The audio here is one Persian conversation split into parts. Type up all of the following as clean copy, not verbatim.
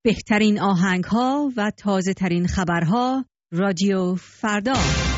بهترین آهنگ‌ها و تازه‌ترین خبرها رادیو فردا.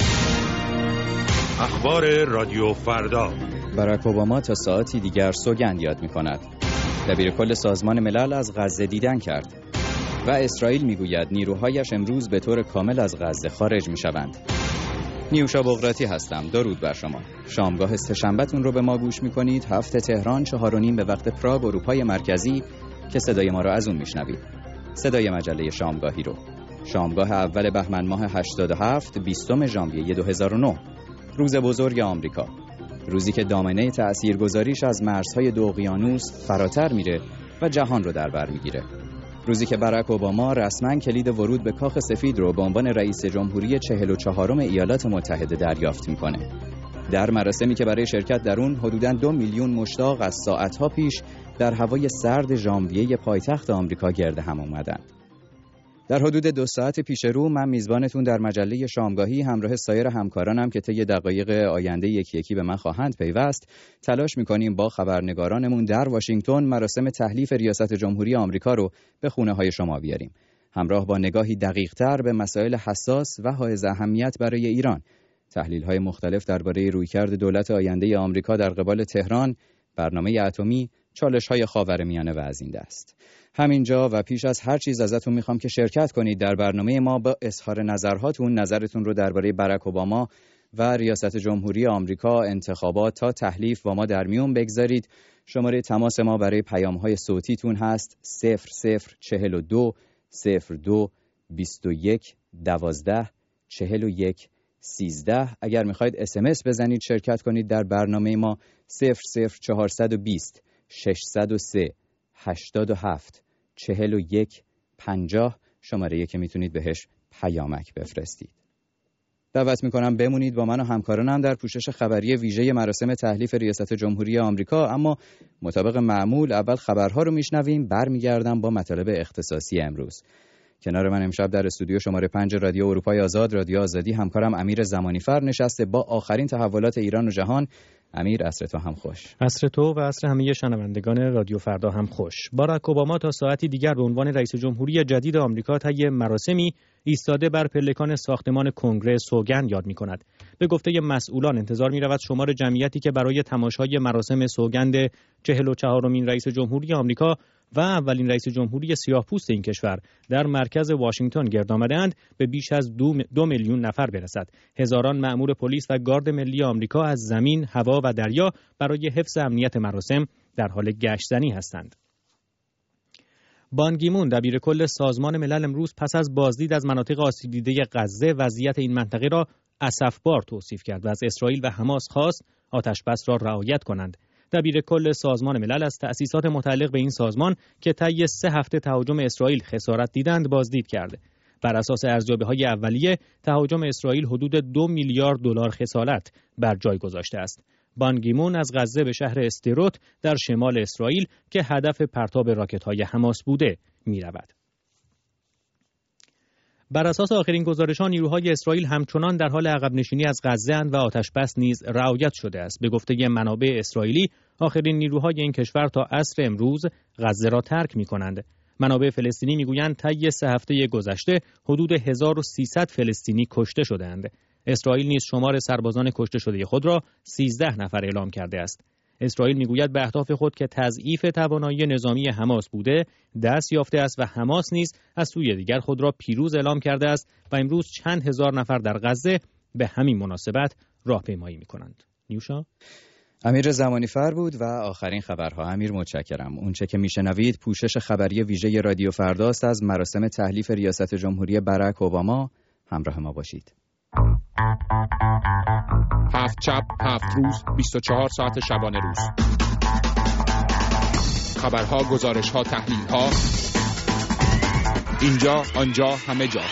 اخبار رادیو فردا. باراک اوباما تا ساعتی دیگر سوگند یاد می‌کند. دبیر کل سازمان ملل از غزه دیدن کرد. و اسرائیل میگوید نیروهایش امروز به طور کامل از غزه خارج میشوند. نیوشا بغراتی هستم. درود بر شما. شامگاه سه‌شنبه‌تون رو به ما گوش میکنید. هفت تهران 4:30 به وقت پراگ اروپای مرکزی که صدای ما رو از اون میشنوید. صدای مجله شامگاهی رو. شامگاه اول بهمن ماه 87 20 ژانویه 2009. روز بزرگ آمریکا. روزی که دامنه تأثیرگذاریش از مرزهای دو اقیانوس فراتر میره و جهان رو در بر میگیره. روزی که باراک اوباما رسما کلید ورود به کاخ سفید رو به عنوان رئیس جمهوری 44م ایالات متحده دریافت میکنه. در مراسمی که برای شرکت در اون حدوداً 2 میلیون مشتاق از ساعتها پیش در هوای سرد ژانویه پایتخت آمریکا گرد هم اومدن. در حدود 2 ساعت پیش رو من میزبانتون در مجله شامگاهی همراه سایر همکارانم که طی دقایق آینده یکی یکی به من خواهند پیوست تلاش میکنیم با خبرنگارانمون در واشنگتن مراسم تحلیف ریاست جمهوری آمریکا رو به خونه های شما بیاریم. همراه با نگاهی دقیق‌تر به مسائل حساس و حائز اهمیت برای ایران، تحلیل‌های مختلف درباره رویکرد دولت آینده آمریکا در قبال تهران، برنامه اتمی، چالش‌های خاورمیانه و از این دست. همینجا و پیش از هر چیز ازتون میخوام که شرکت کنید در برنامه ما با اظهار نظرهاتون، نظرتون رو درباره باراک اوباما و ریاست جمهوری آمریکا، انتخابات تا تحلیف با ما در میون بگذارید. شماره تماس ما برای پیام‌های صوتیتون هست 0042 02 21 12 41 13. اگر میخواید SMS بزنید شرکت کنید در برنامه ما 00420 603 87 41 50 شماره‌ای که میتونید بهش پیامک بفرستید. دعوت میکنم بمونید با من و همکارانم در پوشش خبری ویژه مراسم تحلیف ریاست جمهوری آمریکا، اما مطابق معمول اول خبرها رو میشنویم، برمیگردم با مطالب اختصاصی امروز. کنار من امشب در استودیو شماره 5 رادیو اروپای آزاد، رادیو آزادی، همکارم امیر زمانیفر نشسته با آخرین تحولات ایران و جهان. امیر، عصر تو هم خوش. عصر تو و عصر همه شنوندگان رادیو فردا هم خوش. باراک اوباما تا ساعتی دیگر به عنوان رئیس جمهوری جدید آمریکا طی مراسمی ایستاده بر پلکان ساختمان کنگره سوگند یاد می‌کند. به گفته مسئولان انتظار می‌رود شمار جمعیتی که برای تماشای مراسم سوگند 44مین رئیس جمهوری آمریکا و اولین رئیس جمهوری سیاه‌پوست این کشور در مرکز واشنگتن گرد آمده‌اند به بیش از 2 میلیون نفر برسد. هزاران مأمور پلیس و گارد ملی آمریکا از زمین، هوا و دریا برای حفظ امنیت مراسم در حال گشت‌زنی هستند. بان کی مون دبیر کل سازمان ملل امروز پس از بازدید از مناطق آسیب دیده غزه وضعیت این منطقه را اسفبار توصیف کرد و از اسرائیل و حماس خواست آتش‌بس را رعایت کنند. دبیر کل سازمان ملل از تأسیسات متعلق به این سازمان که طی 3 هفته تهاجم اسرائیل خسارت دیدند بازدید کرد. بر اساس ارزیابی‌های اولیه تهاجم اسرائیل حدود 2 میلیارد دلار خسارت بر جای گذاشته است. بان کی مون از غزه به شهر استروت در شمال اسرائیل که هدف پرتاب راکت‌های حماس بوده می‌رود. بر اساس آخرین گزارش‌ها نیروهای اسرائیل همچنان در حال عقب نشینی از غزه اند و آتش‌بس نیز رعایت شده است. به گفته منابع اسرائیلی آخرین نیروهای این کشور تا عصر امروز غزه را ترک می‌کنند. منابع فلسطینی می‌گویند طی 3 هفته گذشته حدود 1300 فلسطینی کشته شده‌اند. اسرائیل نیز شمار سربازان کشته شده خود را 13 نفر اعلام کرده است. اسرائیل میگوید به اهداف خود که تضعیف توانایی نظامی حماس بوده دست یافته است و حماس نیز از سوی دیگر خود را پیروز اعلام کرده است و امروز چند هزار نفر در غزه به همین مناسبت راهپیمایی می‌کنند. نیوشا امیر زمانیفر بود و آخرین خبرها. امیر متشکرم. اونچه که میشنوید پوشش خبری ویژه رادیو فرداست از مراسم تحلیف ریاست جمهوری باراک اوباما. همراه ما باشید. 7 شب 7 روز 24 ساعت شبانه روز. خبرها، گزارش‌ها، تحلیل‌ها، اینجا آنجا همه جا.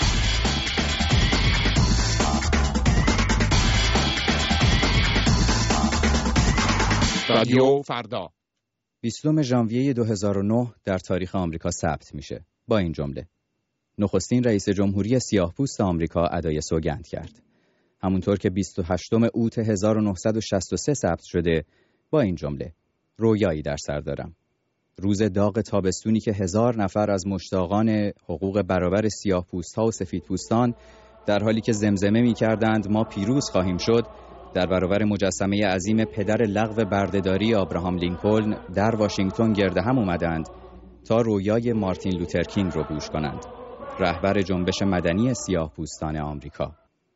رادیو فردا 20 ژانویه 2009 در تاریخ آمریکا ثبت میشه با این جمله: نخستین رئیس جمهوری سیاه‌پوست آمریکا ادای سوگند کرد. همونطور که 28 اوت 1963 ثبت شده با این جمله: رویایی در سر دارم. روز داغ تابستونی که 1000 نفر از مشتاقان حقوق برابر سیاه‌پوست‌ها و سفیدپوستان در حالی که زمزمه می‌کردند ما پیروز خواهیم شد، در برابر مجسمه عظیم پدر لغو بردهداری آبراهام لینکلن در واشنگتن گرد هم اومدند تا رویای مارتین لوترکینگ رو گوش کنند، رهبر جنبش مدنی سیاه‌پوستان آمریکا.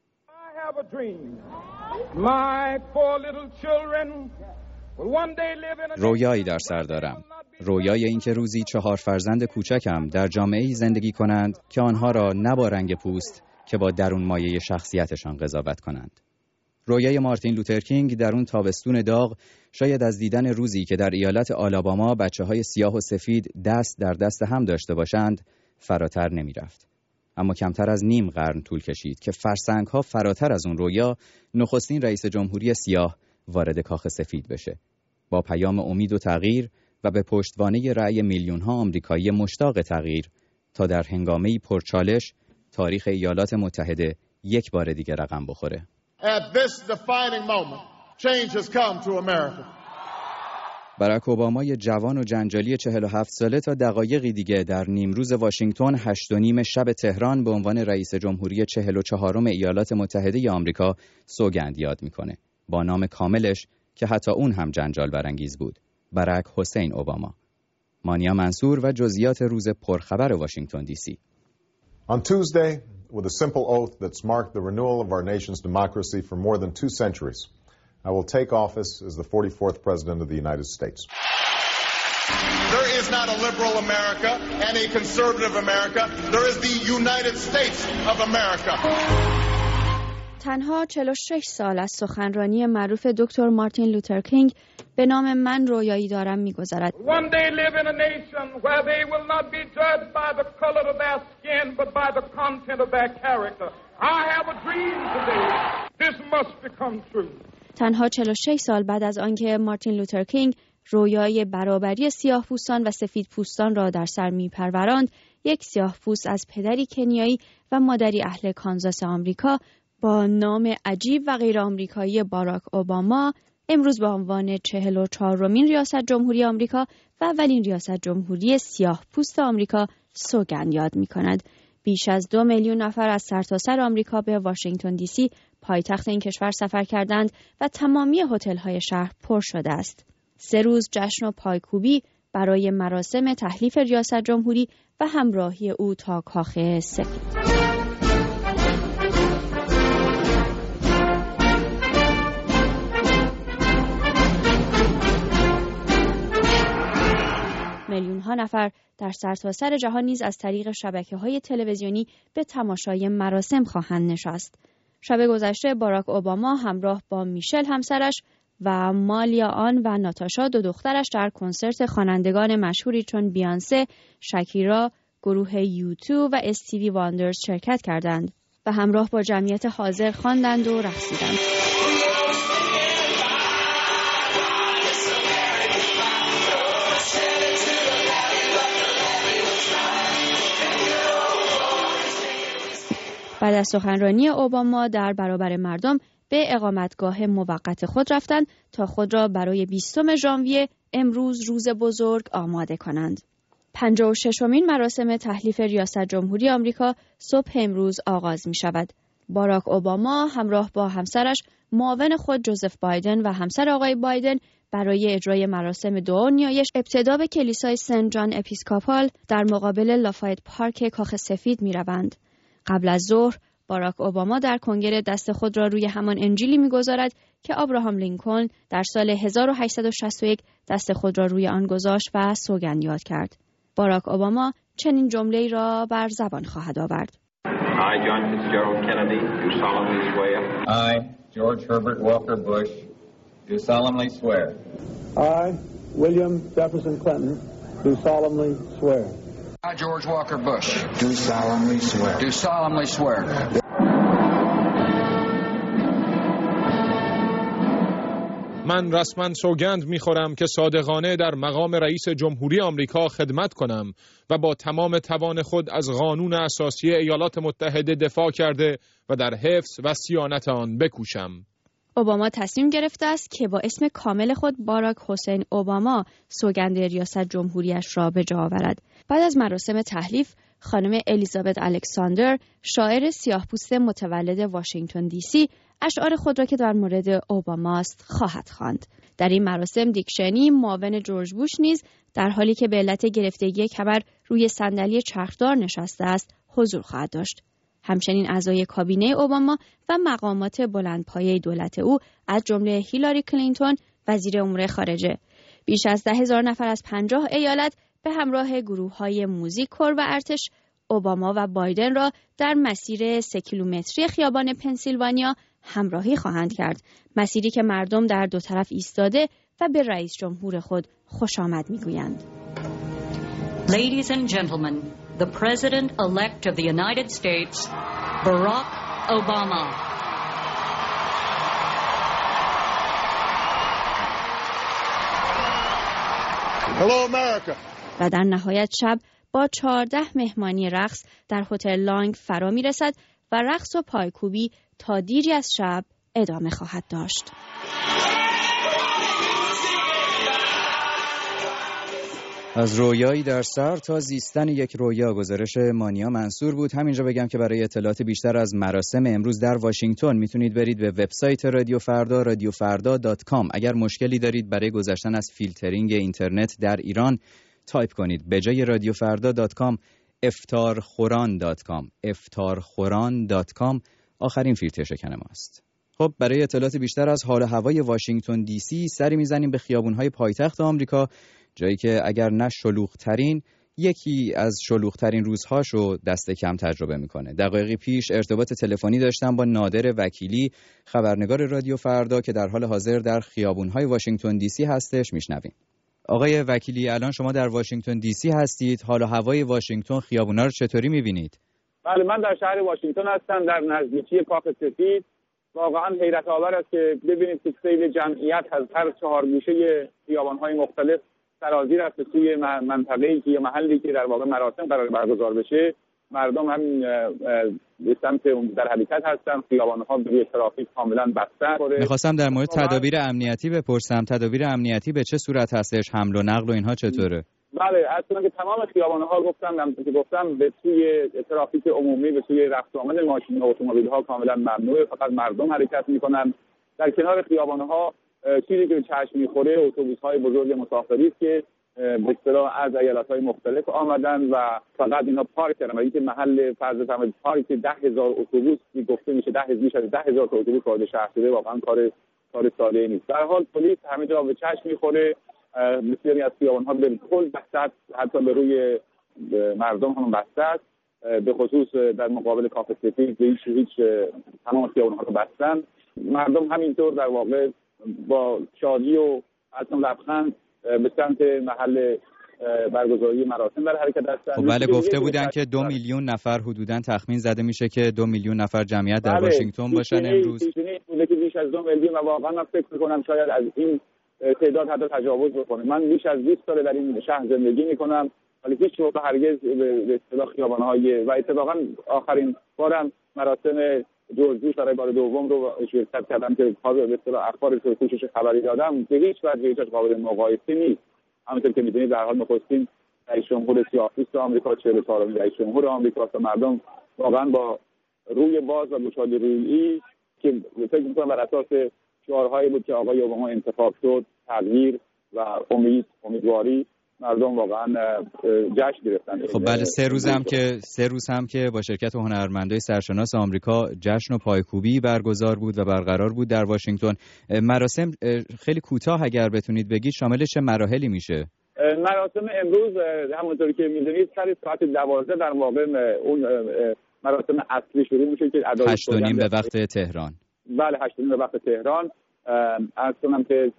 رویایی در سر دارم، رویای اینکه روزی 4 فرزند کوچکم در جامعه‌ای زندگی کنند که آنها را نه با رنگ پوست که با درون مایه شخصیتشان قضاوت کنند. رویای مارتین لوترکینگ در اون تابستون داغ شاید از دیدن روزی که در ایالت آلاباما بچه‌های سیاه و سفید دست در دست هم داشته باشند فراتر نمی‌رفت. اما کمتر از نیم قرن طول کشید که فرسنگ‌ها فراتر از اون رویا نخستین رئیس جمهوری سیاه وارد کاخ سفید بشه، با پیام امید و تغییر و به پشتوانه رأی میلیون‌ها آمریکایی مشتاق تغییر تا در هنگامه‌ای پرچالش تاریخ ایالات متحده یک بار دیگه رقم بخوره. At this defining moment, change has come to America. باراک اوبامای جوان و جنجالی 47 ساله تا دقایقی دیگه در نیمروز واشنگتن 8:30 شب تهران به عنوان رئیس جمهوری 44م ایالات متحده آمریکا سوگند یاد میکنه، با نام کاملش که حتی اون هم جنجال برانگیز بود، باراک حسین اوباما. مانیا منصور و جزئیات روز پرخبر واشنگتن دی سی. On Tuesday, with a simple oath that's marked the renewal of our nation's democracy for more than 2 centuries, I will take office as the 44th President of the United States. There is not a liberal America and a conservative America. There is the United States of America. تنها 46 سال از سخنرانی معروف دکتر مارتین لوتر کینگ به نام من رویایی دارم می‌گذرد. One day live in a nation where they will not be judged by the color of their skin but by the content of their character. I have a dream today. This must become true. تنها 46 سال بعد از آنکه مارتین لوتر کینگ رویای برابری سیاه‌پوستان و سفیدپوستان را در سر می‌پروراند، یک سیاه‌پوست از پدری کنیایی و مادری اهل کانزاس آمریکا با نام عجیب و غیر آمریکایی باراک اوباما امروز به عنوان 44مین ریاست جمهوری آمریکا و اولین ریاست جمهوری سیاه پوست آمریکا سوگند یاد می کند. بیش از 2 میلیون نفر از سرتاسر آمریکا به واشنگتن دی سی پایتخت این کشور سفر کردند و تمامی هتل‌های شهر پر شده است. 3 روز جشن و پایکوبی برای مراسم تحلیف ریاست جمهوری و همراهی او تا کاخ سفید. میلیون‌ها نفر در سرتاسر جهان نیز از طریق شبکه‌های تلویزیونی به تماشای مراسم خواهند نشست. شب گذشته باراک اوباما همراه با میشل همسرش و مالیا آن و ناتاشا 2 دخترش در کنسرت خوانندگان مشهوری چون بیانسه، شکیرا، گروه یوتو و استیوی واندرز شرکت کردند و همراه با جمعیت حاضر خواندند و رقصیدند. بعد از سخنرانی اوباما در برابر مردم به اقامتگاه موقت خود رفتند تا خود را برای 20 ژانویه امروز روز بزرگ آماده کنند. 56مین مراسم تحلیف ریاست جمهوری آمریکا صبح امروز آغاز می شود. باراک اوباما همراه با همسرش، معاون خود جوزف بایدن و همسر آقای بایدن برای اجرای مراسم دعا و نیایش ابتدا به کلیسای سنت جان اپیسکوپال در مقابل لافایت پارک کاخ سفید می روند. قبل از ظهر باراک اوباما در کنگره دست خود را روی همان انجیلی می‌گذارد که آبراهام لینکلن در سال 1861 دست خود را روی آن گذاشت و سوگند یاد کرد. باراک اوباما چنین جمله‌ای را بر زبان خواهد آورد. I, John Fitzgerald Kennedy, do solemnly swear. I, George Herbert Walker Bush, do solemnly swear. I, William Jefferson Clinton, do solemnly swear. I, George Walker Bush, do solemnly swear. Do solemnly swear. من رسما سوگند می‌خورم که صادقانه در مقام رئیس جمهوری آمریکا خدمت کنم و با تمام توان خود از قانون اساسی ایالات متحده دفاع کرده و در حفظ و صیانت آن بکوشم. اوباما تصمیم گرفته است که با اسم کامل خود باراک حسین اوباما سوگند ریاست جمهوریش را به جا آورد. بعد از مراسم تحلیف، خانم الیزابت الکساندر، شاعر سیاه‌پوست متولد واشنگتن دی سی، اشعار خود را که در مورد اوباماست خواهد خواند. در این مراسم دیک چینی، معاون جورج بوش نیز در حالی که به علت گرفتگی کمر روی صندلی چرخدار نشسته است، حضور خواهد داشت. همچنین اعضای کابینه اوباما و مقامات بلندپایه دولت او از جمله هیلاری کلینتون، وزیر امور خارجه، بیش از 10,000 نفر از 50 ایالت به همراه گروه‌های موزیک، کور و ارتش اوباما و بایدن را در مسیر 3 کیلومتری خیابان پنسیلوانیا همراهی خواهند کرد، مسیری که مردم در دو طرف ایستاده و به رئیس جمهور خود خوش آمد می‌گویند. Ladies and gentlemen, the President-elect of the United States, Barack Obama. Hello, America. و در نهایت شب با 14 مهمانی رقص در هتل لانگ فرا می‌رسد و رقص و پایکوبی تا دیری از شب ادامه خواهد داشت. از رویایی در سر تا زیستن یک رویا، گزارش مانیا منصور بود. همینجا بگم که برای اطلاعات بیشتر از مراسم امروز در واشنگتن میتونید برید به وبسایت رادیو فردا، radiofarda.com. اگر مشکلی دارید برای گذشتن از فیلترینگ اینترنت در ایران، تایپ کنید به جای radiofarda.com iftarkhoran.com. آخرین فیلتر شکن ماست. خب برای اطلاعات بیشتر از حال هوای واشنگتن دی سی سری میزنیم به خیابون‌های پایتخت آمریکا، جایی که اگر نه شلوغ‌ترین، یکی از شلوغ‌ترین روزهاشو دست کم تجربه میکنه. دقایقی پیش ارتباط تلفنی داشتم با نادر وکیلی، خبرنگار رادیو فردا که در حال حاضر در خیابون‌های واشنگتن دی سی هستش. میشنویم. آقای وکیلی، الان شما در واشنگتن دی سی هستید. حال هوای واشنگتن، خیابونا رو چطوری میبینید؟ بله، من در شهر واشنگتن هستم، در نزدیکی کاخ سفید. واقعا حیرت آور است که ببینید که سیل جمعیت از هر 4 گوشه خیابان‌های مختلف سرازیر است به سوی منطقه‌ای که یا محلی که در واقع مراسم قرار برگزار بشه. مردم هم به سمت در حرکت هستن، خیابان‌ها به ترافیک کاملا بسته. می‌خواستم در مورد تدابیر امنیتی بپرسم. تدابیر امنیتی به چه صورت هستش؟ حمل و نقل و اینها چطوره؟ بله، اصلا که تمام خیابان‌ها گفتم به سوی ترافیک عمومی، به سوی رفت و آمد ماشین و اتومبیل‌ها کاملا ممنوعه، فقط مردم حرکت می‌کنن. در کنار خیابان‌ها چیزی که به چشم می‌خوره اتوبوس‌های بزرگ مسافری است که به اصطلاح از ایالت‌های مختلف آمدن و فقط اینا پارک کردن. ولی که محل فرض فرمایید پارک 10,000 اتوبوس گفته میشه، بیش از 10,000 اتوبوس وارد شهر شده، واقعا کار ساده‌ای نیست. در حال پلیس همه جا به چشم می‌خوره. بسیاری از خیابان‌ها بالکل بسته است، حتی به روی مردم هم بسته است. به خصوص در مقابل کاخ سفید هیچ تمام خیابان‌ها رو بستن. مردم همینطور در واقع با شادی و اصلا لبخند به سمت محل برگزاری مراسم در حرکت هستند. بله، گفته بودن که 2 میلیون نفر حدوداً تخمین زده میشه که 2 میلیون نفر جمعیت در واشنگتن باشن امروز. بله، که بیش از 2 میلیون و واقعا من فکر می‌کنم شاید از این تعداد حتی تجاوز بکنه. من بیش از 20 سال در این شهر زندگی می‌کنم، ولی هیچ موقع هرگز به اصطلاح خیابان‌های و اتفاقا آخرین بارم مراسم جورج بوش برای بار دوم رو شرکت کردم که به اصطلاح اخبار کوشش خبری دادم، به هیچ وجه هیچ قابل مقایسه نیست. همونطور که می‌دونید در حال نخستین رئیس جمهور سیاه‌پوست آمریکا، 44مین رئیس جمهور آمریکا است. مردم واقعا با روی باز و گشاده رویی که فکر می‌کنم بر اساس شعارهایی بود که آقای اوباما انتخاب شد، تغییر و امیدواری، مردم واقعا جشن گرفتن. خب بله، 3 روز هم که با شرکت هنرمندای سرشناس آمریکا جشن و پایکوبی برگزار بود و برقرار بود در واشنگتن. مراسم خیلی کوتاه اگر بتونید بگید شامل چه مراحلی میشه؟ مراسم امروز همونطوری که میدونید ساعت 12 در واقع اون مراسم اصلی شروع میشه که ادای 8:30 به وقت تهران. بله، 8:30 به وقت تهران. از کنم که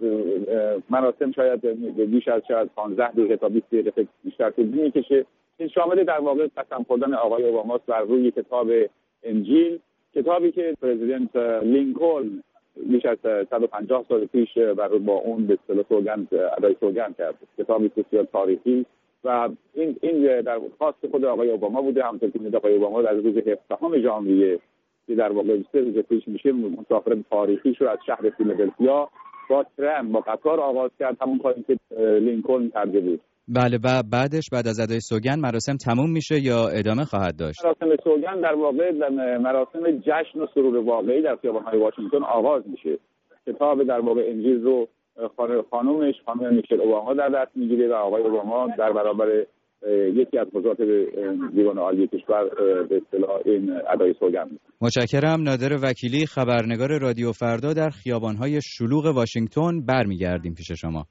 مراسم شاید بیش از 15 دقیقه تا 20 دقیقه بیشتر طول میکشه. این شامل در واقع قسم خوردن آقای اوباماست بر روی کتاب انجیل، کتابی که پرزیدنت لینکلن بیش از 150 سال پیش با اون به اصطلاح ادای سوگند کرد. کتابی بسیار تاریخی و این در خواست خود آقای اوباما بوده. همونطور که آقای اوباما در روز 17 ژانویه که در واقع 3 روز پیش میشه مسافرت تاریخیش رو از شهر فیلادلفیا با ترام با قطار آغاز کرد، همون کاری که لینکلن کرده بود. بله، و بعدش بعد از ادای سوگند مراسم تموم میشه یا ادامه خواهد داشت؟ مراسم سوگند در واقع مراسم جشن و سرور واقعی در خیابان‌های واشنگتن آغاز میشه. کتاب در واقع انجیل رو خانم میشل اوباما در دست میگیره و آقای اوباما در برابر یکی از قضات دیوان عالی کشور به اصطلاح این ادای سوگند. متشکرم. نادر وکیلی، خبرنگار رادیو فردا در خیابان‌های شلوغ واشنگتن. برمیگردیم پیش شما.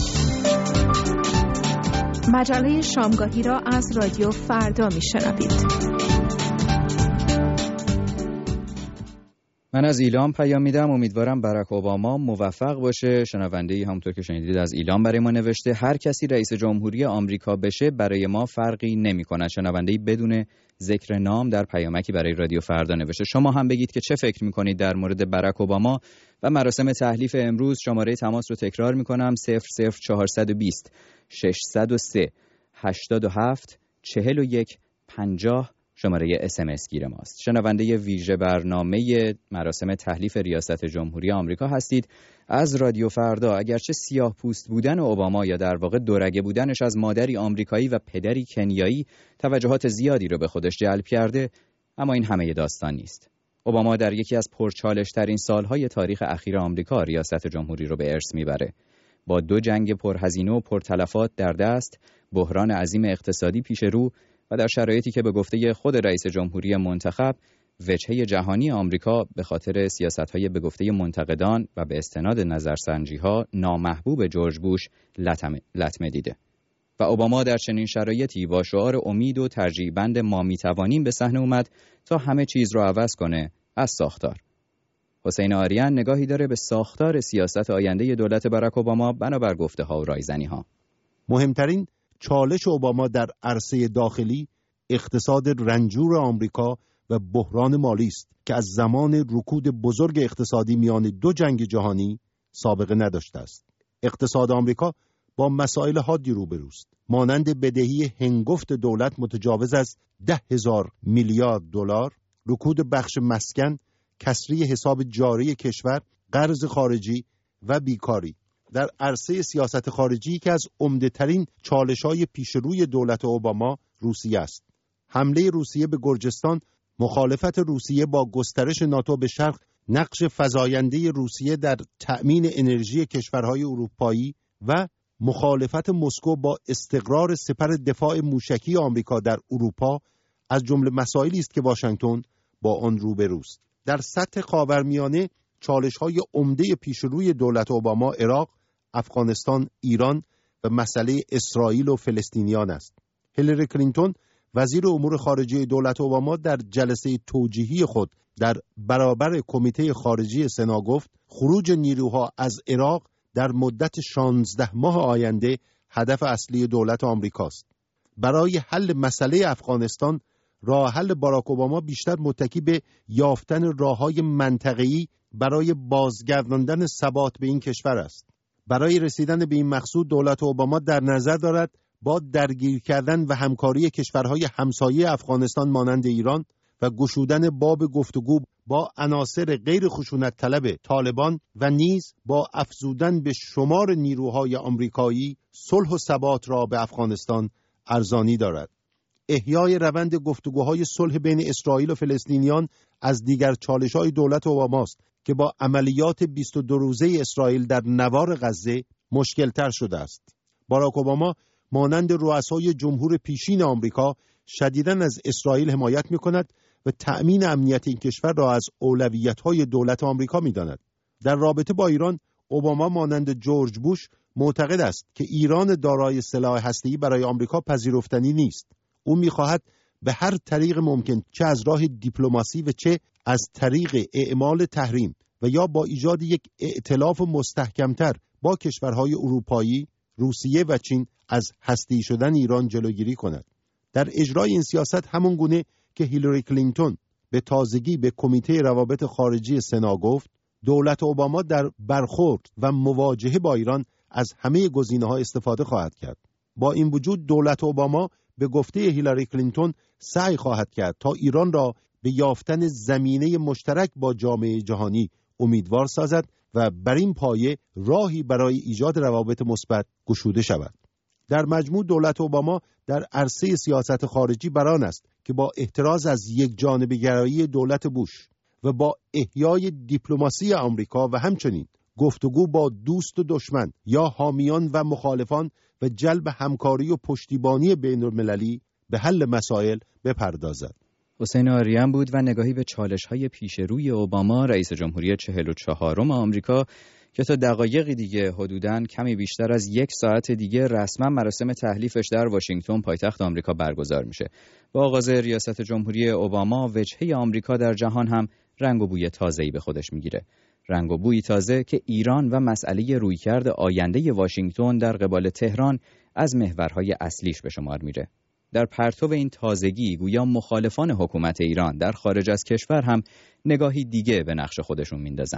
مجله شامگاهی را از رادیو فردا میشنوید. من از ایلام پیام میدم. امیدوارم باراک اوباما موفق باشه. شنونده‌ای همونطور که شنیدید از ایلام برای ما نوشته هر کسی رئیس جمهوری آمریکا بشه برای ما فرقی نمی‌کنه. شنونده‌ای بدون ذکر نام در پیامکی برای رادیو فردا نوشته. شما هم بگید که چه فکر می‌کنید در مورد باراک اوباما و مراسم تحلیف امروز. شماره تماس رو تکرار می‌کنم: 00420 603 87 41 50 شماره SMS گیر ماست. شنونده ویژه برنامه مراسم تحلیف ریاست جمهوری آمریکا هستید از رادیو فردا. اگرچه سیاه پوست بودن اوباما یا در واقع دورگه بودنش از مادری آمریکایی و پدری کنیایی توجهات زیادی رو به خودش جلب کرده، اما این همه داستان نیست. اوباما در یکی از پرچالش‌ترین سالهای تاریخ اخیر آمریکا ریاست جمهوری رو به ارث میبره. با 2 جنگ پرهزینه و پرتلفات در دست، بحران عظیم اقتصادی پیش رو و در شرایطی که به گفته خود رئیس جمهوری منتخب وجهه جهانی آمریکا به خاطر سیاست‌های به گفته منتقدان و به استناد نظرسنجی‌ها نامحبوب جورج بوش لطمه دیده. و اوباما در چنین شرایطی با شعار امید و ترجیح بند ما میتوانیم به صحنه اومد تا همه چیز رو عوض کنه از ساختار. حسین آریان نگاهی داره به ساختار سیاست آینده دولت باراک اوباما بنابر گفته‌ها و رایزنی‌ها. مهمترین چالش اوباما در عرصه داخلی اقتصاد رنجور آمریکا و بحران مالی است که از زمان رکود بزرگ اقتصادی میان 2 جنگ جهانی سابقه نداشته است. اقتصاد آمریکا با مسائل حادی روبروست، مانند بدهی هنگفت دولت متجاوز از 10,000 میلیارد دلار، رکود بخش مسکن، کسری حساب جاری کشور، قرض خارجی و بیکاری. در عرصه سیاست خارجی که از عمده‌ترین چالش‌های پیشروی دولت اوباما روسیه است. حمله روسیه به گرجستان، مخالفت روسیه با گسترش ناتو به شرق، نقش فزاینده روسیه در تأمین انرژی کشورهای اروپایی و مخالفت مسکو با استقرار سپر دفاع موشکی آمریکا در اروپا از جمله مسائلی است که واشنگتن با آن روبروست. در سطح خاورمیانه چالش‌های عمده پیشروی دولت اوباما عراق، افغانستان، ایران و مسئله اسرائیل و فلسطینیان است. هیلاری کلینتون وزیر امور خارجه دولت اوباما در جلسه توجیهی خود در برابر کمیته خارجی سنا گفت خروج نیروها از عراق در مدت 16 ماه آینده هدف اصلی دولت آمریکاست. برای حل مسئله افغانستان راه حل باراک اوباما بیشتر متکی به یافتن راه‌های منطقه‌ای برای بازگرداندن ثبات به این کشور است. برای رسیدن به این مقصود دولت اوباما در نظر دارد با درگیر کردن و همکاری کشورهای همسایه افغانستان مانند ایران و گشودن باب گفتگو با عناصر غیر خشونت طلب طالبان و نیز با افزودن به شمار نیروهای آمریکایی صلح و ثبات را به افغانستان ارزانی دارد. احیای روند گفتگوهای صلح بین اسرائیل و فلسطینیان از دیگر چالش‌های دولت اوباماست که با عملیات 22 روزه اسرائیل در نوار غزه مشکل‌تر شده است. باراک اوباما مانند رؤسای جمهور پیشین آمریکا شدیداً از اسرائیل حمایت می‌کند و تأمین امنیت این کشور را از اولویت‌های دولت آمریکا می‌داند. در رابطه با ایران، اوباما مانند جورج بوش معتقد است که ایران دارای سلاح هسته‌ای برای آمریکا پذیرفتنی نیست. او می‌خواهد به هر طریق ممکن، چه از راه دیپلماسی و چه از طریق اعمال تحریم و یا با ایجاد یک ائتلاف مستحکمتر با کشورهای اروپایی، روسیه و چین از هسته‌ای شدن ایران جلوگیری کند. در اجرای این سیاست همون گونه که هیلاری کلینتون به تازگی به کمیته روابط خارجی سنا گفت، دولت اوباما در برخورد و مواجهه با ایران از همه گزینه‌ها استفاده خواهد کرد. با این وجود دولت اوباما به گفته هیلاری کلینتون سعی خواهد کرد تا ایران را به یافتن زمینه مشترک با جامعه جهانی امیدوار سازد و بر این پایه راهی برای ایجاد روابط مثبت گشوده شود. در مجموع دولت اوباما در عرصه سیاست خارجی بران است که با احتراز از یک جانبه‌گرایی دولت بوش و با احیای دیپلماسی آمریکا و همچنین گفتگو با دوست و دشمن یا حامیان و مخالفان و جلب همکاری و پشتیبانی بین‌المللی به حل مسائل بپردازد. حسین آریان بود و نگاهی به چالش‌های پیش روی اوباما رئیس جمهوری 44 آمریکا که تا دقایقی دیگه حدوداً کمی بیشتر از 1 ساعت دیگه رسما مراسم تحلیفش در واشنگتن پایتخت آمریکا برگزار میشه. با آغاز ریاست جمهوری اوباما وجهه آمریکا در جهان هم رنگ و بوی تازه‌ای به خودش میگیره. رنگ و بوی تازه که ایران و مسئله رویکرد آینده واشنگتن در قبال تهران از محورهای اصلیش به شمار میره. در پرتو این تازگی گویا مخالفان حکومت ایران در خارج از کشور هم نگاهی دیگه به نقش خودشون میندازن.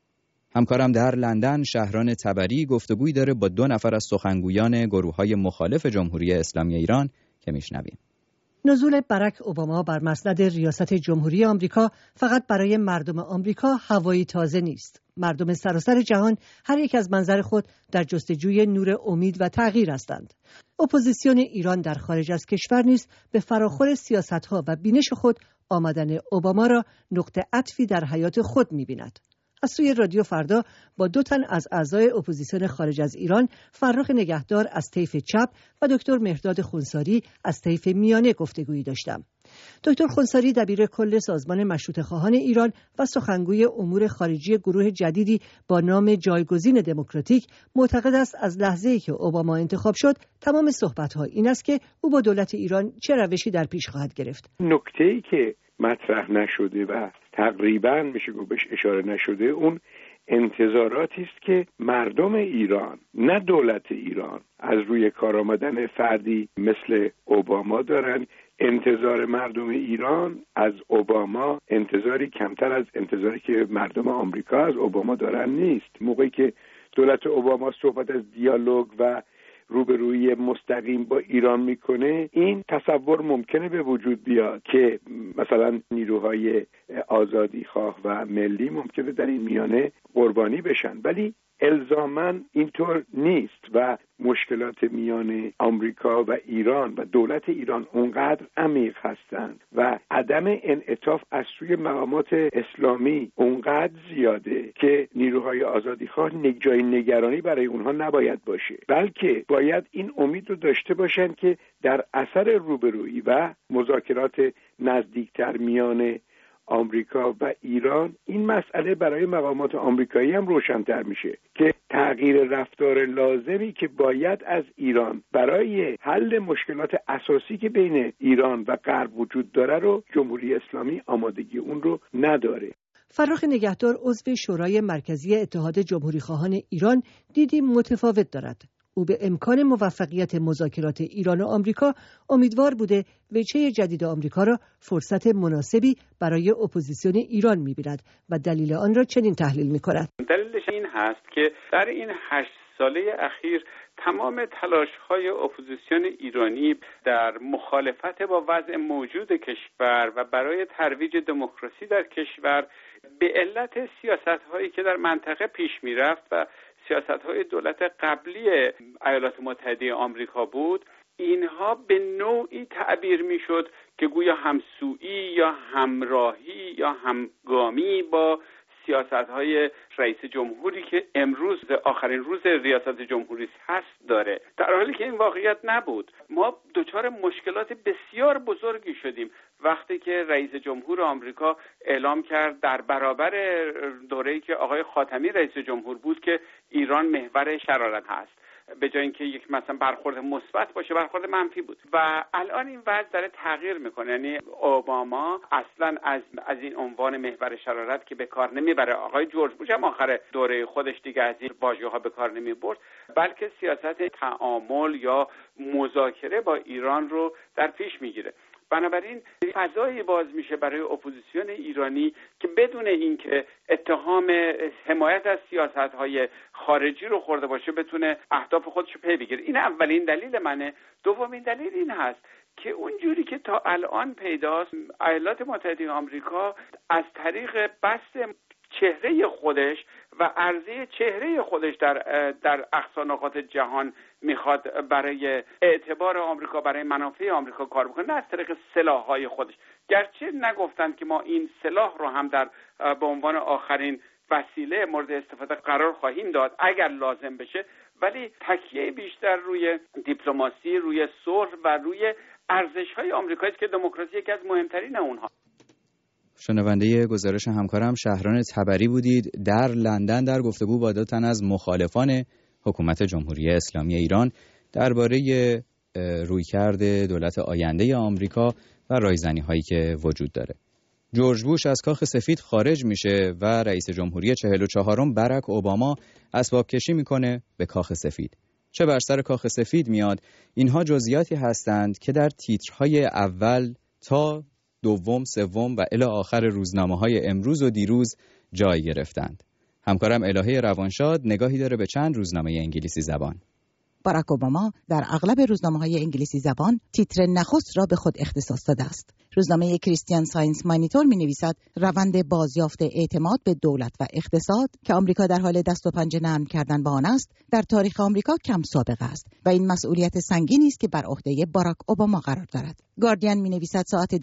همکارم در لندن شهران تبری گفتگویی داره با 2 نفر از سخنگویان گروه‌های مخالف جمهوری اسلامی ایران که میشنویم. نزول باراک اوباما بر مسند ریاست جمهوری آمریکا فقط برای مردم آمریکا هوایی تازه نیست. مردم سراسر جهان هر یک از منظر خود در جستجوی نور امید و تغییر هستند. اپوزیسیون ایران در خارج از کشور نیز به فراخور سیاست‌ها و بینش خود آمدن اوباما را نقطه عطفی در حیات خود می‌بیند. از سوی رادیو فردا با 2 تن از اعضای اپوزیسیون خارج از ایران، فرخ نگهدار از طیف چپ و دکتر مهرداد خونساری از طیف میانه گفتگویی داشتم. دکتر خونساری دبیر کل سازمان مشروطه خواهان ایران و سخنگوی امور خارجی گروه جدیدی با نام جایگزین دموکراتیک معتقد است از لحظه‌ای که اوباما انتخاب شد تمام صحبت‌ها این است که او با دولت ایران چه روشی در پیش خواهد گرفت. نکته‌ای که مطرح نشده و تقریباً میشه گفت بهش اشاره نشده اون انتظاراتی است که مردم ایران نه دولت ایران از روی کار آمدن فردی مثل اوباما دارن. انتظار مردم ایران از اوباما انتظاری کمتر از انتظاری که مردم آمریکا از اوباما دارن نیست. موقعی که دولت اوباما صحبت از دیالوگ و روبرویی مستقیم با ایران میکنه، این تصور ممکنه به وجود بیاد که مثلا نیروهای آزادی خواه و ملی ممکنه در این میانه قربانی بشن، ولی الزاماً اینطور نیست و مشکلات میان آمریکا و ایران و دولت ایران اونقدر عمیق هستند و عدم انعطاف از سوی مقامات اسلامی اونقدر زیاده که نیروهای آزادیخواه جای نگرانی برای اونها نباید باشه، بلکه باید این امید رو داشته باشن که در اثر روبرویی و مذاکرات نزدیکتر میان آمریکا و ایران این مسئله برای مقامات آمریکایی هم روشن‌تر میشه که تغییر رفتار لازمی که باید از ایران برای حل مشکلات اساسی که بین ایران و غرب وجود داره رو جمهوری اسلامی آمادگی اون رو نداره. فرخ نگهدار عضو شورای مرکزی اتحاد جمهوریخواهان ایران دیدی متفاوت دارد. او به امکان موفقیت مذاکرات ایران و آمریکا امیدوار بوده وجهه جدید آمریکا را فرصت مناسبی برای اپوزیسیون ایران می‌بیند و دلیل آن را چنین تحلیل می‌کند. دلیلش این هست که در این 8 ساله اخیر تمام تلاش‌های اپوزیسیون ایرانی در مخالفت با وضع موجود کشور و برای ترویج دموکراسی در کشور به علت سیاست‌هایی که در منطقه پیش می‌رفت و سیاست‌های دولت قبلی ایالات متحده آمریکا بود، اینها به نوعی تعبیر می‌شد که گویا همسویی یا همراهی یا همگامی با سیاست‌های رئیس جمهوری که امروز آخرین روز ریاست جمهوری هست داره، در حالی که این واقعیت نبود. ما دچار مشکلات بسیار بزرگی شدیم وقتی که رئیس جمهور آمریکا اعلام کرد در برابر دوره‌ای که آقای خاتمی رئیس جمهور بود که ایران محور شرارت هست، به جای اینکه یک مثلا برخورد مثبت باشه برخورد منفی بود و الان این وضع داره تغییر میکنه. یعنی اوباما اصلا از این عنوان محور شرارت که به کار نمیبره، آقای جورج بوش هم آخر دوره خودش دیگه از این واژه‌ها به کار نمیبرد، بلکه سیاست تعامل یا مذاکره با ایران رو در پیش میگیره. بنابراین فضایی باز میشه برای اپوزیسیون ایرانی که بدون اینکه اتهام حمایت از سیاست‌های خارجی رو خورده باشه بتونه اهداف خودش رو پی بگیره. این اولین دلیل منه. دومین دلیل این هست که اونجوری که تا الان پیداست ایالات متحده آمریکا از طریق بست چهره خودش و عرضه چهره خودش در اقصا نقاط جهان میخواد برای اعتبار آمریکا، برای منافع آمریکا کار بکنه، نه از طریق سلاح‌های خودش. گرچه نگفتند که ما این سلاح رو هم به عنوان آخرین وسیله مورد استفاده قرار خواهیم داد اگر لازم بشه، ولی تکیه بیشتر روی دیپلماسی، روی صلح و روی ارزش‌های آمریکایی است که دموکراسی یکی از مهمترین اونها. شنونده گزارش همکارم شهران تبری بودید در لندن در گفتگو با دو تن از مخالفان حکومت جمهوری اسلامی ایران درباره رویکرد دولت آینده آمریکا و رایزنی‌هایی که وجود داره. جورج بوش از کاخ سفید خارج میشه و رئیس جمهوری 44م براک اوباما اسباب کشی میکنه به کاخ سفید. چه بر سر کاخ سفید میاد؟ اینها جزئیاتی هستند که در تیترهای اول تا دوم، سوم و الی آخر روزنامه‌های امروز و دیروز جای گرفتند. همکارم الهه روانشاد نگاهی داره به چند روزنامه انگلیسی زبان. باراک اوباما در اغلب روزنامه‌های انگلیسی زبان تیتر نخست را به خود اختصاص داده است. روزنامه کریستیان ساینس مانیتور می‌نویسد روند بازیافت اعتماد به دولت و اقتصاد که آمریکا در حال دست و پنجه نرم کردن با آن است، در تاریخ آمریکا کم سابقه است و این مسئولیت سنگینی است که بر عهده باراک اوباما قرار دارد. گاردین می‌نویسد ساعت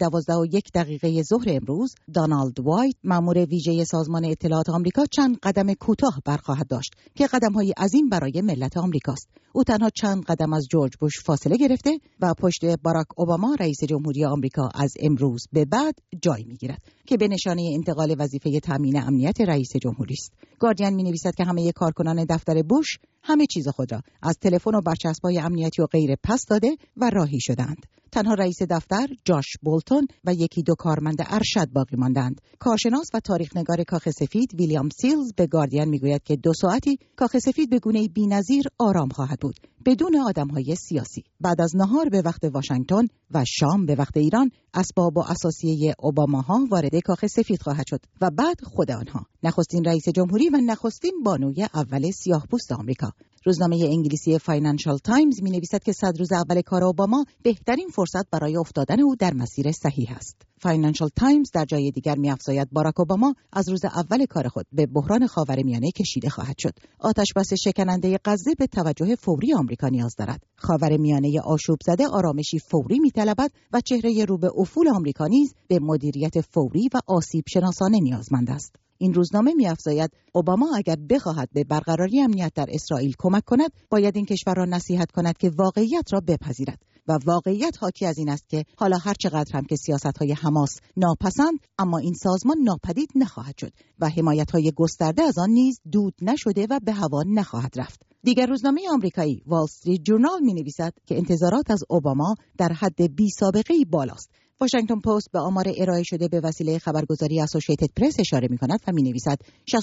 12:01 ظهر امروز دونالد وایت، مأمور ویژه سازمان اطلاعات آمریکا، چند قدم کوتاه برخواهد داشت که قدم‌های عظیم برای ملت آمریکاست. او تنها چند قدم از جورج بوش فاصله گرفته و پشت باراک اوباما رئیس جمهوری آمریکا از امروز به بعد جای می‌گیرد که به نشانه انتقال وظیفه تامین امنیت رئیس جمهوری است. گاردین می‌نویسد که همه کارکنان دفتر بوش همه چیز خود را از تلفن و برچسب‌های امنیتی و غیره پس داده و راهی شدند. تنها رئیس دفتر جاش بولتون و یکی دو کارمند ارشد باقی ماندند. کارشناس و تاریخ‌نگار کاخ سفید ویلیام سیلز به گاردین میگوید که 2 ساعتی کاخ سفید به گونه‌ای بی‌نظیر آرام خواهد بود بدون آدم‌های سیاسی. بعد از نهار به وقت واشنگتن و شام به وقت ایران اسباب و اساسیه اوباماها وارد کاخ سفید خواهد شد و بعد خود آنها، نخستین رئیس جمهوری و نخستین بانوی اول سیاه‌پوست آمریکا. روزنامه انگلیسی فاینانشال تایمز می‌نویسد که 100 روز اول کار اوباما بهترین فرصت برای افتادن او در مسیر صحیح است. فاینانشال تایمز در جای دیگر می‌افزاید باراک اوباما از روز اول کار خود به بحران خاورمیانه کشیده خواهد شد. آتشبس شکننده غزه به توجه فوری آمریکا نیاز دارد. خاورمیانه آشوب زده آرامشی فوری می‌طلبد و چهره رو به افول آمریکا نیز به مدیریت فوری و آسیب شناسانه نیازمند است. این روزنامه می‌افزاید اوباما اگر بخواهد به برقراری امنیت در اسرائیل کمک کند، باید این کشور را نصیحت کند که واقعیت را بپذیرد و واقعیت حاکی از این است که حالا هر چقدر هم که سیاست‌های حماس ناپسند، اما این سازمان ناپدید نخواهد شد و حمایت‌های گسترده از آن نیز دود نشده و به هوا نخواهد رفت. دیگر روزنامه آمریکایی وال استریت جورنال می‌نویسد که انتظارات از اوباما در حد بی‌سابقه‌ای بالاست. واشنگتن پست به آمار ارائه شده به وسیله خبرگزاری اسوسییتد پرس اشاره می‌کند و می‌نویسد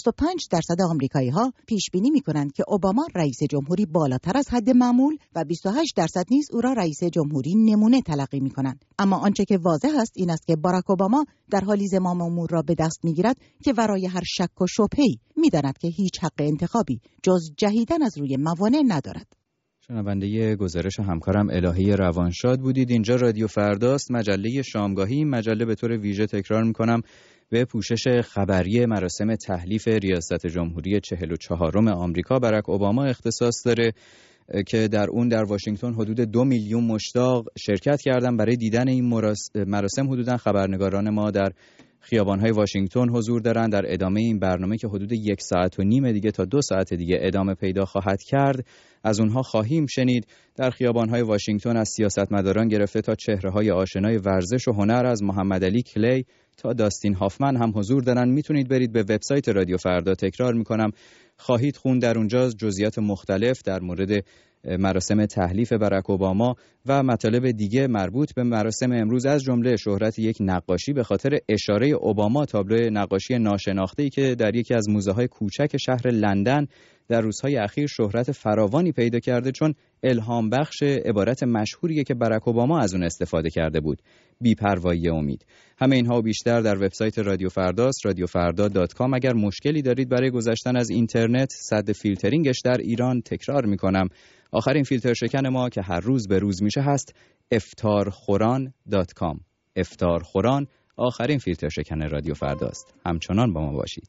65% آمریکایی‌ها پیش بینی می‌کنند که اوباما رئیس جمهوری بالاتر از حد معمول و 28% نیز او را رئیس جمهوری نمونه تلقی می‌کنند. اما آنچه که واضح است این است که باراک اوباما در حالی زمام امور را به دست می‌گیرد که ورای هر شک و شبهه‌ای می‌داند که هیچ حق انتخابی جز جهیدن از روی موانع ندارد. شنونده گزارش همکارم الهه روانشاد بودید. اینجا رادیو فرداست، مجله شامگاهی. مجله به طور ویژه تکرار میکنم به پوشش خبری مراسم تحلیف ریاست جمهوری 44م آمریکا براک اوباما اختصاص داره که در اون در واشنگتن حدود 2 میلیون مشتاق شرکت کردن برای دیدن این مراسم. حدوداً خبرنگاران ما در خیابان‌های واشنگتن حضور دارند. در ادامه این برنامه که حدود 1.5 ساعت دیگه تا 2 ساعت دیگه ادامه پیدا خواهد کرد، از اونها خواهیم شنید. در خیابان‌های واشنگتن از سیاستمداران گرفته تا چهره‌های آشنای ورزش و هنر، از محمد علی کلی تا داستین هافمن هم حضور دارن. میتونید برید به وبسایت رادیو فردا، تکرار میکنم، خواهید خوند در اونجا جزئیات مختلف در مورد مراسم تحلیف باراک اوباما و مطالب دیگه مربوط به مراسم امروز، از جمله شهرت یک نقاشی به خاطر اشاره اوباما، تابلو نقاشی ناشناخته‌ای که در یکی از موزه‌های کوچک شهر لندن در روزهای اخیر شهرت فراوانی پیدا کرده، چون الهام بخش عبارت مشهوریه که باراک اوباما از اون استفاده کرده بود: بی‌پروایی امید. همه اینها و بیشتر در وبسایت رادیو فرداست، radiofarda.com. اگر مشکلی دارید برای گذشتن از اینترنت، صد فیلترینگش در ایران، تکرار میکنم، آخرین فیلتر شکن ما که هر روز به روز میشه هست iftarkhoran.com. iftarkhoran آخرین فیلتر شکن رادیو فرداست. همچنان با ما باشید.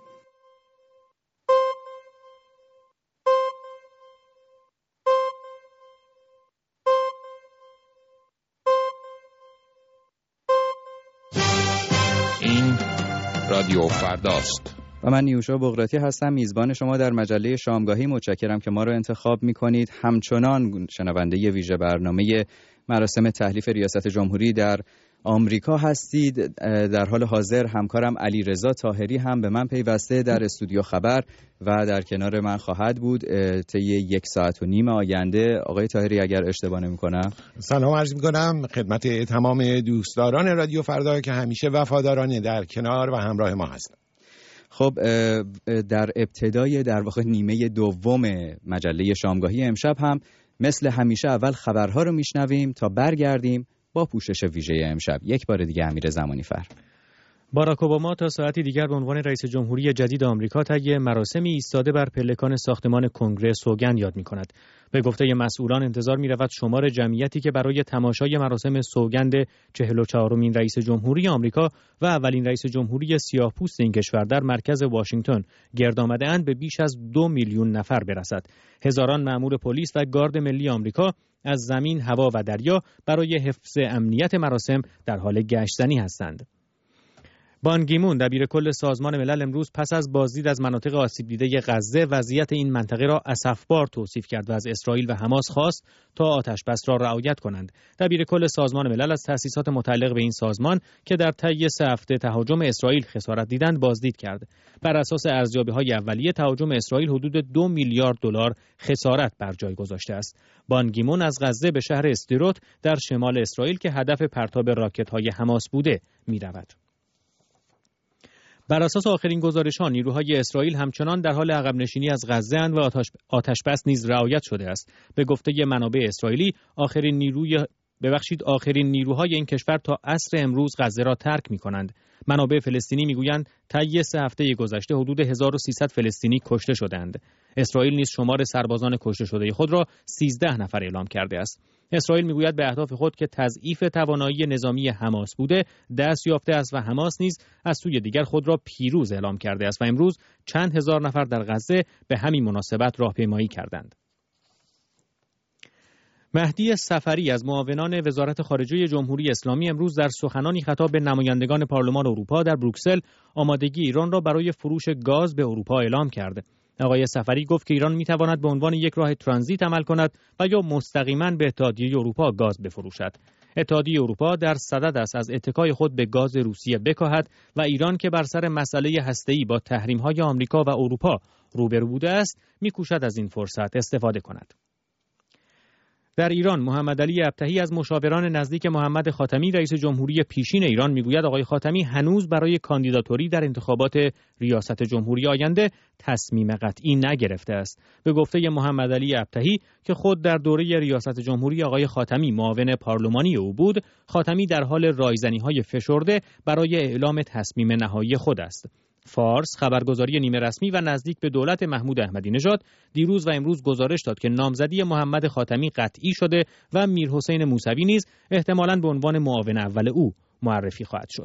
این رادیو فرداست و من نیوشا بغراتی هستم، میزبان شما در مجله شامگاهی. متشکرم که ما رو انتخاب میکنید. همچنان شنونده ویژه برنامه مراسم تحلیف ریاست جمهوری در آمریکا هستید. در حال حاضر همکارم علیرضا طاهری هم به من پیوسته در استودیو خبر و در کنار من خواهد بود طی 1.5 ساعت آینده. آقای طاهری اگر اشتباه نمی‌کنم. سلام عرض می‌کنم خدمت تمام دوستداران رادیو فردا که همیشه وفادارانه در کنار و همراه ما هستند. خب در ابتدای در واقع نیمه دوم مجله شامگاهی امشب هم مثل همیشه اول خبرها رو میشنویم تا برگردیم با پوشش ویژه امشب. یک بار دیگه امیر زمانی فر. باراک اوباما تا ساعتی دیگر به عنوان رئیس جمهوری جدید آمریکا طی مراسمی ایستاده بر پلکان ساختمان کنگره سوگند یاد می‌کند. به گفته مسئولان انتظار می‌رود شمار جمعیتی که برای تماشای مراسم سوگند 44مین رئیس جمهوری آمریکا و اولین رئیس جمهوری سیاه‌پوست این کشور در مرکز واشنگتن گرد آمده‌اند به بیش از 2 میلیون نفر برسد. هزاران مأمور پلیس و گارد ملی آمریکا از زمین، هوا و دریا برای حفظ امنیت مراسم در حال گشتنی هستند. بان کی مون دبیر کل سازمان ملل امروز پس از بازدید از مناطق آسیب دیده غزه وضعیت این منطقه را اسفبار توصیف کرد و از اسرائیل و حماس خواست تا آتش‌بس را رعایت کنند. دبیر کل سازمان ملل از تأسیسات متعلق به این سازمان که در طی 3 هفته تهاجم اسرائیل خسارت دیدند بازدید کرد. بر اساس ارزیابی‌های اولیه تهاجم اسرائیل حدود 2 میلیارد دلار خسارت بر جای گذاشته است. بان کی مون از غزه به شهر استیروت در شمال اسرائیل که هدف پرتاب راکت‌های حماس بوده می‌رود. بر اساس آخرین گزارش‌ها نیروهای اسرائیل همچنان در حال عقب نشینی از غزه اند و آتش‌بس نیز رعایت شده است. به گفته منابع اسرائیلی آخرین نیروهای این کشور تا عصر امروز غزه را ترک می‌کنند. منابع فلسطینی می‌گویند طی 3 هفته گذشته حدود 1300 فلسطینی کشته شدند. اسرائیل نیز شمار سربازان کشته شده خود را 13 نفر اعلام کرده است. اسرائیل میگوید به اهداف خود که تضعیف توانایی نظامی حماس بوده دست یافته است و حماس نیز از سوی دیگر خود را پیروز اعلام کرده است و امروز چند هزار نفر در غزه به همین مناسبت راهپیمایی کردند. مهدی صفری از معاونان وزارت خارجه جمهوری اسلامی امروز در سخنانی خطاب به نمایندگان پارلمان اروپا در بروکسل آمادگی ایران را برای فروش گاز به اروپا اعلام کرد. آقای صفری گفت که ایران میتواند به عنوان یک راه ترانزیت عمل کند و یا مستقیما به اتحادیه اروپا گاز بفروشد. اتحادیه اروپا در صدد است از اتکای خود به گاز روسیه بکاهد و ایران که بر سر مسئله هسته‌ای با تحریم‌های آمریکا و اروپا روبرو بوده است، می‌کوشد از این فرصت استفاده کند. در ایران محمد علی ابطحی از مشاوران نزدیک محمد خاتمی رئیس جمهوری پیشین ایران میگوید آقای خاتمی هنوز برای کاندیداتوری در انتخابات ریاست جمهوری آینده تصمیم قطعی نگرفته است. به گفته محمد علی ابطحی که خود در دوره ریاست جمهوری آقای خاتمی معاون پارلمانی او بود، خاتمی در حال رایزنی‌های فشرده برای اعلام تصمیم نهایی خود است. فارس خبرگزاری نیمه رسمی و نزدیک به دولت محمود احمدی نژاد دیروز و امروز گزارش داد که نامزدی محمد خاتمی قطعی شده و میرحسین موسوی نیز احتمالاً به عنوان معاون اول او معرفی خواهد شد.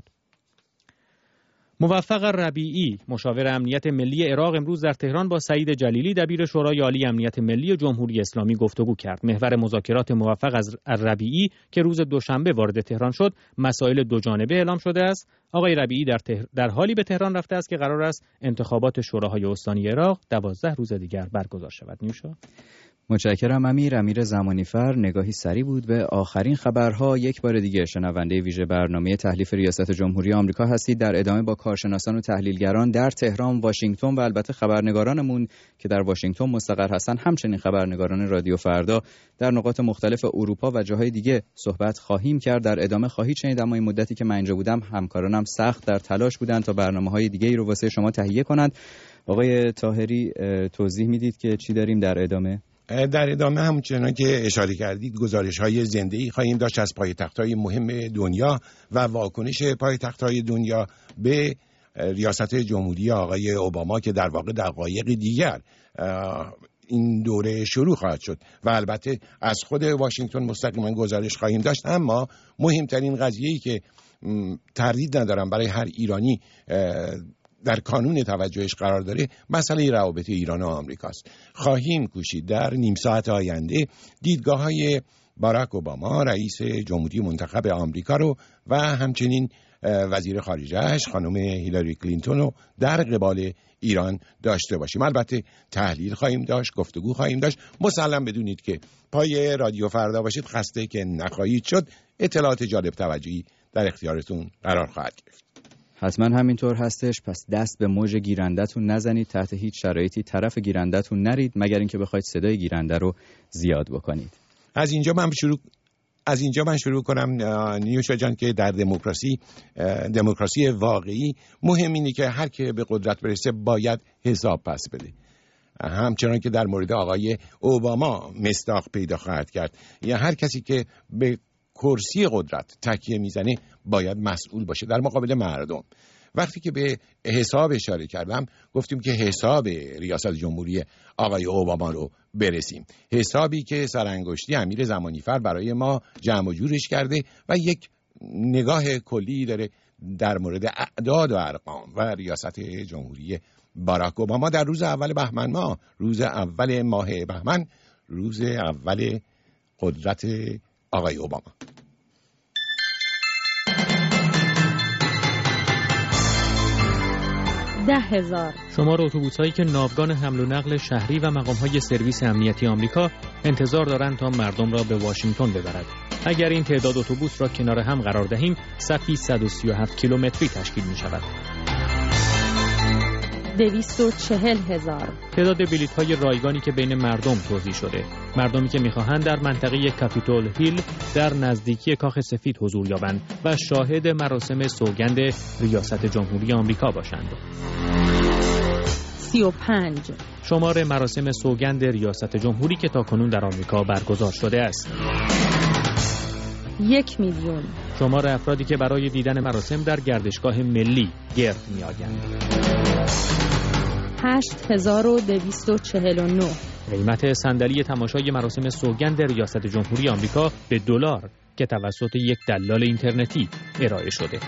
موفق ربیعی مشاور امنیت ملی عراق امروز در تهران با سعید جلیلی دبیر شورای عالی امنیت ملی جمهوری اسلامی گفتگو کرد. محور مذاکرات موفق از ربیعی که روز دوشنبه وارد تهران شد، مسائل دوجانبه اعلام شده است. آقای ربیعی در حالی به تهران رفته است که قرار است انتخابات شوراهای استانی عراق 12 روز دیگر برگزار شود. نیوشا متشکرم امیر زمانیفر. نگاهی سریع بود به آخرین خبرها. یک بار دیگه شنونده ویژه برنامه تحلیف ریاست جمهوری آمریکا هستید. در ادامه با کارشناسان و تحلیلگران در تهران، واشنگتن و البته خبرنگارانمون که در واشنگتن مستقر هستند، همچنین خبرنگاران رادیو فردا در نقاط مختلف اروپا و جاهای دیگه صحبت خواهیم کرد. در ادامه خواهید شنید. اما این مدتی که من اینجا بودم همکارانم سخت در تلاش بودند تا برنامه‌های دیگه‌ای رو واسه شما تهیه کنند آقای طاهری توضیح میدید که چی داریم در ادامه؟ در ادامه همچنان که اشاره کردید گزارش‌های زنده‌ای خواهیم داشت از پایتخت‌های مهم دنیا و واکنش پایتخت‌های دنیا به ریاست جمهوری آقای اوباما که در واقع دقایق دیگر این دوره شروع خواهد شد و البته از خود واشنگتن مستقیما گزارش خواهیم داشت. اما مهمترین قضیه‌ای که تردید ندارم برای هر ایرانی در کانون توجهش قرار داره مسئله روابط ایران و آمریکاست. خواهیم کوشید در نیم ساعت آینده دیدگاه‌های باراک اوباما رئیس جمهوری منتخب آمریکا رو و همچنین وزیر خارجه‌اش خانم هیلاری کلینتون رو در قبال ایران داشته باشیم. البته تحلیل خواهیم داشت، گفتگو خواهیم داشت. مسلم بدونید که پای رادیو فردا باشید، خسته که نخواهید شد. اطلاعات جالب توجهی در اختیارتون قرار خواهد گرفت. حتما همینطور هستش. پس دست به موج گیرندتون نزنید، تحت هیچ شرایطی طرف گیرندتون نرید مگر اینکه بخواید صدای گیرنده رو زیاد بکنید. از اینجا من شروع کنم نیوشا جان که در دموکراسی واقعی مهم اینه که هر که به قدرت برسه باید حساب پس بده. همچنان که در مورد آقای اوباما مصداق پیدا خواهد کرد. یا هر کسی که به کرسی قدرت تکیه میزنه باید مسئول باشه در مقابل مردم. وقتی که به حساب اشاره کردم گفتیم که حساب ریاست جمهوری آقای اوباما رو برسیم، حسابی که سرانگشتی امیر زمانیفر برای ما جمع و جورش کرده و یک نگاه کلی داره در مورد اعداد و ارقام و ریاست جمهوری باراک اوباما در روز اول بهمن ماه، روز اول ماه بهمن، روز اول قدرت آقای اوباما. شمار اتوبوس‌هایی که ناوگان حمل و نقل شهری و مقام‌های سرویس امنیتی آمریکا انتظار دارند تا مردم را به واشنگتن ببرد. اگر این تعداد اتوبوس را کنار هم قرار دهیم، صفی 137 کیلومتری تشکیل می‌شود. 240,000 تعداد بلیط‌های رایگانی که بین مردم توزیع شده. مردمی که می‌خواهند در منطقه کاپیتول هیل در نزدیکی کاخ سفید حضور یابند و شاهد مراسم سوگند ریاست جمهوری آمریکا باشند. 35 شمار مراسم سوگند ریاست جمهوری که تاکنون در آمریکا برگزار شده است. 1,000,000 شمار افرادی که برای دیدن مراسم در گردشگاه ملی گرد می‌آیند. 8,249 قیمت صندلی تماشای مراسم سوگند ریاست جمهوری آمریکا به دلار که توسط یک دلال اینترنتی ارائه شده.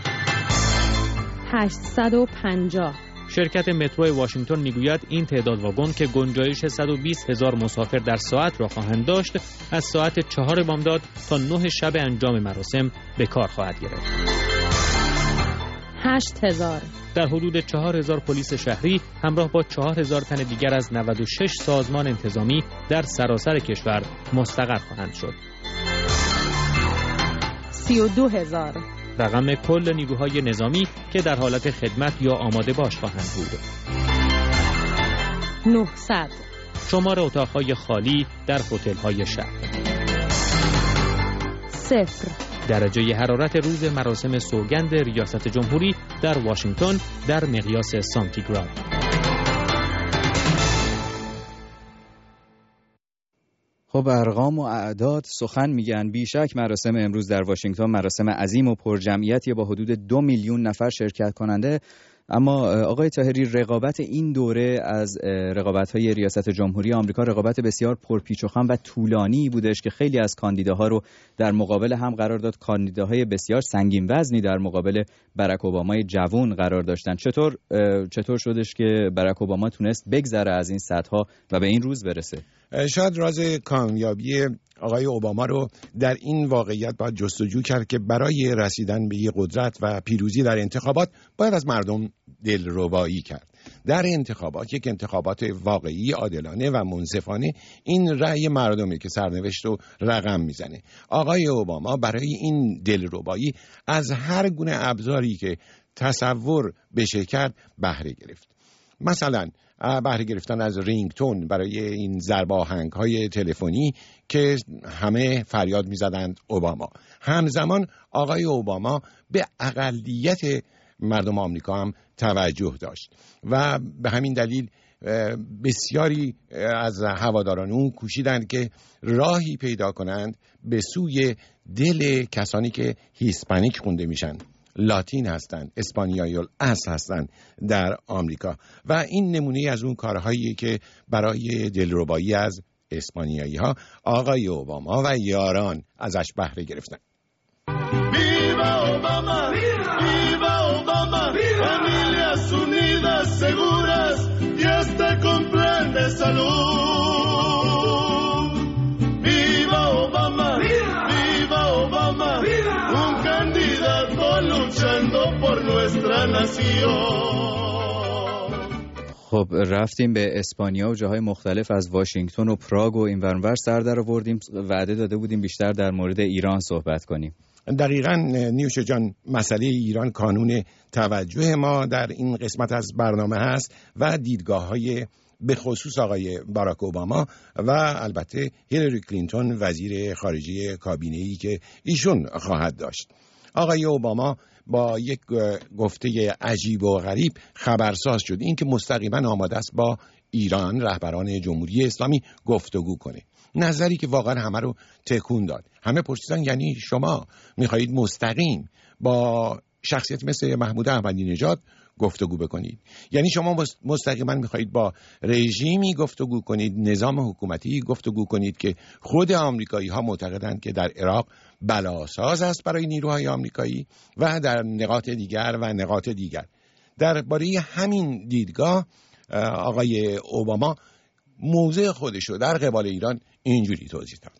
850 شرکت مترو واشنگتن میگوید این تعداد واگن که گنجایش 120,000 مسافر در ساعت را خواهند داشت از ساعت 4 بامداد تا 9 شب انجام مراسم به کار خواهد گرفت. 8,000 در حدود 4,000 پلیس شهری همراه با 4,000 تن دیگر از 96 سازمان انتظامی در سراسر کشور مستقر خواهند شد. 32,000 رقم کل نیروهای نظامی که در حالت خدمت یا آماده باش خواهند بود. 900 شمار اتاقهای خالی در هتل‌های شهر. 0 درجه حرارت روز مراسم سوگند ریاست جمهوری در واشنگتن در مقیاس سانتیگراد. خب ارقام و اعداد سخن میگن. بیشک مراسم امروز در واشنگتن مراسم عظیم و پرجمعیتی با حدود 2 میلیون نفر شرکت کننده. اما آقای طاهری، رقابت این دوره از رقابت‌های ریاست جمهوری آمریکا رقابت بسیار پرپیچ و خم و طولانی بودش که خیلی از کاندیداها رو در مقابل هم قرار داد. کاندیداهای بسیار سنگین وزنی در مقابل براک اوبامای جوان قرار داشتن. چطور شدش که براک اوباما تونست بگذره از این سطح‌ها و به این روز برسه؟ شاید راز کامیابی آقای اوباما رو در این واقعیت باید جستجو کرد که برای رسیدن به قدرت و پیروزی در انتخابات باید از مردم دلربایی کرد. در انتخابات، یک انتخابات واقعی، عادلانه و منصفانه، این رأی مردمه که سرنوشت رو رقم میزنه. آقای اوباما برای این دلربایی از هر گونه ابزاری که تصور بشه کرد بهره گرفت. مثلا بهره گرفتن از رینگتون برای این ضرب آهنگ‌های تلفنی که همه فریاد می‌زدند اوباما. همزمان آقای اوباما به اقلیت مردم آمریکا هم توجه داشت و به همین دلیل بسیاری از هواداران اون کوشیدند که راهی پیدا کنند به سوی دل کسانی که هیسپانیک خونده میشن، لاتین هستند، اسپانیایی الاصل هستند در آمریکا و این نمونه از اون کارهایی که برای دلربایی از اسپانیایی ها آقای اوباما و یاران ازش بهره گرفتن. Viva Obama, viva Obama, familias unidas, seguras y hasta con plan de salud. Viva Obama, viva Obama, un candidato luchando por nuestra nación. خب رفتیم به اسپانیا و جاهای مختلف از واشنگتن و پراگ و این ورانور سر در آوردیم. وعده داده بودیم بیشتر در مورد ایران صحبت کنیم. دقیقاً نیوش جان، مسئله ایران کانون توجه ما در این قسمت از برنامه هست و دیدگاه‌های به خصوص آقای باراک اوباما و البته هیلاری کلینتون وزیر خارجه کابینه‌ای که ایشون خواهد داشت. آقای اوباما با یک گفته عجیب و غریب خبرساز شد، این که مستقیما آماده است با ایران رهبران جمهوری اسلامی گفتگو کنه. نظری که واقعا همه رو تکون داد. همه پرسیدن یعنی شما میخواهید مستقیم با شخصیت مثل محمود احمدی نژاد گفتگو بکنید؟ یعنی شما مستقیما میخواهید با رژیمی گفتگو کنید، نظام حکومتی گفتگو کنید که خود آمریکایی ها معتقدند که در عراق بلاساز است برای نیروهای آمریکایی و در نقاط دیگر. درباره همین دیدگاه آقای اوباما موضع خودش رو در قبال ایران اینجوری توضیح داد.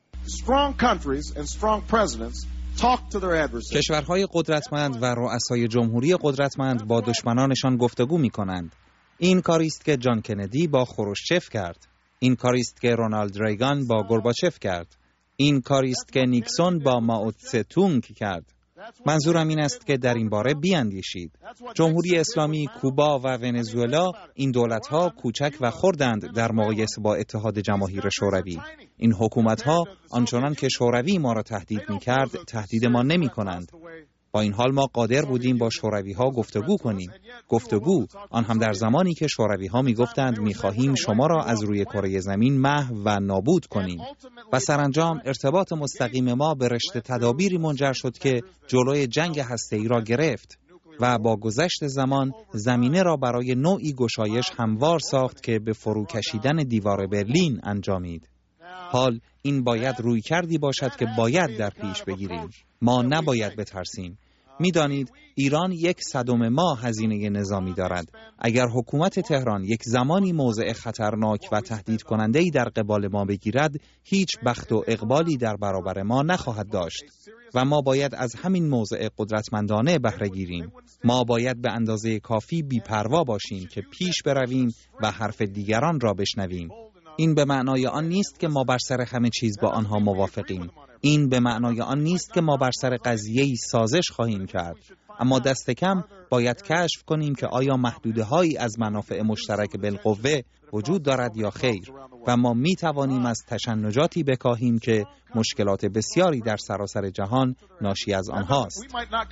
کشورهای قدرتمند و رؤسای جمهوری قدرتمند با دشمنانشان گفتگو می‌کنند. این کاری است که جان کندی با خروشچف کرد. این کاری است که رونالد ریگان با گورباچف کرد. این کاری است که نیکسون با مائو تسه-تونگ کرد. منظورم این است که در این باره بیاندیشید. جمهوری اسلامی، کوبا و ونزوئلا این دولت‌ها کوچک و خردند در مقایسه با اتحاد جماهیر شوروی. این حکومت‌ها آنچنان که شوروی ما را تهدید می‌کرد، تهدید ما نمی‌کنند. با این حال ما قادر بودیم با شوروی‌ها گفتگو کنیم. گفتگو آن هم در زمانی که شوروی‌ها می‌گفتند می‌خواهیم شما را از روی کره زمین محو و نابود کنیم. و سرانجام ارتباط مستقیم ما به رشته تدابیری منجر شد که جلوی جنگ هسته‌ای را گرفت و با گذشت زمان زمینه را برای نوعی گشایش هموار ساخت که به فرو کشیدن دیوار برلین انجامید. حال این باید رویکردی باشد که باید در پیش بگیریم. ما نباید بترسیم. می‌دانید ایران 1/100 ما هزینه نظامی دارد. اگر حکومت تهران یک زمانی موضع خطرناک و تهدید کننده‌ای در قبال ما بگیرد، هیچ بخت و اقبالی در برابر ما نخواهد داشت و ما باید از همین موضع قدرتمندانه بهره گیریم. ما باید به اندازه کافی بی‌پروا باشیم که پیش برویم و حرف دیگران را بشنویم. این به معنای آن نیست که ما بر سر همه چیز با آنها موافقیم. این به معنای آن نیست که ما بر سر قضیه‌ای سازش خواهیم کرد. اما دست کم باید کشف کنیم که آیا محدوده‌هایی از منافع مشترک بالقوه وجود دارد یا خیر و ما می توانیم از تشنجاتی بکاهیم که مشکلات بسیاری در سراسر جهان ناشی از آنهاست.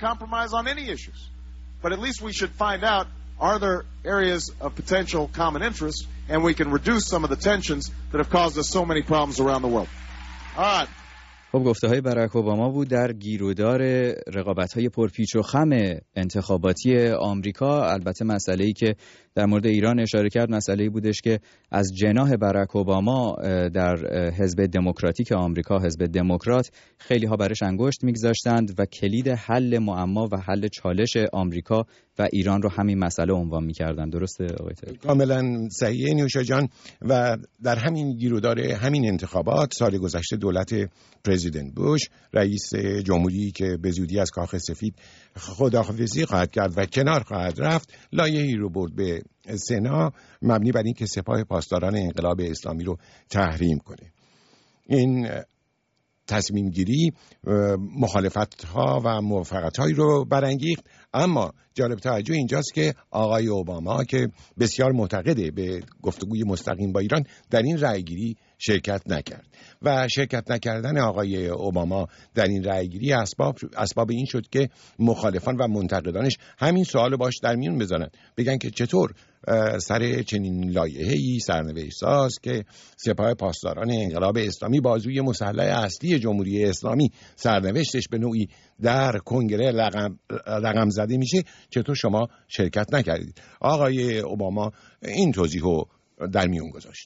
Are there areas of potential common interest, and we can reduce some of the tensions that have caused us so many problems around the world. All right. خب گفته‌های باراک اوباما بود در گیرودار رقابت‌های پرپیچ و خم انتخاباتی آمریکا. البته مسئله‌ای که در مورد ایران اشاره کرد مسئله‌ای بودش که از جناح باراک اوباما در حزب دموکراتیک آمریکا، حزب دموکرات، خیلی ها برش انگشت می‌گذاشتند و کلید حل معما و حل چالش آمریکا و ایران رو همین مسئله عنوان می‌کردن. درسته آقای تهرانی؟ کاملا صحیح نیوشا جان. و در همین گیرودار همین انتخابات سال گذشته دولت پرزیدنت بوش، رئیس جمهوری که به زودی از کاخ سفید خداحافظی خواهد کرد و کنار خواهد رفت، لایحه‌ای رو برد به سنا مبنی بر این که سپاه پاسداران انقلاب اسلامی رو تحریم کنه. این تصمیم گیری مخالفت ها و موافقت هایی رو برانگیخت، اما جالب توجه اینجاست که آقای اوباما که بسیار معتقده به گفتگوی مستقیم با ایران، در این رأی گیری شرکت نکرد و شرکت نکردن آقای اوباما در این رأیگیری اسباب این شد که مخالفان و منتقدانش همین سوال باش در میون بزنن، بگن که چطور سر چنین لایحه‌ای سرنوشت ساز که سپاه پاسداران انقلاب اسلامی بازوی مسلح اصلی جمهوری اسلامی سرنوشتش به نوعی در کنگره رقم زده میشه، چطور شما شرکت نکردید؟ آقای اوباما این توضیحو در میون گذاشت.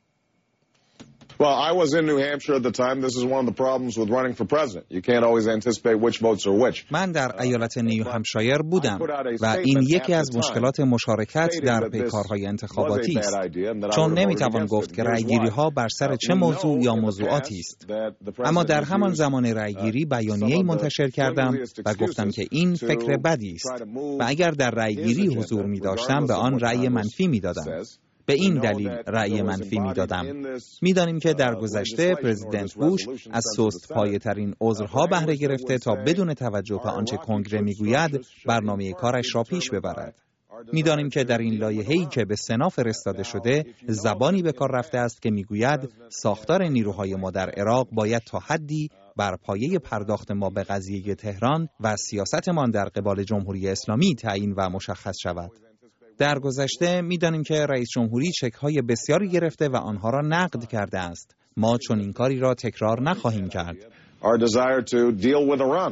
Well, I was in New Hampshire at the time. This is one of the problems with running for president. You can't always anticipate which votes are which. من در ایالت نیو همشایر بودم و این یکی از مشکلات مشارکت در پیکارهای انتخاباتی است، چون نمیتوان گفت که رأیگیری‌ها بر سر چه موضوع یا موضوعاتی است. اما در همان زمان رأیگیری بیانیه‌ای منتشر کردم و گفتم که این فکر بدی است و اگر در رأیگیری حضور می‌داشتم به آن رأی منفی می‌دادم. به این دلیل رأی منفی می‌دادم. می‌دانیم که در گذشته پرزیدنت بوش از سست پایه‌ترین عذرها بهره گرفته تا بدون توجه به آنچه کنگره می‌گوید برنامه کارش را پیش ببرد. می‌دانیم که در این لایحه‌ای که به سنا فرستاده شده زبانی به کار رفته است که می‌گوید ساختار نیروهای ما در عراق باید تا حدی بر پایه پرداخت ما به قضیه تهران و سیاستمان در قبال جمهوری اسلامی تعیین و مشخص شود. در گذشته می‌دانیم که رئیس جمهوری چک‌های بسیاری گرفته و آنها را نقد کرده است. ما چون این کاری را تکرار نخواهیم کرد. Our desire to deal with Iran.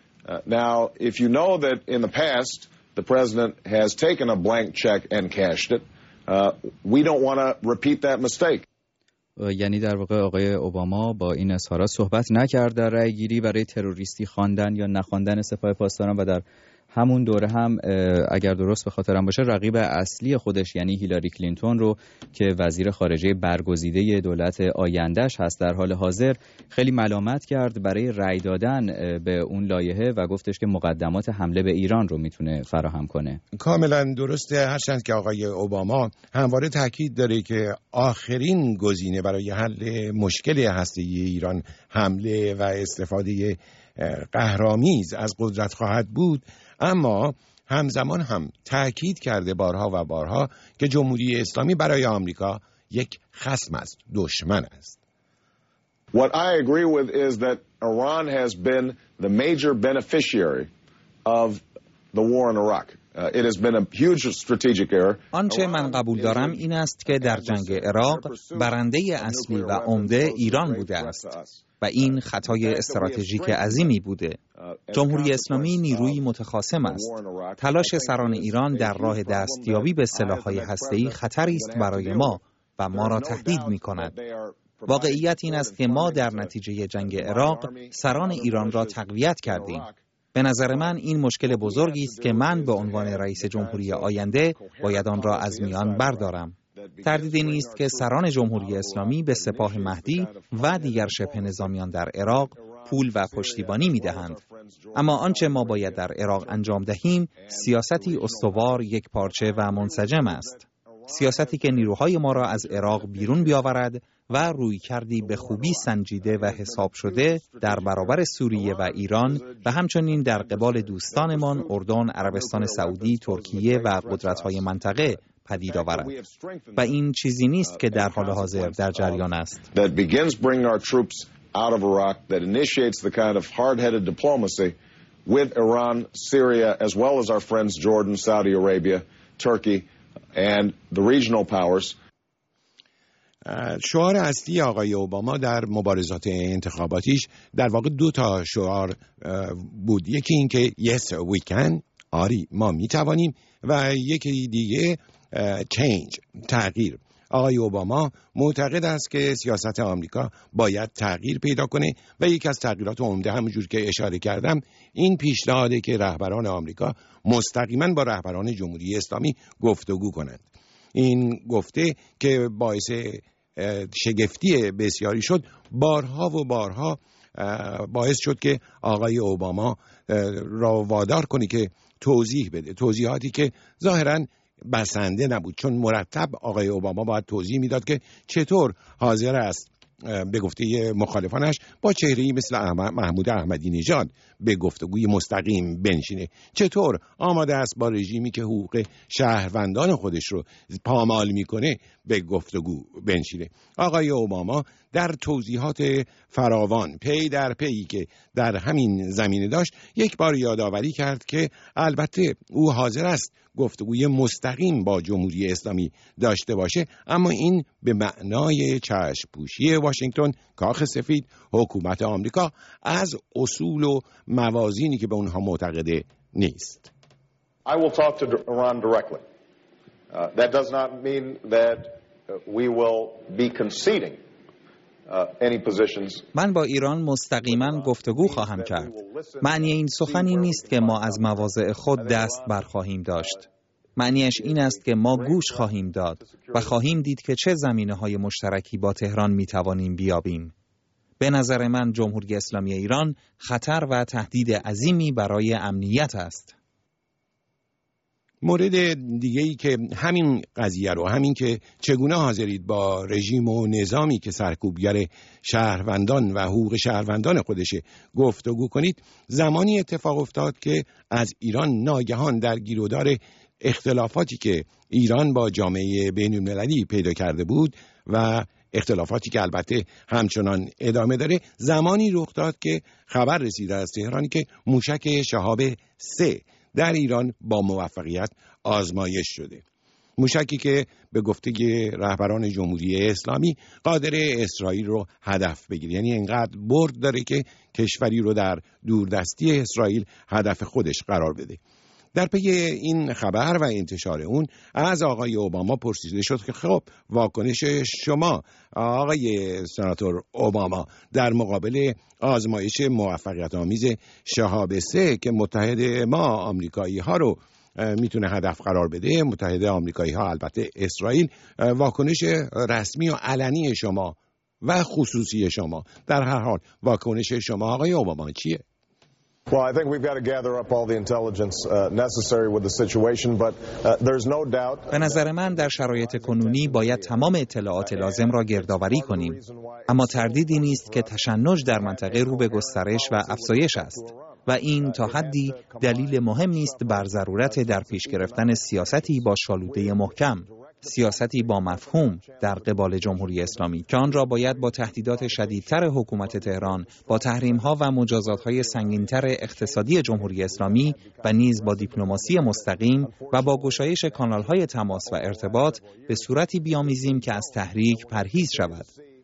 Now, if you know that in the past the president has taken a blank check and cashed it, we don't want to repeat that mistake. یعنی در واقع آقای اوباما با این اظهارات صحبت نکرد در رأیگیری برای تروریستی خواندن یا نخواندن سپاه پاسداران و در همون دوره هم اگر درست به خاطرم باشه رقیب اصلی خودش یعنی هیلاری کلینتون رو که وزیر خارجه برگزیده دولت آیندهش هست در حال حاضر خیلی ملامت کرد برای رأی دادن به اون لایحه و گفتش که مقدمات حمله به ایران رو میتونه فراهم کنه. کاملا درسته، هرچند که آقای اوباما همواره تاکید داره که آخرین گزینه برای حل مشکل هسته‌ای ایران حمله و استفاده قهرآمیز از قدرت خواهد بود، اما همزمان هم تأکید کرده بارها و بارها که جمهوری اسلامی برای آمریکا یک خصم است، دشمن است. What I agree with is that Iran has been the major beneficiary of the war in Iraq. It has been a huge strategic error. آنچه من قبول دارم این است که در جنگ عراق برنده اصلی و عمده ایران بوده است و این خطای استراتژیک عظیمی بوده. جمهوری اسلامی نیروی متخاصم است. تلاش سران ایران در راه دستیابی به سلاح‌های هسته‌ای خطری است برای ما و ما را تهدید می‌کند. واقعیت این است که ما در نتیجه جنگ عراق سران ایران را تقویت کردیم. به نظر من این مشکل بزرگی است که من به عنوان رئیس جمهوری آینده باید آن را از میان بردارم. تردیدی نیست که سران جمهوری اسلامی به سپاه مهدی و دیگر شبه نظامیان در عراق پول و پشتیبانی می‌دهند. اما آنچه ما باید در عراق انجام دهیم سیاستی استوار، یک پارچه و منسجم است. سیاستی که نیروهای ما را از عراق بیرون بیاورد و رویکردی به خوبی سنجیده و حساب شده در برابر سوریه و ایران و همچنین در قبال دوستانمان اردن، عربستان سعودی، ترکیه و قدرت‌های منطقه پدید آورد و این چیزی نیست که در حال حاضر در جریان است. That begins bringing our troops out of Iraq, that initiates the kind of hard-headed diplomacy with Iran, Syria, as well as our friends Jordan, Saudi Arabia, Turkey and the regional powers. شعار اصلی آقای اوباما در مبارزات انتخاباتیش در واقع دو تا شعار بود. یکی این که yes we can، آری ما میتوانیم، و یکی دیگه change، تغییر. آقای اوباما معتقد است که سیاست آمریکا باید تغییر پیدا کنه و یکی از تغییرات عمده همونجور که اشاره کردم این پیشنهاده که رهبران آمریکا مستقیما با رهبران جمهوری اسلامی گفتگو کنند. این گفته که باعث شگفتی بسیاری شد، بارها و بارها باعث شد که آقای اوباما را وادار کنه که توضیح بده، توضیحاتی که ظاهراً بسنده نبود، چون مرتب آقای اوباما باید توضیح میداد که چطور حاضر است به گفته مخالفانش با چهره‌ای مثل محمود احمدی نژاد به گفتگوی مستقیم بنشینه؟ چطور آماده است با رژیمی که حقوق شهروندان خودش رو پامال میکنه به گفتگو بنشینه؟ آقای اوباما در توضیحات فراوان پی در پی که در همین زمینه داشت یک بار یادآوری کرد که البته او حاضر است گفتگوی مستقیم با جمهوری اسلامی داشته باشه، اما این به معنای چشم‌پوشی واشنگتن، کاخ سفید، حکومت آمریکا از اصول و موازینی که به اونها معتقده نیست. I will talk to Iran directly. That does not mean that we will be conceding any positions. من با ایران مستقیما گفتگو خواهم کرد. معنی این سخنی نیست که ما از مواضع خود دست برخواهیم داشت. معنیش این است که ما گوش خواهیم داد و خواهیم دید که چه زمینه‌های مشترکی با تهران می‌توانیم بیابیم. به نظر من جمهوری اسلامی ایران خطر و تهدید عظیمی برای امنیت است. مورد دیگه‌ای که همین قضیه رو، همین که چگونه حاضرید با رژیم و نظامی که سرکوبگر شهروندان و حقوق شهروندان خودشه گفتگو کنید، زمانی اتفاق افتاد که از ایران ناگهان در گیرودار اختلافاتی که ایران با جامعه بین‌المللی پیدا کرده بود و اختلافاتی که البته همچنان ادامه داره، زمانی رخ داد که خبر رسید از تهران که موشک شهاب 3 در ایران با موفقیت آزمایش شده. موشکی که به گفته رهبران جمهوری اسلامی قادر اسرائیل رو هدف بگیره، یعنی اینقدر برد داره که کشوری رو در دوردستی اسرائیل هدف خودش قرار بده. در پی این خبر و انتشار اون از آقای اوباما پرسیده شد که خب واکنش شما آقای سناتور اوباما در مقابل آزمایش موفقیت آمیز شهاب 3 که متحد ما آمریکایی ها رو میتونه هدف قرار بده، متحد آمریکایی ها البته اسرائیل، واکنش رسمی و علنی شما و خصوصی شما، در هر حال واکنش شما آقای اوباما چیه؟ Well, I think we've got to gather up all the intelligence necessary with the situation, but there's no doubt. به نظر من در شرایط کنونی باید تمام اطلاعات لازم را گردآوری کنیم، اما تردیدی نیست که تشنج در منطقه رو به گسترش و افزایش است و این تا حدی دلیل مهمی است بر ضرورت در پیش گرفتن سیاستی با شالوده محکم، سیاستی با مفهوم در قبال جمهوری اسلامی که آن را باید با تهدیدات شدیدتر حکومت تهران، با تحریم‌ها و مجازات‌های سنگین‌تر اقتصادی جمهوری اسلامی و نیز با دیپلماسی مستقیم و با گشایش کانال‌های تماس و ارتباط به صورتی بیامیزیم که از تحریک پرهیز شود.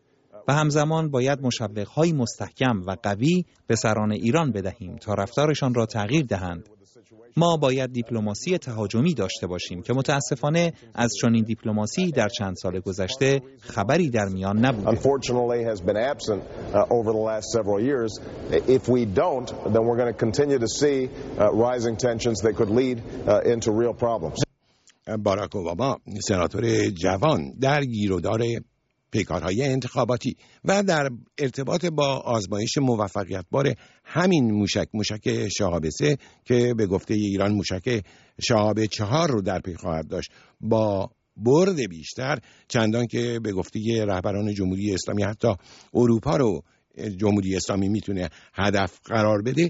و همزمان باید مشوق‌های مستحکم و قوی به سران ایران بدهیم تا رفتارشان را تغییر دهند. ما باید دیپلماسی تهاجمی داشته باشیم که متاسفانه از چنین دیپلماسی در چند سال گذشته خبری در میان نبوده. Unfortunately has been absent over the last several years. If we don't, then we're going to continue to see rising tensions that could lead into real problems. باراک اوباما سناتور جوان در گیرودار پیکارهای انتخاباتی و در ارتباط با آزمایش موفقیت‌بار همین موشک شهاب 3 که به گفته ایران موشک شهاب 4 رو در پی خواهد داشت با برد بیشتر، چندان که به گفته رهبران جمهوری اسلامی حتی اروپا رو جمهوری اسلامی میتونه هدف قرار بده.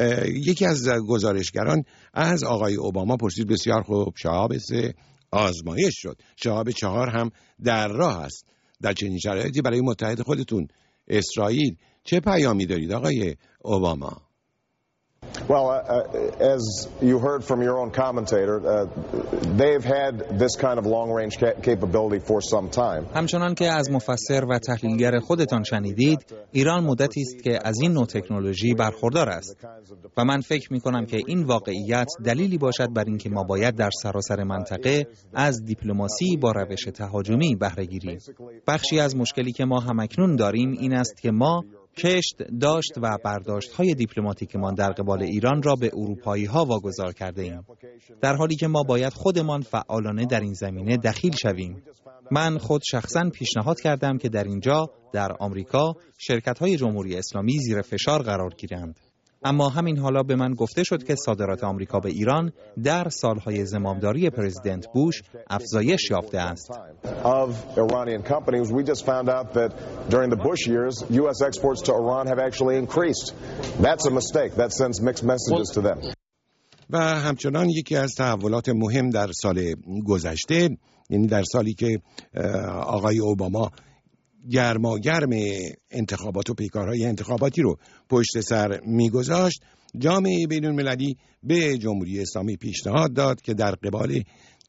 یکی از گزارشگران از آقای اوباما پرسید بسیار خوب، شهاب 3 آزمایش شد، شهاب 4 هم در راه است. در چنین شرایطی برای متحد خودتون اسرائیل چه پیامی دارید آقای اوباما؟ Well, as you heard from your own commentator, they've had this kind of long-range capability for some time. همچنان که از مفسر و تحلیلگر خودتان شنیدید، ایران مدتی است که از این نوع تکنولوژی برخوردار است و من فکر می‌کنم که این واقعیت دلیلی باشد بر اینکه ما باید در سراسر منطقه از دیپلماسی با روش تهاجمی بهره گیریم. بخشی از مشکلی که ما همکنون داریم این است که ما کشت داشت و برداشت‌های دیپلماتیکمان در قبال ایران را به اروپایی‌ها واگذار کرده ایم، در حالی که ما باید خودمان فعالانه در این زمینه دخیل شویم. من خود شخصاً پیشنهاد کردم که در اینجا در آمریکا شرکت‌های جمهوری اسلامی زیر فشار قرار گیرند. اما همین حالا به من گفته شد که صادرات آمریکا به ایران در سالهای زمامداری پرزیدنت بوش افزایش یافته است. و همچنان یکی از تحولات مهم در سال گذشته، یعنی در سالی که آقای اوباما گرماگرم انتخابات و پیکارهای انتخاباتی رو پشت سر میگذاشت، جامعه بین المللی به جمهوری اسلامی پیشنهاد داد که در قبال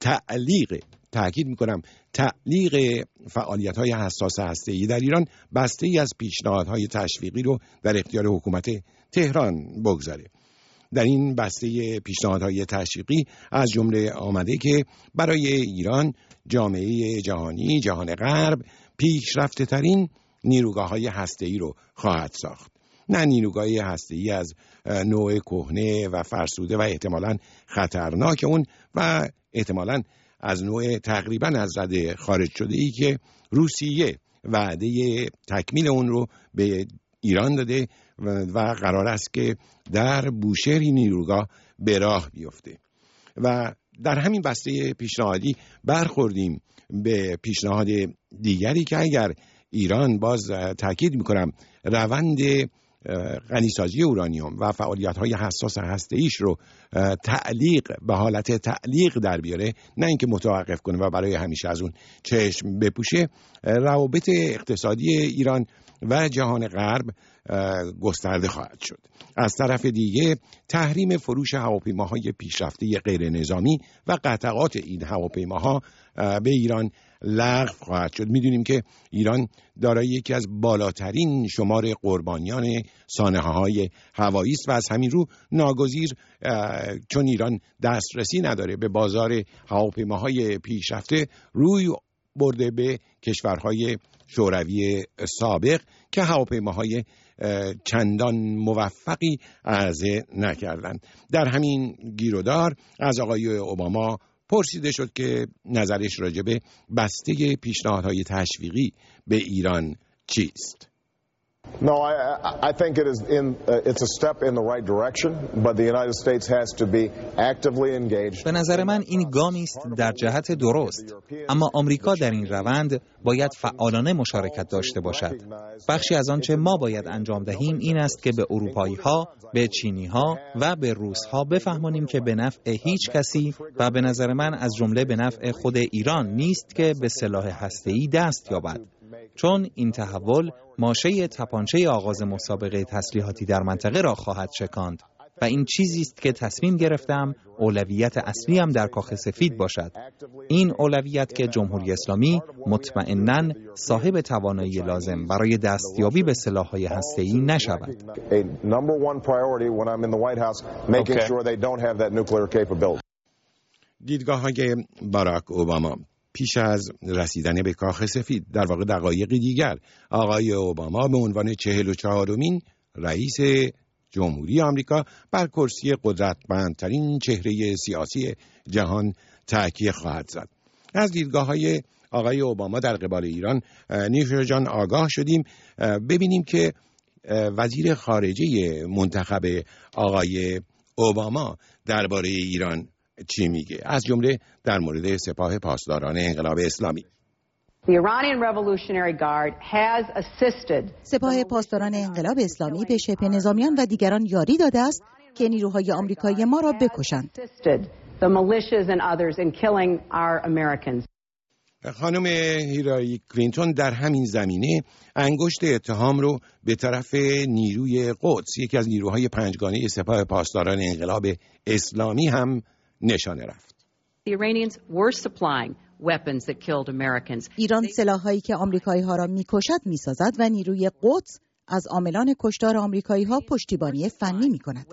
تعلیق فعالیت‌های حساس هسته‌ای در ایران بسته‌ای از پیشنهادهای تشویقی رو در اختیار حکومت تهران بگذاره. در این بسته پیشنهادهای تشویقی از جمله آمده که برای ایران جامعه جهانی، جهان غرب، پیشرفته ترین نیروگاه‌های هسته‌ای رو خواهد ساخت. نه نیروگاهی هسته‌ای از نوع کهنه و فرسوده و احتمالاً خطرناک اون و احتمالاً از نوع تقریباً از رده خارج شده‌ای که روسیه وعده تکمیل اون رو به ایران داده و قرار است که در بوشهر این نیروگاه به راه بیفته. و در همین بسته پیشنهادی برخوردیم به پیشنهاد دیگری که اگر ایران، باز تاکید میکنم، روند غنیسازی اورانیوم و فعالیت‌های حساس هسته‌ایش رو به حالت تعلیق در بیاره، نه اینکه متوقف کنه و برای همیشه از اون چشم بپوشه، روابط اقتصادی ایران و جهان غرب گسترده خواهد شد. از طرف دیگه تحریم فروش هواپیماهای پیشرفته غیر نظامی و قطعات این هواپیماها به ایران لغو خواهد شد. میدونیم که ایران دارای یکی از بالاترین شمار قربانیان سانحه‌های هوایی است و از همین رو ناگزیر، چون ایران دسترسی نداره به بازار هواپیماهای پیشرفته، روی برده به کشورهای شوروی سابق که هواپیماهای چندان موفقی عرضه نکردند. در همین گیرودار از آقای اوباما پرسیده شد که نظرش راجع به بسته پیشنهادهای تشویقی به ایران چیست؟ No, I think it's a step in the right direction, but the United States has to be actively engaged. به نظر من این گامی است در جهت درست، اما آمریکا در این روند باید فعالانه مشارکت داشته باشد. بخشی از آنچه ما باید انجام دهیم این است که به اروپایی‌ها، به چینی‌ها و به روس‌ها بفهمانیم که به نفع هیچ کسی و به نظر من از جمله به نفع خود ایران نیست که به سلاح هسته‌ای دست یابد، چون این تحول ماشه تپانچه آغاز مسابقه تسلیحاتی در منطقه را خواهد شکاند و این چیزی است که تصمیم گرفتم اولویت اصلی هم در کاخ سفید باشد. این اولویت که جمهوری اسلامی مطمئناً صاحب توانایی لازم برای دستیابی به سلاح‌های هسته‌ای نشود. دیدگاه‌های باراک اوباما پیش از رسیدن به کاخ سفید، در واقع دقایقی دیگر، آقای اوباما به عنوان 44مین رئیس جمهوری آمریکا بر کرسی قدرتمندترین چهره سیاسی جهان تکیه خواهد زد. از دیدگاه‌های آقای اوباما در قبال ایران نیوشا جان آگاه شدیم. ببینیم که وزیر خارجه منتخب آقای اوباما درباره ایران چی میگه، از جمله در مورد سپاه پاسداران انقلاب اسلامی. سپاه پاسداران انقلاب اسلامی به شبه نظامیان و دیگران یاری داده است که نیروهای آمریکایی ما را بکشند. خانم هیلاری کلینتون در همین زمینه انگشت اتهام رو به طرف نیروی قدس، یکی از نیروهای پنجگانه سپاه پاسداران انقلاب اسلامی هم نشانه رفت. ایران سلاح‌هایی که آمریکایی‌ها را می‌کشد می‌سازد و نیروی قدس از عاملان کشتار آمریکایی‌ها پشتیبانی فنی می‌کند.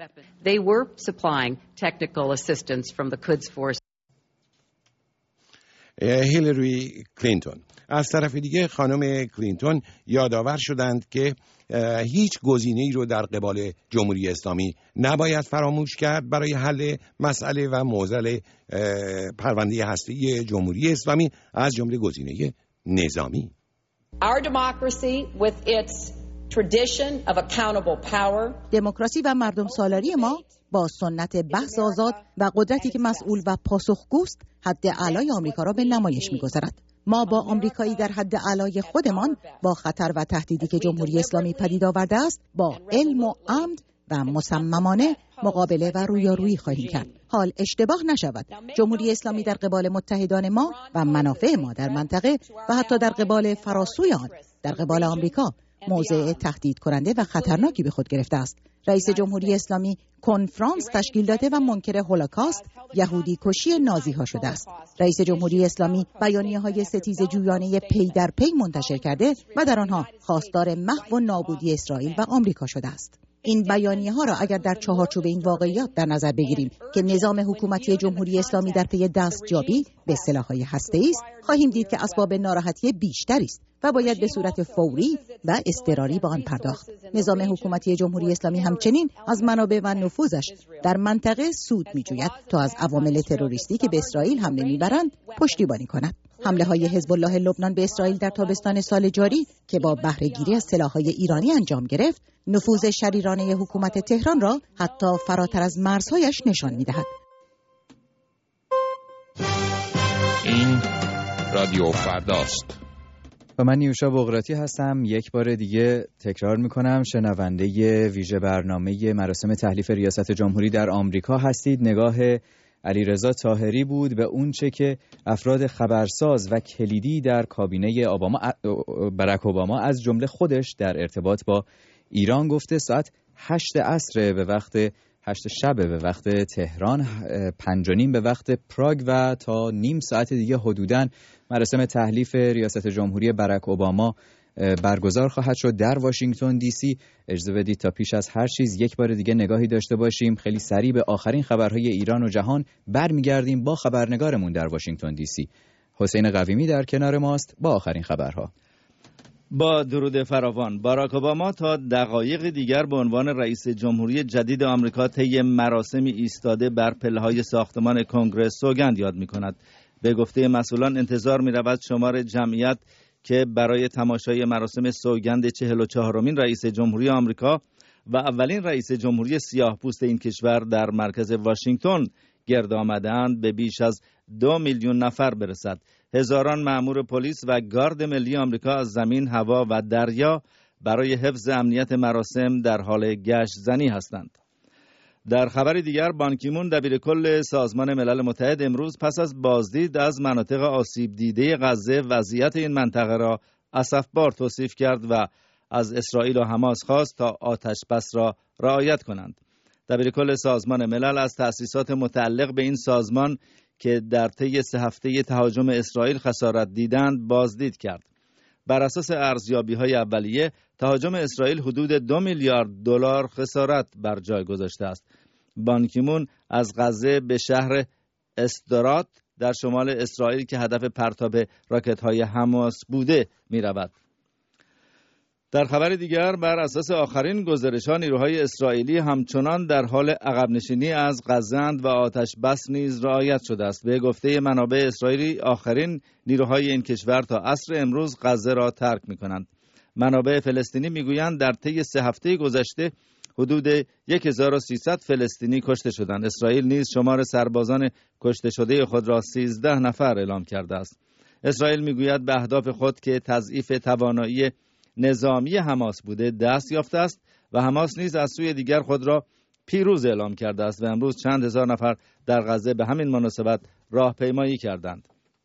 هیلاری کلینتون. از طرف دیگه خانم کلینتون یادآور شدند که هیچ گزینه‌ای رو در قبال جمهوری اسلامی نباید فراموش کرد برای حل مسئله و معضل پرونده هسته‌ای جمهوری اسلامی، از جمله گزینه نظامی. Our democracy with its دموکراسی و مردم سالاری ما با سنت بحث آزاد و قدرتی که مسئول و پاسخگوست حد اعلای آمریکا را به نمایش می‌گذارد. ما با آمریکایی در حد اعلای خودمان با خطر و تهدیدی که جمهوری اسلامی پدید آورده است با علم و عمد و مصممانه مقابله و رویارویی خواهیم کرد. حال اشتباه نشود، جمهوری اسلامی در قبال متحدان ما و منافع ما در منطقه و حتی در قبال فراسوی آن در قبال آمریکا موضع تهدید کننده و خطرناکی به خود گرفته است. رئیس جمهوری اسلامی کنفرانس تشکیل داده و منکر هولوکاست، یهودی کشی نازی ها شده است. رئیس جمهوری اسلامی بیانیه‌های ستیز جویانه پی در پی منتشر کرده و در آنها خواستار محو و نابودی اسرائیل و آمریکا شده است. این بیانیه ها را اگر در چهارچوب این واقعیات در نظر بگیریم که نظام حکومتی جمهوری اسلامی در پی دستیابی به سلاح‌های هسته‌ای است، خواهیم دید که اسباب ناراحتی بیشتری است و باید به صورت فوری و اضطراری به آن پرداخت. نظام حکومتی جمهوری اسلامی همچنین از منابع و نفوذش در منطقه سود می‌جوید تا از عوامل تروریستی که به اسرائیل حمله می‌برند پشتیبانی کند. حمله‌های حزب الله لبنان به اسرائیل در تابستان سال جاری که با بهره‌گیری از سلاح‌های ایرانی انجام گرفت، نفوذ شریرانه حکومت تهران را حتی فراتر از مرزهایش نشان می‌دهد. این رادیو فرداست. و من نیوشا بغراتی هستم. یک بار دیگه تکرار میکنم شنونده ویژه برنامه مراسم تحلیف ریاست جمهوری در آمریکا هستید. نگاه علیرضا طاهری بود به اون چه که افراد خبرساز و کلیدی در کابینه برک اوباما از جمله خودش در ارتباط با ایران گفته. ساعت 8 عصر به وقت 8 شب به وقت تهران، 5:30 به وقت پراگ و تا نیم ساعت دیگه حدوداً مراسم تحلیف ریاست جمهوری برک اوباما برگزار خواهد شد در واشنگتن دی سی. اجازه بدید تا پیش از هر چیز یک بار دیگه نگاهی داشته باشیم خیلی سریع به آخرین خبرهای ایران و جهان. برمیگردیم با خبرنگارمون در واشنگتن دی سی حسین قویمی در کنار ماست با آخرین خبرها. با درود فراوان، باراک اوباما تا دقایق دیگر به عنوان رئیس جمهوری جدید آمریکا طی مراسمی ایستاده بر پله‌های ساختمان کنگره سوگند یاد می‌کند. به گفته مسئولان انتظار می‌رود شمار جمعیت که برای تماشای مراسم سوگند 44مین رئیس جمهوری آمریکا و اولین رئیس جمهوری سیاه‌پوست این کشور در مرکز واشنگتن گرد آمده‌اند به بیش از 2 میلیون نفر برسد. هزاران مأمور پلیس و گارد ملی آمریکا از زمین، هوا و دریا برای حفظ امنیت مراسم در حال گشت زنی هستند. در خبر دیگر، بان کی مون دبیرکل سازمان ملل متحد امروز پس از بازدید از مناطق آسیب دیده غزه وضعیت این منطقه را اسفبار توصیف کرد و از اسرائیل و حماس خواست تا آتش بس را رعایت کنند. دبیرکل سازمان ملل از تأسیسات متعلق به این سازمان که در طی 3 هفته تهاجم اسرائیل خسارت دیدند بازدید کرد. بر اساس ارزیابی‌های اولیه، تهاجم اسرائیل حدود 2 میلیارد دلار خسارت بر جای گذاشته است. بان کی مون از غزه به شهر استرات در شمال اسرائیل که هدف پرتاب راکت‌های حماس بوده می‌رود. در خبر دیگر، بر اساس آخرین گزارش‌ها نیروهای اسرائیلی همچنان در حال عقب نشینی از غزه‌اند و آتش بس نیز رعایت شده است. به گفته منابع اسرائیلی، آخرین نیروهای این کشور تا عصر امروز غزه را ترک می‌کنند. منابع فلسطینی می‌گویند در طی 3 هفته گذشته حدود 1300 فلسطینی کشته شدند. اسرائیل نیز شمار سربازان کشته شده خود را 13 نفر اعلام کرده است. اسرائیل می‌گوید به اهداف خود که تضعیف توانایی نظامی حماس بوده دست یافته است و حماس نیز از سوی دیگر خود را پیروز اعلام کرده است و امروز چند هزار نفر در غزه به همین مناسبت راهپیمایی کردند.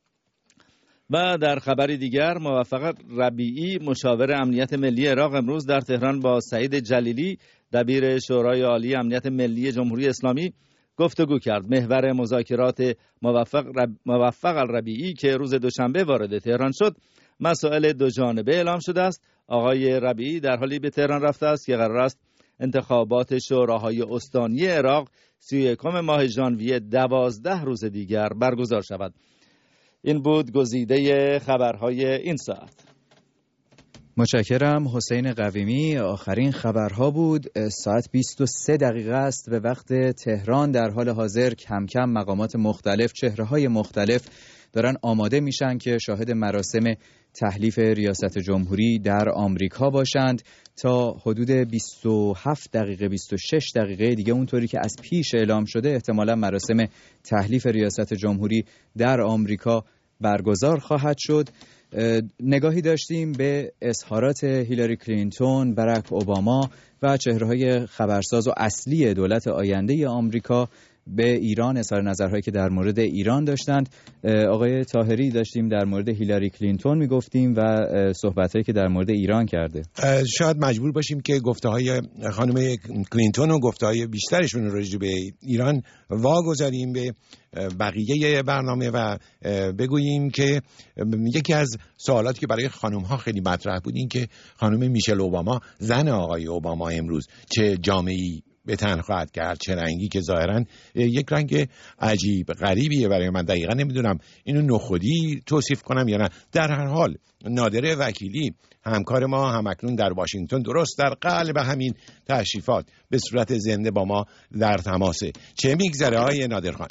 و در خبری دیگر، موفق ربیعی مشاور امنیت ملی عراق امروز در تهران با سعید جلیلی دبیر شورای عالی امنیت ملی جمهوری اسلامی گفتگو کرد. محور مذاکرات موفق الربیعی که روز دوشنبه وارد تهران شد مسائل دو جانبه اعلام شده است. آقای ربیعی در حالی به تهران رفته است که قرار است انتخابات شوراهای استانی عراق 31 ماه ژانویه 12 روز دیگر برگزار شود. این بود گزیده خبرهای این ساعت. متشکرم. حسین قویمی. آخرین خبرها بود. ساعت 23 دقیقه است به وقت تهران. در حال حاضر کم کم مقامات مختلف، چهره‌های مختلف دارن آماده میشن که شاهد مراسم تحلیف ریاست جمهوری در آمریکا باشند. تا حدود 27 دقیقه 26 دقیقه دیگه اونطوری که از پیش اعلام شده احتمالا مراسم تحلیف ریاست جمهوری در آمریکا برگزار خواهد شد. نگاهی داشتیم به اظهارات هیلاری کلینتون، باراک اوباما و چهره‌های خبرساز و اصلی دولت آینده آمریکا به ایران، اظهار نظرهایی که در مورد ایران داشتند. آقای طاهری داشتیم در مورد هیلاری کلینتون میگفتیم و صحبتایی که در مورد ایران کرده. شاید مجبور باشیم که گفته‌های خانم کلینتون و گفته‌های بیشترشون راجع به ایران واگذاریم به بقیه برنامه و بگوییم که یکی از سوالاتی که برای خانم‌ها خیلی مطرح بود این که خانم میشل اوباما، زن آقای اوباما، امروز چه جامعه‌ای به تن خواهد کرد، چه رنگی، که ظاهراً یک رنگ عجیب غریبیه برای من. دقیقاً نمیدونم اینو نخودی توصیف کنم یا نه. در هر حال نادر وکیلی همکار ما همکنون در واشنگتن، درست در قلب همین تشریفات به صورت زنده با ما در تماسه. چه میگذره آقای نادر خان؟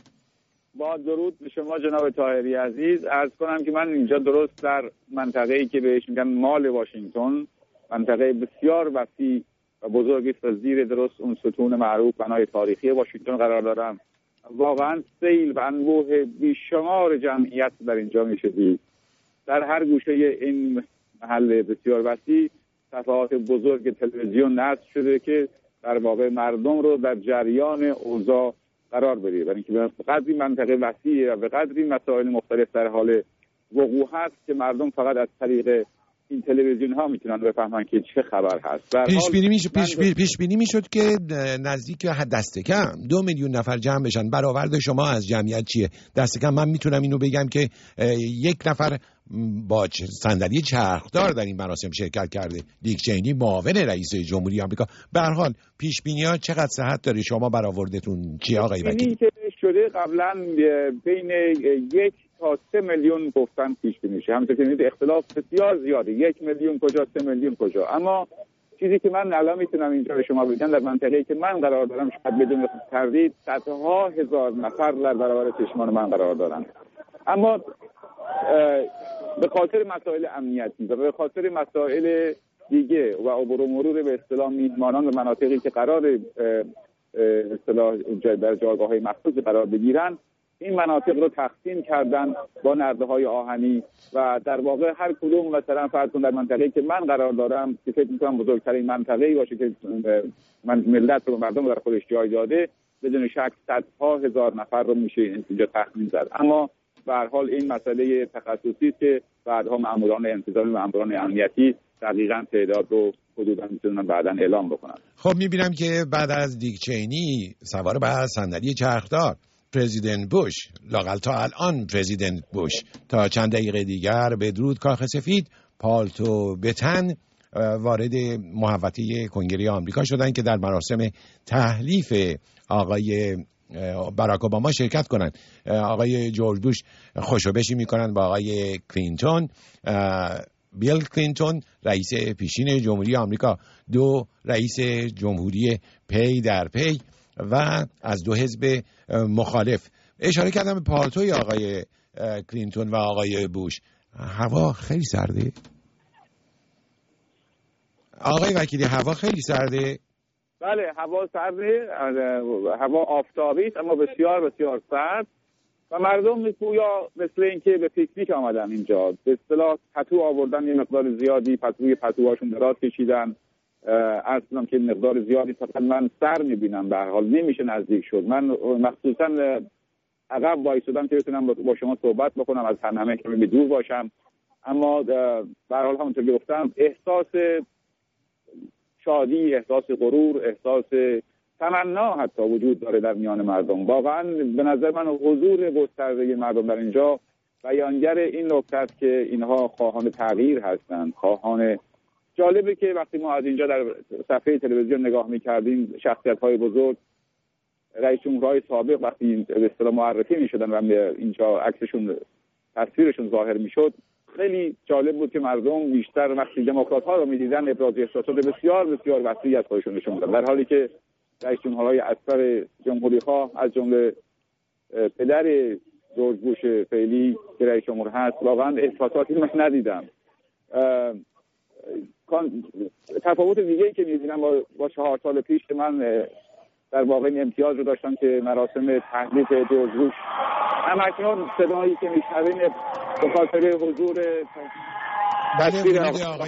با درود به شما جناب طاهری عزیز. عرض کنم که من اینجا درست در منطقه‌ای که بهش میگن مال واشنگتن، منطقه بسیار وسیع و بزرگی است و زیر درست اون ستون معروف بنای تاریخی واشنگتن قرار دارم. واقعا سیل و انبوه بیشمار جمعیت در اینجا میشه دید. در هر گوشه این محل بسیار وسیع صفحات بزرگ تلویزیون نصب شده که در واقع مردم رو در جریان اوضاع قرار بده، برای اینکه به قدری منطقه وسیعه و به قدری مسائل مختلف در حال وقوع هست که مردم فقط از طریق این تلویزیون ها میتونن بفهمن که چه خبر هست. پیش بینی میشد که نزدیک دست کم 2 میلیون نفر جمع بشن. برآورد شما از جمعیت چیه؟ دست کم من میتونم اینو بگم که 1 نفر با صندلی چرخدار در این مراسم شرکت کرده، دیک چینی، معاون رئیس جمهوری آمریکا. به هر حال پیش بینی ها چقدر صحت داره؟ شما برآوردتون چیه آقای وکیل؟ که شده قبلا بین 1 تا 3 میلیون گفتن پیش بینی میشه. همونطور که می‌بینید اختلاف بسیار زیاده، 1 میلیون کجا، 3 میلیون کجا. اما چیزی که من الان میتونم اینجا به شما بگم، در منطقه‌ای که من قرار دارم شاید بدون تردید صدها هزار نفر در برابر چشمان من قرار دارن. اما به خاطر مسائل امنیتی و به خاطر مسائل دیگه و عبور و مرور به اصطلاح میهمانان و مناطقی که قرار به اصطلاح در جایگاه‌های مخصوص قرار بگیرن، این مناطق رو تقسیم کردن با نرده‌های آهنی و در واقع هر کدوم مثلا فرض کن در منطقه‌ای که من قرار دارم که فکر می‌کنم بزرگترین منطقه‌ای باشه که من ملت رو مردم رو در خودش جای داده، بدون شک صدها هزار نفر رو میشه اینجا تخمین زد. اما به هر حال این مسئله تخصصی است که بعدها مأموران انتظامی و مأموران امنیتی دقیقاً تعداد رو حدوداً میتونن بعداً اعلام بکنن. خب می‌بینم که بعد از دیک چینی سوار بر صندلی چرخدار پرزیدنت بوش، لااقل تا الان پرزیدنت بوش، تا چند دقیقه دیگر به درود کاخ سفید پالتو به تن وارد محوطه کنگره آمریکا شدند که در مراسم تحلیف آقای باراک اوباما شرکت کنند. آقای جورج بوش خوشوبشی میکنند با آقای کلینتون، بیل کلینتون رئیس پیشین جمهوری آمریکا، 2 رئیس جمهوری پی در پی و از 2 حزب مخالف. اشاره کردم به پالتوی آقای کلینتون و آقای بوش. هوا خیلی سرده آقای وکیلی، هوا خیلی سرده. بله هوا سرده، هوا آفتابی است اما بسیار بسیار سرد و مردم گویا مثل اینکه به پیکنیک آمدن اینجا. به اصطلاح پتو آوردن، یه مقدار زیادی روی پتوهاشون دراز کشیدن. اصلا که مقدار زیادی فقط من سر میبینم، به هر حال نمیشه نزدیک شد. من مخصوصا عقب وایسادم که بتونم با شما صحبت بکنم، از همه کمی دور باشم. اما به هر حال همونطور که گفتم احساس شادی، احساس غرور، احساس تمنا حتی وجود داره در میان مردم. واقعا به نظر من حضور گسترده مردم در اینجا بیانگر این نکته است که اینها خواهان تغییر هستند، خواهان. جالبه که وقتی ما از اینجا در صفحه تلویزیون نگاه می‌کردیم، شخصیت‌های بزرگ، رئیس جمهورهای سابق وقتی به اصطلاح معرفی می‌شدن و اینجا عکسشون، تصویرشون ظاهر می‌شد، خیلی جالب بود که مردم بیشتر وقتی دموکرات‌ها رو می‌دیدن ابراز احساسات بسیار بسیار وسیعی از خودشون نشون میدن، در حالی که رئیس جمهورهای اکثر جمهوری‌ها از جمله پدر جورج بوش فعلی که رئیس جمهور هست واقعا احساساتی من ندیدم. تفاوت دیگه‌ای که می‌بینم با 4 سال پیش که من در واقع این امتیاز رو داشتم که مراسم تحلیف جورج بوش همکنون صدایی که میشنویم به خاطر حضور تصویر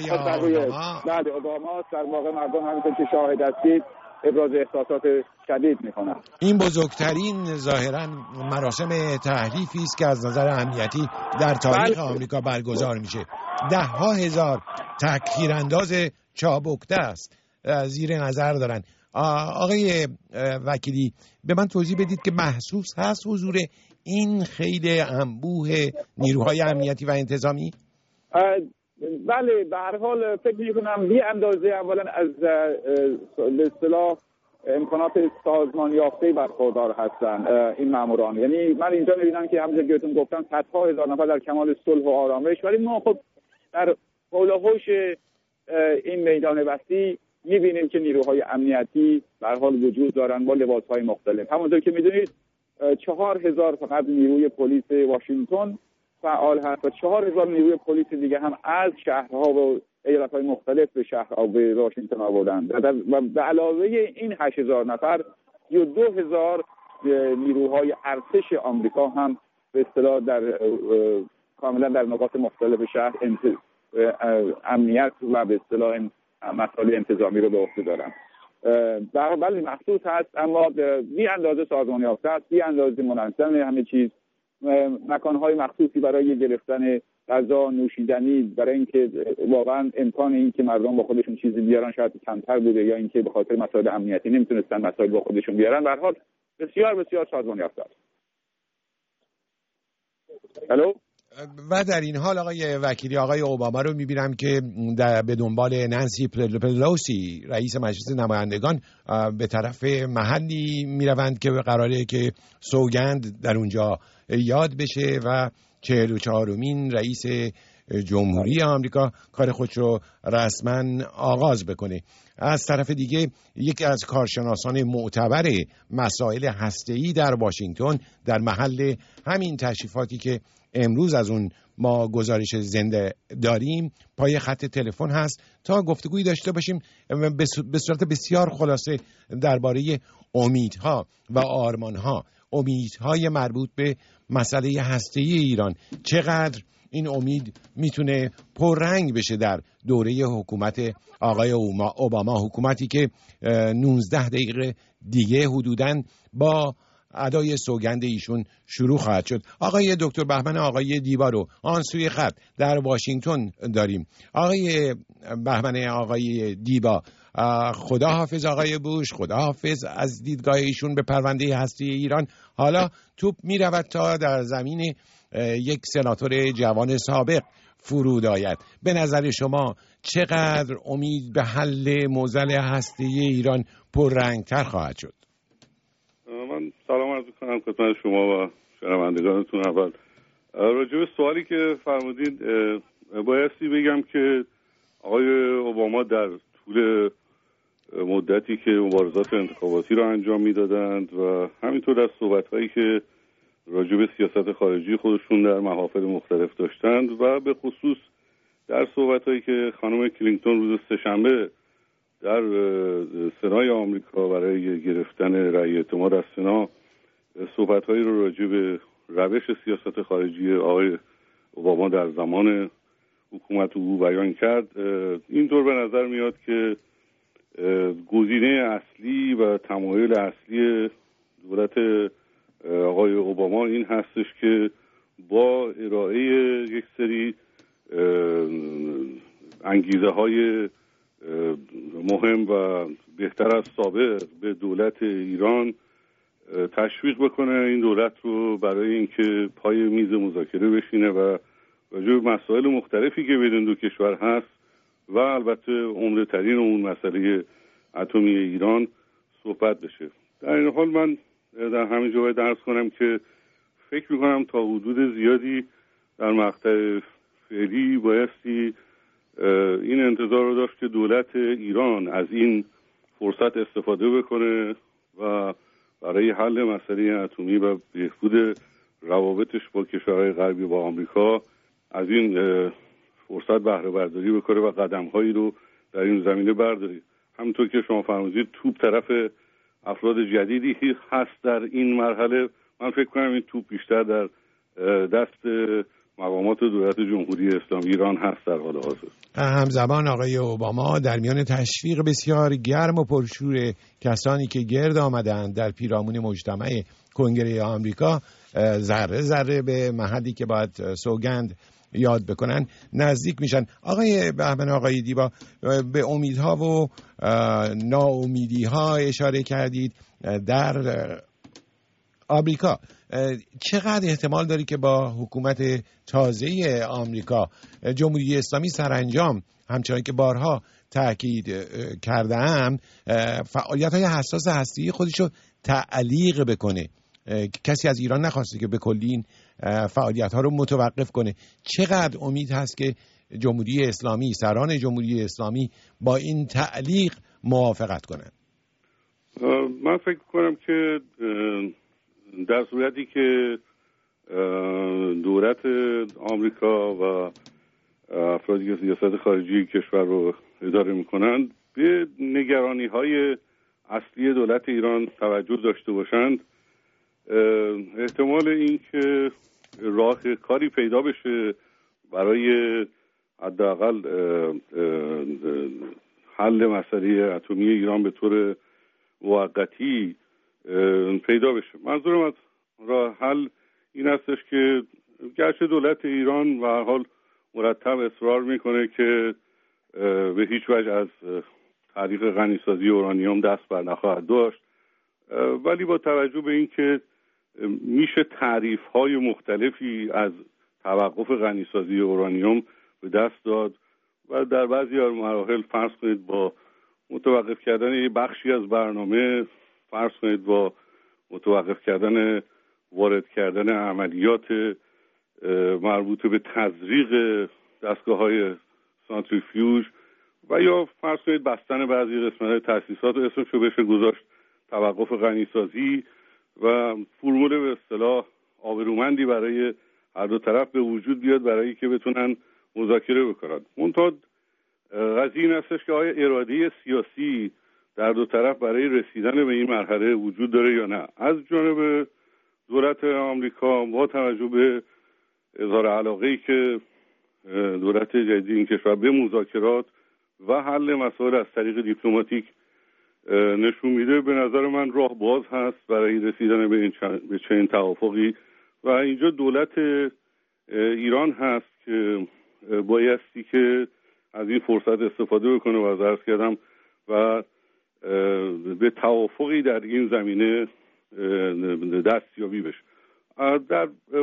اوباما در واقع مردم همینطور که شاهد هستید ابراز احساسات شدید میکنن. این بزرگترین ظاهرا مراسم تحلیفی است که از نظر امنیتی در تاریخ آمریکا برگزار میشه. 10,000 تکفیرانداز چابکته است زیر نظر دارن. آقای وکیلی به من توضیح بدید که محسوس هست حضور این خیلی انبوه نیروهای امنیتی و انتظامی؟ بله، به هر حال فکر می‌کنم بی اندازه اولا از به اصطلاح امکانات سازمان یافته برخوردار هستند این ماموران. یعنی من اینجا می‌بینم که همونجوری که بهتون گفتم صدها هزار نفر در کمال صلح و آرامش، ولی ما خب در حول و حوش این میدان وسیع می‌بینیم که نیروهای امنیتی به هر حال وجود دارن با لباس‌های مختلف. همونطور که می‌دونید 4,000 فقط نیروی پلیس واشنگتن فعال هست و 4,000 نیروی پلیس دیگه هم از شهرها و ایالت‌های مختلف به شهر به واشنگتن آوردن و به علاوه این 8,000 نفر 32,000 نیروهای ارتش آمریکا هم به اصطلاح کاملا در نقاط مختلف شهر امنیت و به اصطلاح مسائل انتظامی رو به عهده دارن. بله محسوس هست، اما بی اندازه سازمان یافته است، بی اندازه منظم همه چیز، مکانهای مخصوصی برای گرفتن غذا، نوشیدنی، برای اینکه واقعا امکان این که مردم با خودشون چیزی بیارن شاید کمتر بوده یا اینکه به خاطر مسائل امنیتی نمیتونستن مسائل با خودشون بیارن. به هر حال بسیار بسیار سازمان یافته است. الو. و در این حال آقای وکیلی، آقای اوباما رو میبینم که به دنبال نانسی پلوسی رئیس مجلس نمایندگان به طرف محلی میروند که قراره که سوگند در اونجا یاد بشه و 44مین رئیس جمهوری آمریکا کار خودش رو رسما آغاز بکنه. از طرف دیگه یکی از کارشناسان معتبر مسائل هسته‌ای در واشنگتن در محل همین تشریفاتی که امروز از اون ما گزارش زنده داریم پای خط تلفن هست تا گفتگویی داشته باشیم به صورت بسیار خلاصه درباره امیدها و آرمانها، امیدهای مربوط به مسئله هسته‌ای ایران. چقدر این امید میتونه پررنگ بشه در دوره حکومت آقای اوباما، حکومتی که 19 دقیقه دیگه حدوداً با ادای سوگند ایشون شروع خواهد شد. آقای دکتر بهمن آقای دیبا رو آن سوی خط در واشنگتن داریم. آقای بهمن آقای دیبا، خدا حافظ آقای بوش، خدا حافظ از دیدگاه ایشون به پرونده هستی ایران. حالا توپ می رود تا در زمین یک سناتور جوان سابق فرود آید. به نظر شما چقدر امید به حل معضل هستی ایران پررنگتر خواهد شد؟ من سلام عرض کنم خدمت شما و شنوندگانتون. اول راجع به سوالی که فرمودید بایستی بگم که آقای اوباما در طول مدتی که مبارزات انتخاباتی را انجام میدادند و همینطور در صحبت‌هایی که راجع به سیاست خارجی خودشون در محافل مختلف داشتند و به خصوص در صحبت‌هایی که خانم کلینتون روز سه‌شنبه در سنای آمریکا برای گرفتن رأی اعتماد از سنا صحبت‌هایی رو راجع به روش سیاست خارجی آقای اوباما در زمان حکومت او بیان کرد، اینطور به نظر میاد که گزینه اصلی و تمایل اصلی دولت آقای اوباما این هستش که با ارائه یک سری انگیزه های مهم و بهتر از سابق به دولت ایران تشویق بکنه این دولت رو برای اینکه پای میز مذاکره بشینه و راجع به مسائل مختلفی که بین دو کشور هست و البته عمده ترین اون مسئله اتمی ایران صحبت بشه. در این حال من در همین جا عرض کنم که فکر میکنم تا حدود زیادی در مقطع فعلی بایستی این انتظار رو داشت که دولت ایران از این فرصت استفاده بکنه و برای حل مسئله اتمی و بهبود روابطش با کشورهای غربی با آمریکا از این فرصت بهره برداری بکنه و قدم‌هایی رو در این زمینه برداره. همونطور که شما فرمودید توپ طرف افراد جدیدی هست در این مرحله. من فکر کنم این توپ بیشتر در دست مقامات دولت جمهوری اسلامی ایران هست در حال حاضر. همزمان آقای اوباما در میان تشویق بسیار گرم و پرشور کسانی که گرد آمدند در پیرامون مجتمع کنگره آمریکا ذره ذره به محلی که باید سوگند یاد بکنن نزدیک میشن. آقای بهمن آقای دیبا، به امیدها و ناامیدی‌ها اشاره کردید در آمریکا. چقدر احتمال داری که با حکومت تازه آمریکا جمهوری اسلامی سرانجام همچنان که بارها تاکید کرده‌ام فعالیت‌های حساس هسته‌ای خودشو تعلیق بکنه؟ کسی از ایران نخواسته که به کلی این فعالیت‌ها رو متوقف کنه. چقدر امید هست که جمهوری اسلامی، سران جمهوری اسلامی با این تعلیق موافقت کنند؟ من فکر کنم که در صورتی که دولت آمریکا و افرادی که سیاست خارجی کشور رو اداره میکنند به نگرانی‌های اصلی دولت ایران توجه داشته باشند، احتمال این که راه کاری پیدا بشه برای حداقل حل مسئله اتمی ایران به طور موقتی پیدا بشه. منظورم از راه حل این هستش که گرچه دولت ایران به هر حال مرتب اصرار میکنه که به هیچ وجه از طریق غنیسازی اورانیوم دست بر نخواهد داشت، ولی با توجه به اینکه میشه تعریف‌های مختلفی از توقف غنیسازی اورانیوم به دست داد و در بعضی مراحل فرض کنید با متوقف کردن یه بخشی از برنامه، فرض کنید با متوقف کردن وارد کردن عملیات مربوط به تزریق دستگاه‌های سانتریفیوژ و یا فرض کنید بستن بعضی قسمت‌های تأسیسات و اسمشو بشه گذاشت توقف غنیسازی و فرمول به اصطلاح آبرومندی برای هر دو طرف به وجود بیاد برای که بتونن مذاکره بکنن. منتها قضیه این هستش که آیا اراده سیاسی در دو طرف برای رسیدن به این مرحله وجود داره یا نه. از جانب دولت آمریکا با توجه به اظهار علاقه‌ای که دولت جدید این کشور به مذاکرات و حل مسائل از طریق دیپلماتیک نشون میده، به نظر من راه باز هست برای رسیدن به چنین توافقی و اینجا دولت ایران هست که بایستی که از این فرصت استفاده بکنه و از عرض کردم و به توافقی در این زمینه دستیابی بشه. در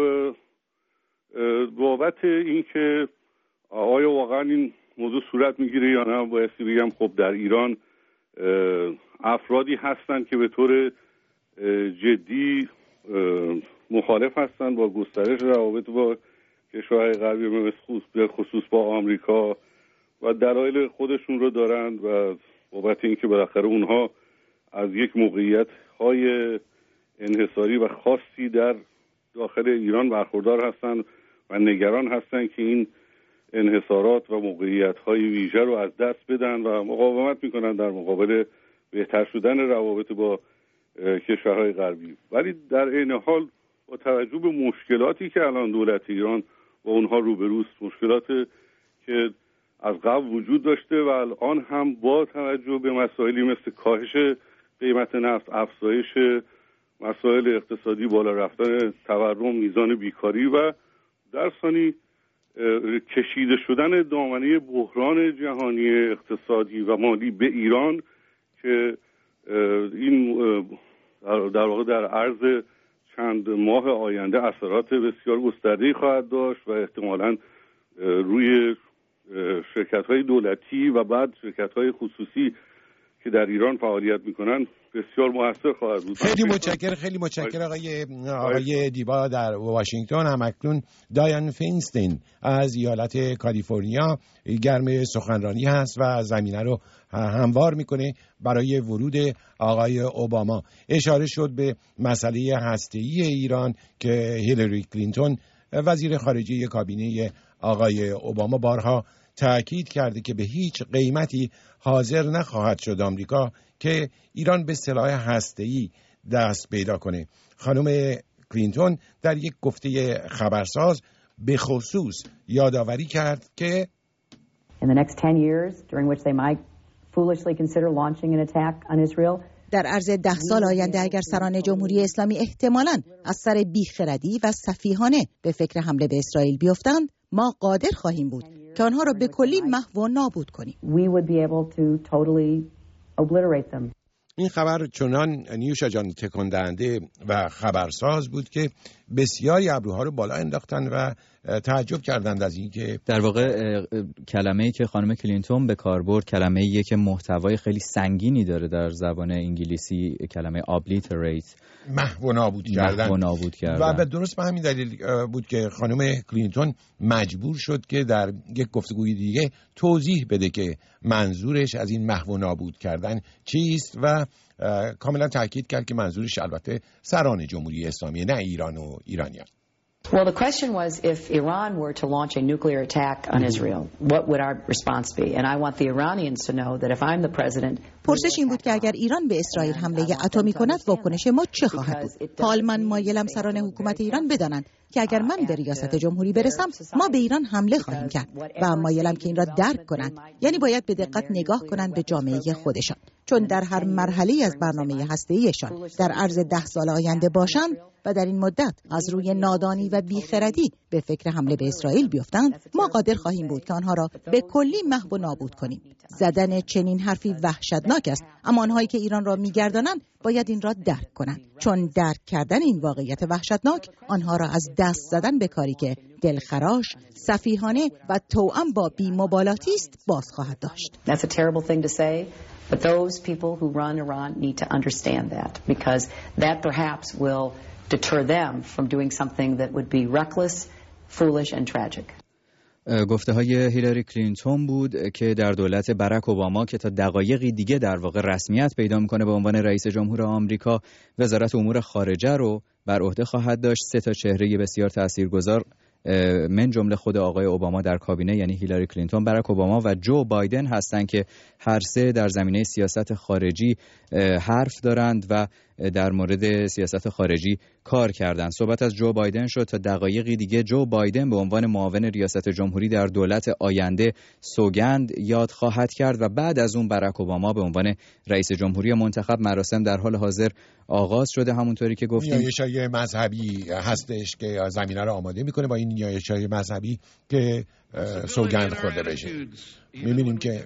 بابت این که آیا واقعا این موضوع صورت میگیره یا نه، بایستی بگم خب در ایران افرادی هستن که به طور جدی مخالف هستن با گسترش روابط با کشورهای غربی به خصوص با آمریکا و دلایل خودشون رو دارند و بابت اینکه بالاخره اونها از یک موقعیت‌های انحصاری و خاصی در داخل ایران برخوردار هستند و نگران هستند که این انحصارات و موقعیت‌های ویژه رو از دست بدن و مقاومت میکنن در مقابل بهتر شدن روابط با کشورهای غربی. ولی در عین حال با توجه به مشکلاتی که الان دولت ایران با اونها روبروست، مشکلات که از قبل وجود داشته و الان هم با توجه به مسائلی مثل کاهش قیمت نفت، افزایش مسائل اقتصادی، بالا رفتن تورم، میزان بیکاری و در ثانی کشیده شدن دامنه بحران جهانی اقتصادی و مالی به ایران که این در واقع در عرض چند ماه آینده اثرات بسیار گسترده‌ای خواهد داشت و احتمالاً روی شرکت‌های دولتی و بعد شرکت‌های خصوصی که در ایران فعالیت میکنن بسیار موثر خواهد بود. خیلی متشکر آقای دیبا در واشنگتن. هم اکنون دایان فینستین از ایالت کالیفرنیا گرم سخنرانی هست و زمینه رو هموار میکنه برای ورود آقای اوباما. اشاره شد به مسئله هسته‌ای ایران که هیلاری کلینتون وزیر خارجه کابینه آقای اوباما بارها تأکید کرده که به هیچ قیمتی حاضر نخواهد شد آمریکا که ایران به سلاح هسته‌ای دست پیدا کنه. خانم کلینتون در یک گفته خبرساز به خصوص یادآوری کرد که In the next 10 years during which they might foolishly consider launching an attack on Israel. در عرض 10 سال آینده اگر سران جمهوری اسلامی احتمالاً از سر بیخردی و سفیهانه به فکر حمله به اسرائیل بیفتند، ما قادر خواهیم بود که آنها را به کلی محو و نابود کنیم. We would be able to totally obliterate them. این خبر چنان نیوشا جان تکان دهنده و خبرساز بود که بسیاری ابروها رو بالا انداختن و تعجب کردند از این که در واقع کلمه‌ای که خانم کلینتون به کار برد کلمه‌ایه که محتوای خیلی سنگینی داره در زبان انگلیسی، کلمه obliterate، محو و نابود کردن. و به درست به همین دلیل بود که خانم کلینتون مجبور شد که در یک گفتگوی دیگه توضیح بده که منظورش از این محو و نابود کردن چیست و کاملا تاکید کرد که منظورش البته سران جمهوری اسلامی، نه ایران و ایرانیان. Well, the question was if Iran were to launch a nuclear attack on Israel, what would our response be? And I want the Iranians to know that if I'm the president. پرسش این بود که اگر ایران به اسرائیل حمله اتمی کند واکنش ما چه خواهد بود؟ حال من مایلم سران حکومت ایران بدانند که اگر من به ریاست جمهوری برسم ما به ایران حمله خواهیم کرد و مایلم که این را درک کنند، یعنی باید به دقت نگاه کنند به جامعه خودشان، چون در هر مرحله از برنامه هسته‌ایشان در عرض 10 سال آینده باشند و در این مدت از روی نادانی و بیخردی به فکر حمله به اسرائیل بیفتند، ما قادر خواهیم بود که آنها را به کلی محو و نابود کنیم. زدن چنین حرفی وحشتناک است، اما آنهایی که ایران را می‌گردانند باید این را درک کنند، چون درک کردن این واقعیت وحشتناک آنها را از دست زدن به کاری که دلخراش، سفیهانه و توأم با بی‌مبالاتی است باز خواهد داشت. That's a terrible thing to say, but those people who run Iran need to understand that because that perhaps will deter them from doing something that would be reckless, foolish and tragic. گفته های هیلاری کلینتون بود که در دولت براک اوباما که تا دقایقی دیگه در واقع رسمیت پیدا میکنه به عنوان رئیس جمهور آمریکا، وزارت امور خارجه رو بر عهده خواهد داشت. 3 تا چهره بسیار تاثیرگذار من جمله خود آقای اوباما در کابینه، یعنی هیلاری کلینتون، براک اوباما و جو بایدن هستند که هر سه در زمینه سیاست خارجی حرف دارند و در مورد سیاست خارجی کار کردند. صحبت از جو بایدن شد. تا دقایقی دیگه جو بایدن به عنوان معاون ریاست جمهوری در دولت آینده سوگند یاد خواهد کرد و بعد از اون براک اوباما به عنوان رئیس جمهوری منتخب. مراسم در حال حاضر آغاز شده، همونطوری که گفتیم. نیایش‌های مذهبی هستش که زمینه رو آماده میکنه. با این نیایش‌های مذهبی که سوگند خورده بشه، می‌بینیم که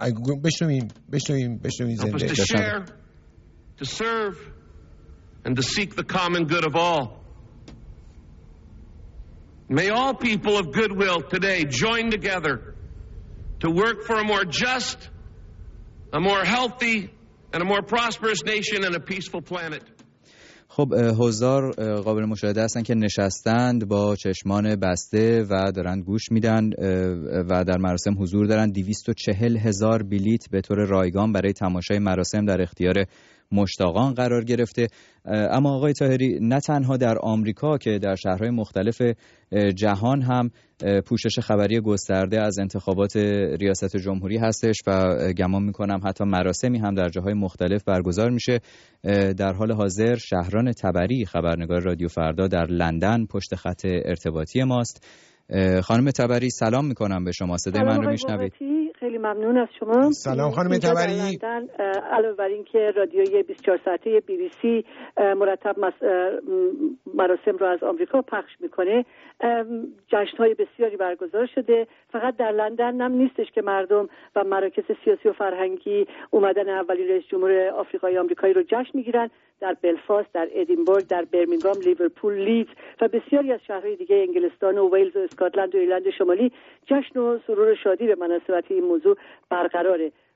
بشنویم زنده to serve and to seek the common good of all. May all people of goodwill today join together to work for a more just, a more healthy, and a more prosperous nation and a peaceful planet. خب حضار قابل مشاهده هستن که نشستند با چشمان بسته و دارند گوش میدن و در مراسم حضور دارن. 240,000 بلیت به طور رایگان برای تماشای مراسم در اختیار مشتاقان قرار گرفته. اما آقای طاهری، نه تنها در آمریکا که در شهرهای مختلف جهان هم پوشش خبری گسترده از انتخابات ریاست جمهوری هستش و گمان میکنم حتی مراسمی هم در جاهای مختلف برگزار میشه. در حال حاضر شهران تبری، خبرنگار رادیو فردا در لندن، پشت خط ارتباطی ماست. خانم تبری سلام میکنم به شما، صدای من رو میشنوید؟ خیلی ممنون از شما. سلام خانم تبری. علاوه بر این که رادیوی 24 ساعته BBC مرتب مراسم رو از آمریکا پخش میکنه، جشن‌های بسیاری برگزار شده. فقط در لندن هم نیستش که مردم و مراکز سیاسی و فرهنگی اومدن اولین رئیس جمهور آفریقایی آمریکایی رو جشن میگیرن. در بلفاست، در ادینبورگ، در برمینگام، لیورپول، لیدز و بسیاری از شهرهای دیگه انگلستان و ویلز و اسکاتلند و ایرلند شمالی جشن و سرور و شادی به مناسبت این موضوع برقراره.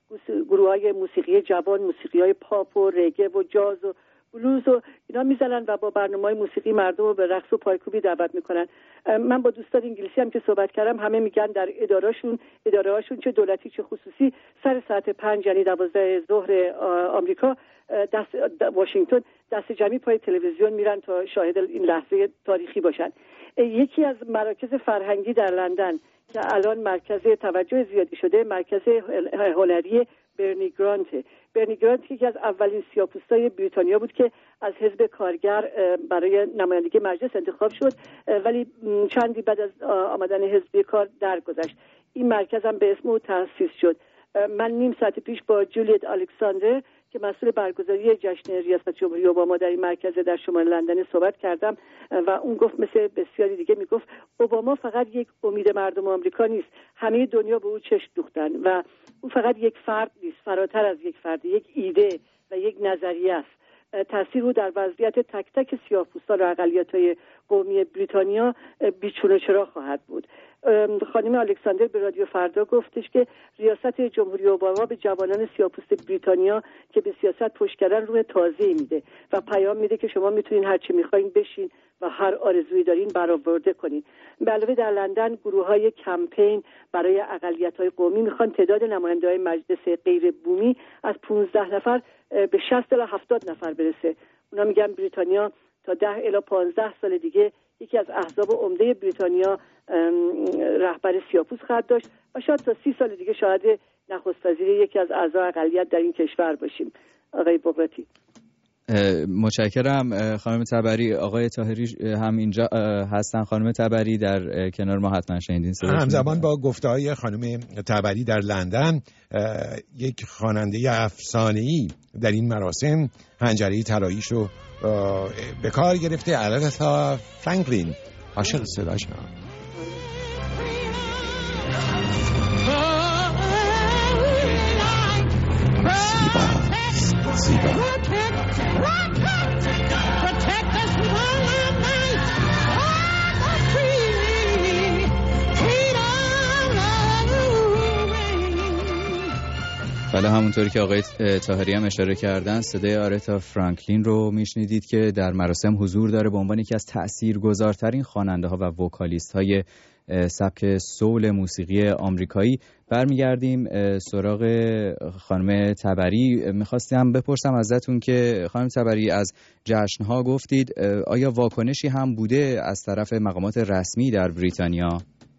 گروه‌های موسیقی جوان، موسیقی‌های پاپ و رگه و جاز و بلوز و اینا میزنن و با برنامه‌های موسیقی مردم رو به رقص و پایکوبی دعوت میکنن. من با دوستان انگلیسی هم که صحبت کردم همه میگن در اداره‌هاشون چه دولتی چه خصوصی سر ساعت 5 یعنی 12 ظهر آمریکا واشنگتن دست جمعی پای تلویزیون میرن تا شاهد این لحظه تاریخی باشن. یکی از مراکز فرهنگی در لندن که الان مرکز توجه زیادی شده، مرکز هنری برنی گرانت یکی از اولین سیاه‌پوستای بریتانیا بود که از حزب کارگر برای نمایندگی مجلس انتخاب شد، ولی چندی بعد از آمدن حزب کار درگذشت. این مرکز هم به اسم او تأسیس شد. من نیم ساعت پیش با جولیت الکساندر که مسئول برگزاری جشن ریاست جمهوری اوباما در این مرکز در شمال لندن صحبت کردم و اون گفت مثل بسیاری دیگه میگفت اوباما فقط یک امید مردم آمریکا نیست، همه دنیا به او چشم دوختن و او فقط یک فرد نیست، فراتر از یک فرد، یک ایده و یک نظریه است. تأثیر او در وضعیت تک تک سیاه‌پوستان و اقلیت‌های قومی بریتانیا بیچون و چرا خواهد بود. خانم الکساندر به رادیو فردا گفتش که ریاست جمهوری اوباما به جوانان سیاه‌پوست بریتانیا که به سیاست پشت کردن روح تازه‌ای میده و پیام میده که شما میتونین هر چی میخواین بشین و هر آرزویی دارین برآورده کنین. به علاوه در لندن گروه‌های کمپین برای اقلیت‌های قومی میخوان تعداد نماینده‌های مجلس غیر بومی از 15 نفر به 60 تا 70 نفر برسه. اونا میگن بریتانیا تا 10 الی 15 سال دیگه یکی از احزاب عمده بریتانیا رهبر سیاه‌پوست خواهد داشت و شاید تا 30 سال دیگه شاید نخست وزیر یکی از اعضای اقلیت در این کشور باشیم. آقای بغراتی. متشکرم خانم تبری. آقای طاهری هم اینجا هستن. خانم تبری در کنار ما حتما شنیدین. همزمان با گفته‌های خانم تبری در لندن یک خواننده افسانه‌ای در این مراسم حنجره طلاییش رو به کار گرفته. اریتا فرانکلین عاشق صداش نه. زیبا بله، همونطوری که آقای طاهری هم اشاره کردن صدای آریتا فرانکلین رو میشنیدید که در مراسم حضور داره به عنوان یکی از تأثیرگذارترین خواننده ها و وکالیست های سبک سول موسیقی آمریکایی. برمیگردیم سراغ خانم تبری. میخواستم بپرسم ازتون که خانم تبری از جشن‌ها گفتید، آیا واکنشی هم بوده از طرف مقامات رسمی در بریتانیا؟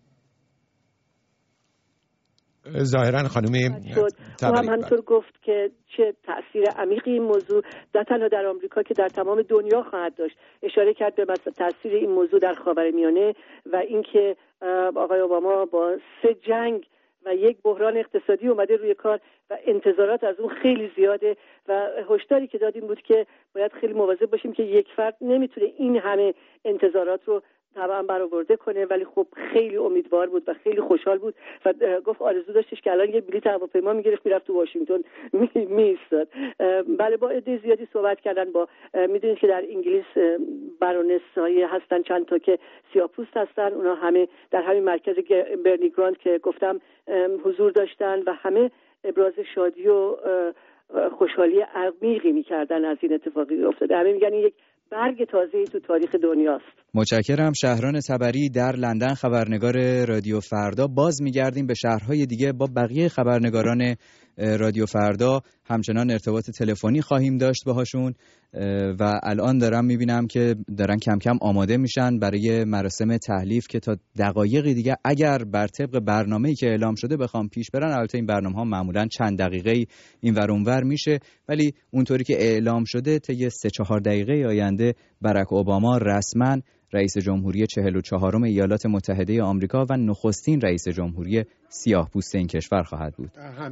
ظاهرا خانم هم همطور گفت که چه تأثیر عمیقی این موضوع نه تنها در آمریکا که در تمام دنیا خواهد داشت. اشاره کرد به تأثیر این موضوع در خاورمیانه و اینکه آقای اوباما با 3 جنگ و یک بحران اقتصادی اومده روی کار و انتظارات از اون خیلی زیاده و هشداری که دادیم بود که باید خیلی مواظب باشیم که یک فرد نمیتونه این همه انتظارات رو طبعا برآورده کنه، ولی خب خیلی امیدوار بود و خیلی خوشحال بود و گفت آرزو داشتش که الان یه بلیط هواپیما میگرفت میرفت تو واشنگتن میایستاد. بله، با عده زیادی صحبت کردن. با میدونید که در انگلیس بارونس‌های هستن چند تا که سیاه‌پوست هستن، اونا همه در همین مرکز برنی گرانت که گفتم حضور داشتن و همه ابراز شادی و خوشحالی عمیقی میکردن از این اتفاقی افتاده. همه میگن این یک برگ تازه‌ای تو تاریخ دنیاست. متشکرم. شهران تبری در لندن، خبرنگار رادیو فردا. باز میگردیم به شهرهای دیگه با بقیه خبرنگاران رادیو فردا، همچنان ارتباط تلفنی خواهیم داشت باهاشون و الان دارم میبینم که دارن کم کم آماده میشن برای مراسم تحلیف که تا دقایقی دیگه اگر بر طبق برنامه‌ای که اعلام شده بخوام پیش برن. البته این برنامه‌ها معمولاً چند دقیقه‌ای اینور اونور میشه، ولی اونطوری که اعلام شده طی 3-4 دقیقه آینده باراک اوباما رسما رئیس جمهوری 44م ایالات متحده آمریکا و نخستین رئیس جمهوری سیاه‌پوست این کشور خواهد بود.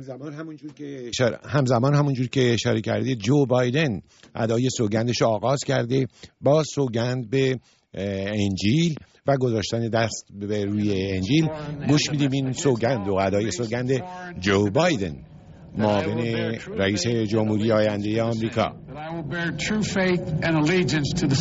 همزمان همونجور که اشاره کردید جو بایدن ادای سوگندش آغاز کرده با سوگند به انجیل و گذاشتن دست به روی انجیل. گوش میدیم این سوگند و ادای سوگند جو بایدن، معاون رئیس جمهوری آینده آمریکا.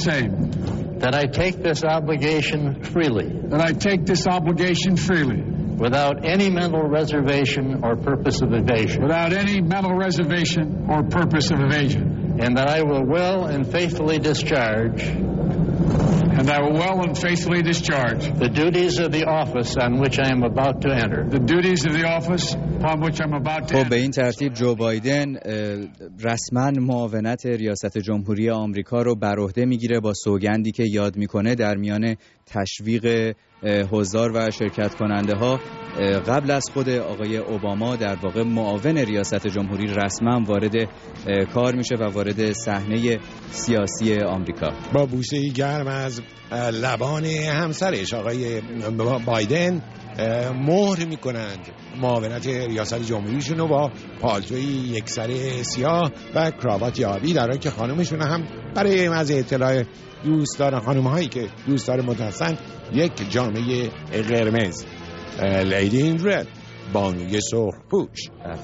That I take this obligation freely. That I take this obligation freely. without any mental reservation or purpose of evasion. Without any mental reservation or purpose of evasion. And that I will well and faithfully discharge. And I will well and faithfully discharge. The duties of the office on which I am about to enter. The duties of the office upon which I'm about to enter. خب به این ترتیب جو بایدن رسما معاونت ریاست جمهوری آمریکا رو بر عهده میگیره با سوگندی که یاد میکنه در میان تشویق حضار و شرکت کننده ها. قبل از خود آقای اوباما در واقع معاون ریاست جمهوری رسما وارد کار میشه و وارد صحنه سیاسی آمریکا با بوسه‌ای گرم از لبان همسرش آقای بایدن مهر میکنند معاونت ریاست جمهوریشون رو با پالتوی یکسره سیاه و کراوات آبی، در حالی که خانمشون هم برای محض اطلاع دوستدار خانم‌هایی که دوستدار متحسن یک جامعه قرمز لیدی این رد، بانوی سرخ پوش.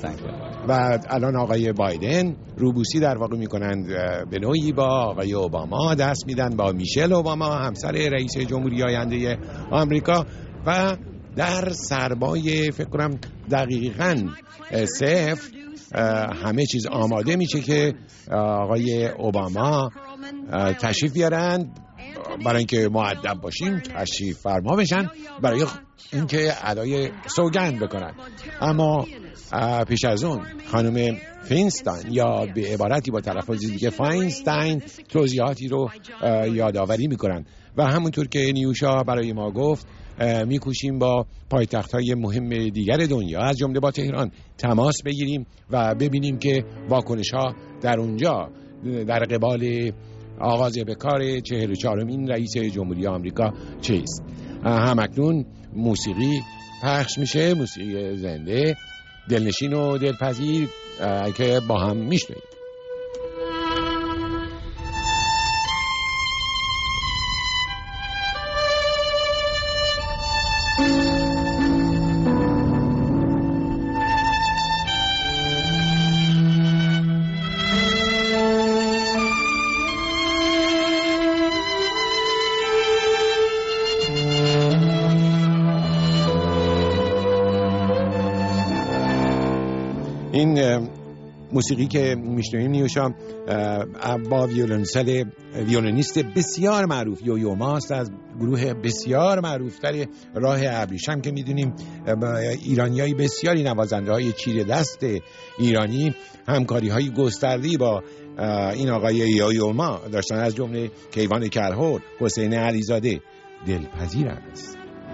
و الان آقای بایدن روبوسی در واقع میکنند به نوعی با آقای اوباما، دست میدن با میشل اوباما همسر رئیس جمهوری آینده آمریکا و در سربای فکر کنم دقیقاً صفر همه چیز آماده میشه که آقای اوباما تشریف بیارن برای اینکه مؤدب باشیم، تشریف فرما بشن برای اینکه ادای سوگند بکنن. اما پیش از اون خانم فینستاین یا به عبارتی با تلفظ دیگه فاینستاین توضیحاتی رو یادآوری میکنن و همونطور که نیوشا برای ما گفت میکوشیم با پایتخت‌های مهم دیگر دنیا از جمله با تهران تماس بگیریم و ببینیم که واکنش‌ها در اونجا در قبال آغاز به کار 44مین رئیس جمهوری آمریکا چیست. همکنون موسیقی پخش میشه، موسیقی زنده دلنشین و دلپذیر که با هم میشنویم. این موسیقی که میشنویم نیوشا با ویولونیست بسیار معروف یویو ماست از گروه بسیار معروفتر راه ابریشم که میدونیم ایرانیای بسیاری نوازنده های چیره دست ایرانی همکاری های گسترده‌ای با این آقای یویو ما داشتن، از جمله کیوان کرهور، حسین علیزاده. دلپذیر است.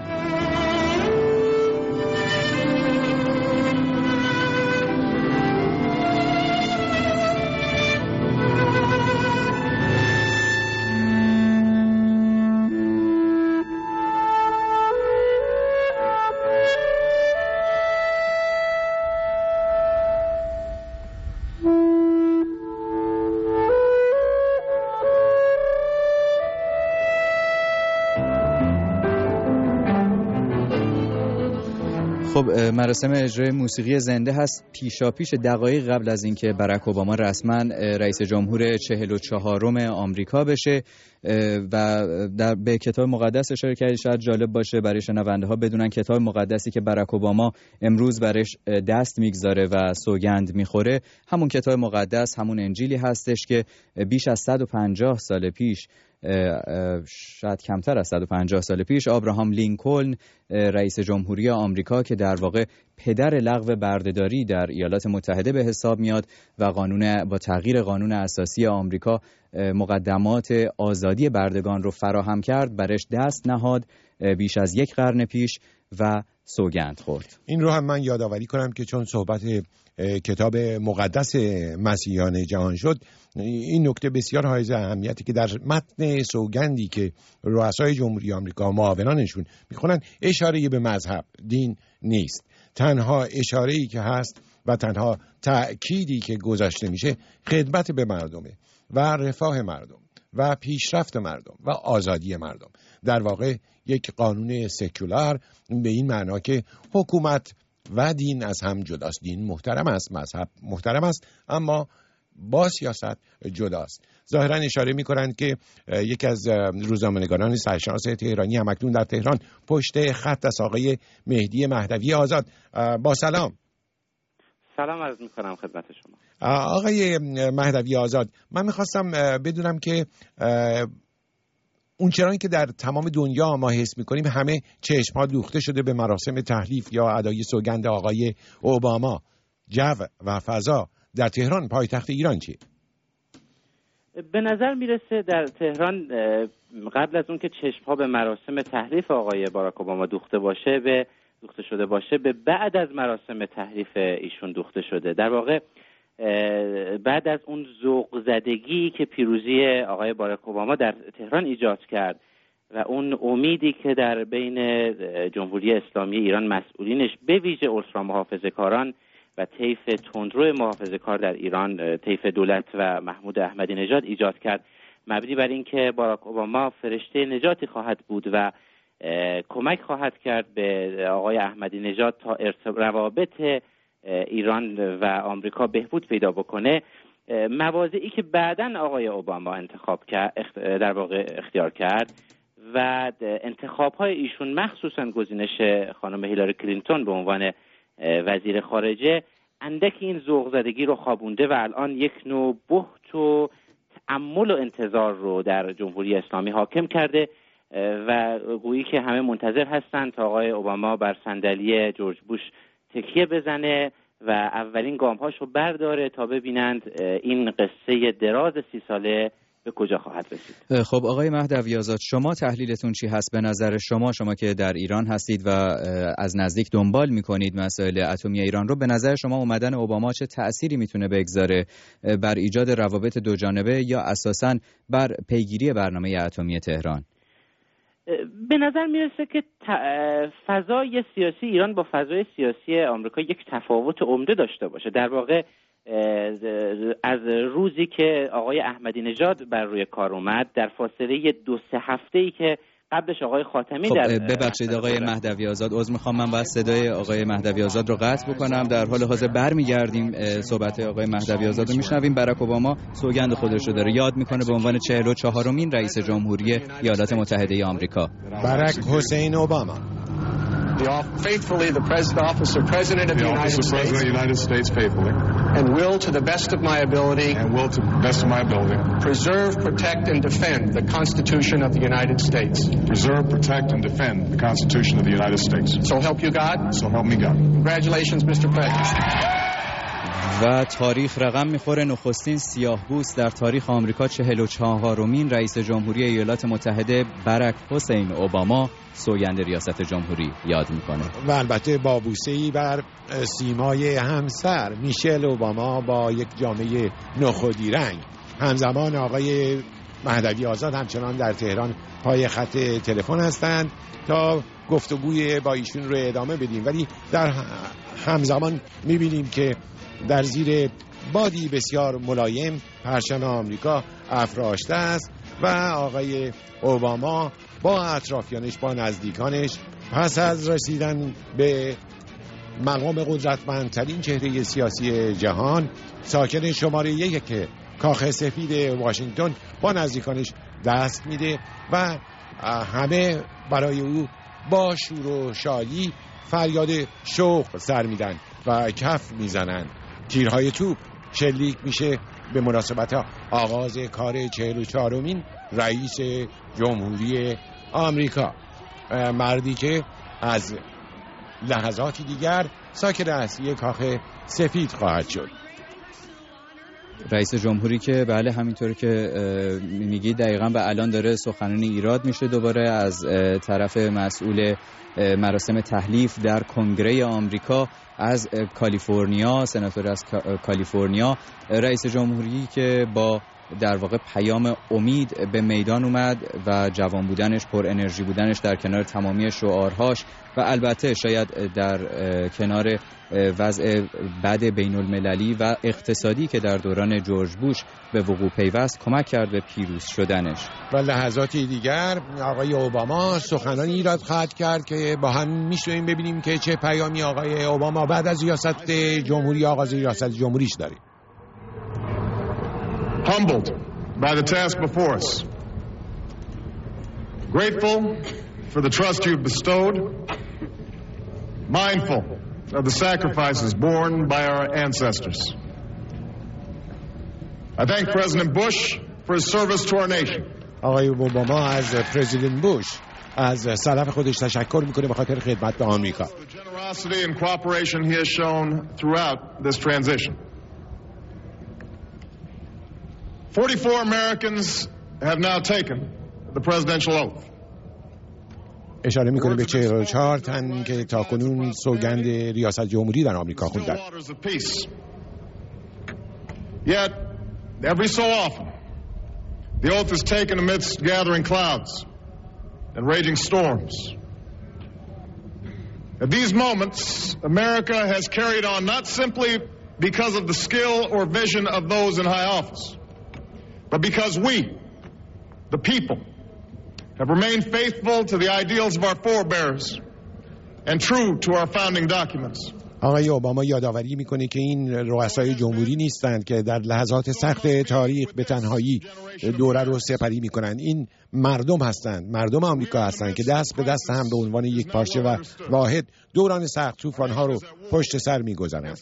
خب مراسم اجرای موسیقی زنده هست پیشاپیش دقایق قبل از اینکه باراک اوباما رسما رئیس جمهور 44م آمریکا بشه و به کتاب مقدس اشاره کردید. شاید جالب باشه برای شنونده ها بدونن کتاب مقدسی که باراک اوباما امروز برش دست میگذاره و سوگند میخوره همون کتاب مقدس، همون انجیلی هستش که بیش از 150 سال پیش، شاید کمتر از 150 سال پیش، آبراهام لینکلن رئیس جمهوری آمریکا که در واقع پدر لغو بردهداری در ایالات متحده به حساب میاد و با تغییر قانون اساسی آمریکا مقدمات آزادی بردگان رو فراهم کرد، برش دست نهاد بیش از 1 قرن پیش و سوگند خورد. این رو هم من یادآوری کنم که چون صحبت کتاب مقدس مسیحیان جهان شد، این نکته بسیار حائز اهمیتی که در متن سوگندی که رؤسای جمهوری آمریکا معاونانشون میخونن اشاره‌ای به مذهب، دین نیست. تنها اشاره‌ای که هست و تنها تأکیدی که گذاشته میشه خدمت به مردمه و رفاه مردم و پیشرفت مردم و آزادی مردم. در واقع یک قانون سکولار به این معنا که حکومت و دین از هم جداست. دین محترم است، مذهب محترم است، اما با سیاست جداست. ظاهرا اشاره می‌کنند که یکی از روزنامه‌نگاران سرشناس تهرانی همکنون در تهران پشت خط است، آقای مهدی مهدوی آزاد. با سلام عرض می‌کنم خدمت شما. آقای مهدوی آزاد، من می‌خواستم بدونم که اون چرایی که در تمام دنیا ما حس می‌کنیم همه چشم‌ها دوخته شده به مراسم تحلیف یا ادای سوگند آقای اوباما، جو و فضا در تهران پایتخت ایران چیه؟ به نظر میرسه در تهران قبل از اون که چشم‌ها به مراسم تحلیف آقای باراک اوباما دوخته شده باشه به بعد از مراسم تحلیف ایشون دوخته شده. در واقع بعد از اون ذوق زدگی که پیروزی آقای باراک اوباما در تهران ایجاد کرد و اون امیدی که در بین جمهوری اسلامی ایران مسئولینش به ویژه اولترا محافظه‌کاران و طیف تندرو محافظه‌کار در ایران، طیف دولت و محمود احمدی نژاد ایجاد کرد، مبنی بر اینکه باراک اوباما فرشته نجاتی خواهد بود و کمک خواهد کرد به آقای احمدی نژاد تا روابط ایران و آمریکا بهبود پیدا بکنه، مواضعی که بعداً آقای اوباما در واقع اختیار کرد و انتخاب‌های ایشون مخصوصاً گزینش خانم هیلاری کلینتون به عنوان وزیر خارجه اندک این ذوق زدگی رو خوابونده و الان یک نوع بهت و تأمل و انتظار رو در جمهوری اسلامی حاکم کرده و گویی که همه منتظر هستند تا آقای اوباما بر صندلی جورج بوش تکیه بزنه و اولین گام‌هاشو برداره تا ببینند این قصه دراز 30 ساله به کجا خواهد رسید. خب آقای مهدوی آزاد، شما تحلیلتون چی هست؟ به نظر شما که در ایران هستید و از نزدیک دنبال میکنید مسائل اتمی ایران رو، به نظر شما اومدن اوباما چه تأثیری میتونه بگذاره بر ایجاد روابط دو جانبه یا اساساً بر پیگیری برنامه اتمی تهران؟ به نظر میرسه که فضای سیاسی ایران با فضای سیاسی آمریکا یک تفاوت عمده داشته باشه. در واقع از روزی که آقای احمدی نژاد بر روی کار اومد، در فاصله 2-3 هفته‌ای که قبلش آقای خاتمی ببخشید آقای مهدوی آزاد، عذر میخوام، من باید صدای آقای مهدوی آزاد رو قطع بکنم. در حال حاضر برمیگردیم صحبت آقای مهدوی آزاد رو میشنویم. باراک اوباما سوگند خودش رو داره یاد میکنه به عنوان 44مین رئیس جمهوری ایالات متحده آمریکا. باراک حسین اوباما. Faithfully, the President of the United States, faithfully, and will to the best of my ability, preserve, protect, and defend the Constitution of the United States. Preserve, protect, and defend the Constitution of the United States. So help you God. So help me God. Congratulations, Mr. President. و تاریخ رقم میخوره. نخستین سیاه‌پوست در تاریخ آمریکا، 44مین رئیس جمهوری ایالات متحده باراک حسین اوباما سوگند ریاست جمهوری یاد میکنه و البته با بوسه‌ای بر سیمای همسر میشل اوباما با یک جامعه نخودی رنگ. همزمان آقای مهدوی آزاد همچنان در تهران پای خط تلفن هستند تا گفتگوی با ایشون رو ادامه بدیم، ولی در همزمان میبینیم که در زیر بادی بسیار ملایم پرچم آمریکا افراشته است و آقای اوباما با اطرافیانش، با نزدیکانش، پس از رسیدن به مقام قدرتمندترین چهره سیاسی جهان، ساکن شماره 1 کاخ سفید واشنگتن، با نزدیکانش دست میده و همه برای او با شور و شادی فریاد شوق سر میدن و کف میزنن. تیرهای توپ شلیک میشه به مناسبت آغاز کار 44مین رئیس جمهوری آمریکا، مردی که از لحظاتی دیگر ساکن اصلی کاخ سفید خواهد شد. رئیس جمهوری که بله همینطور که میگی دقیقاً و الان داره سخنرانی ایراد میشه دوباره از طرف مسئول مراسم تحلیف در کنگره آمریکا از کالیفرنیا، سناتور از کالیفرنیا، رئیس جمهوری که با در واقع پیام امید به میدان اومد و جوان بودنش، پر انرژی بودنش در کنار تمامی شعارهاش و البته شاید در کنار وضع بد بین المللی و اقتصادی که در دوران جورج بوش به وقوع پیوست کمک کرد به پیروز شدنش. و لحظاتی دیگر آقای اوباما سخنرانی ایراد خواهد کرد که با هم میشویم ببینیم که چه پیامی آقای اوباما بعد از ریاست جمهوری، آغاز ریاست جمهوریش داره. humbled by the task before us. Grateful for the trust you've bestowed, mindful of the sacrifices borne by our ancestors. I thank President Bush for his service to our nation. آقای اوباما از پرزیدنت بوش از سلف خودش تشکر میکنه به خاطر خدمت به آمریکا. The generosity and cooperation he has shown throughout this transition. 44 Americans have now taken the presidential oath. اشاره میکنه به 44 تن که تاکنون سوگند ریاست جمهوری در آمریکا خوندن. Yet every so often the oath is taken amidst gathering clouds and raging storms. At these moments, America has carried on not simply because of the skill or vision of those in high office, but because we, the people, have remained faithful to the ideals of our forebears and true to our founding documents. آقای اوباما یادآوری میکنه که این رؤسای جمهوری نیستند که در لحظات سخت تاریخ به تنهایی دوره رو سپری میکنند. این مردم هستند، مردم آمریکا هستند که دست به دست هم به عنوان یک پارچه و واحد دوران سخت طوفان‌ها رو پشت سر میگذارند.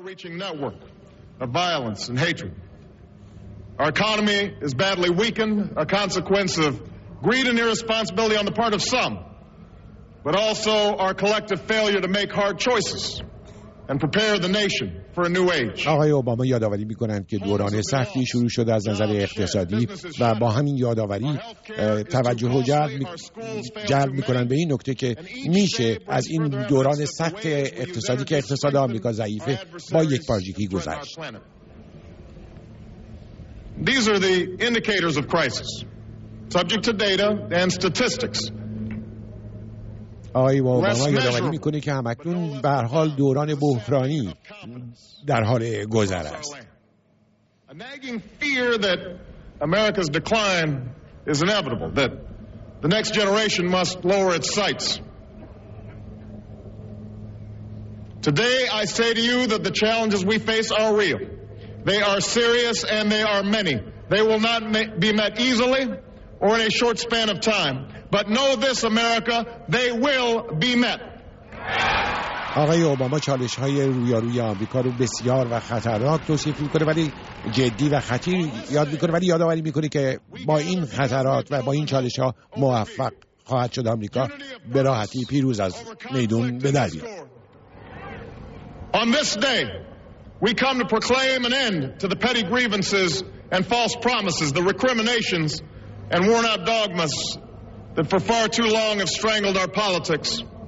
Our economy is badly weakened, a consequence of greed and irresponsibility on the part of some, but also our collective failure to make hard choices and prepare the nation for a new age. آقای اوباما یادآوری می‌کنند که دوران سختی شروع شده از نظر اقتصادی و با همین یادآوری توجه رو جلب می‌کنند به این نکته که میشه از این دوران سخت اقتصادی که اقتصاد آمریکا ضعیفه با یک پارچگی گذشت. These are the indicators of crisis, subject to data and statistics. آقای اوباما یادآوری میکنه که همکنون به هر حال دوران بحرانی در حال گذر است. A nagging fear that America's decline is inevitable, that the next generation must lower its sights. Today I say to you that the challenges we face are real. They are serious and they are many. They will not be met easily or in a short span of time. But know this, America, they will be met. آقای اوباما چالش‌های رویاروی آمریکا رو بسیار و خطرناک توصیف می‌کنه ولی جدی و خطیر یاد می‌کنه، ولی یادآوری می‌کنه که با این خطرات و با این چالش‌ها موفق خواهد شد آمریکا به راحتی پیروز از میدون به در بیاد. On this day we come to proclaim an end to the petty grievances and false promises, the recriminations and worn-out dogmas that for far too long have strangled our politics.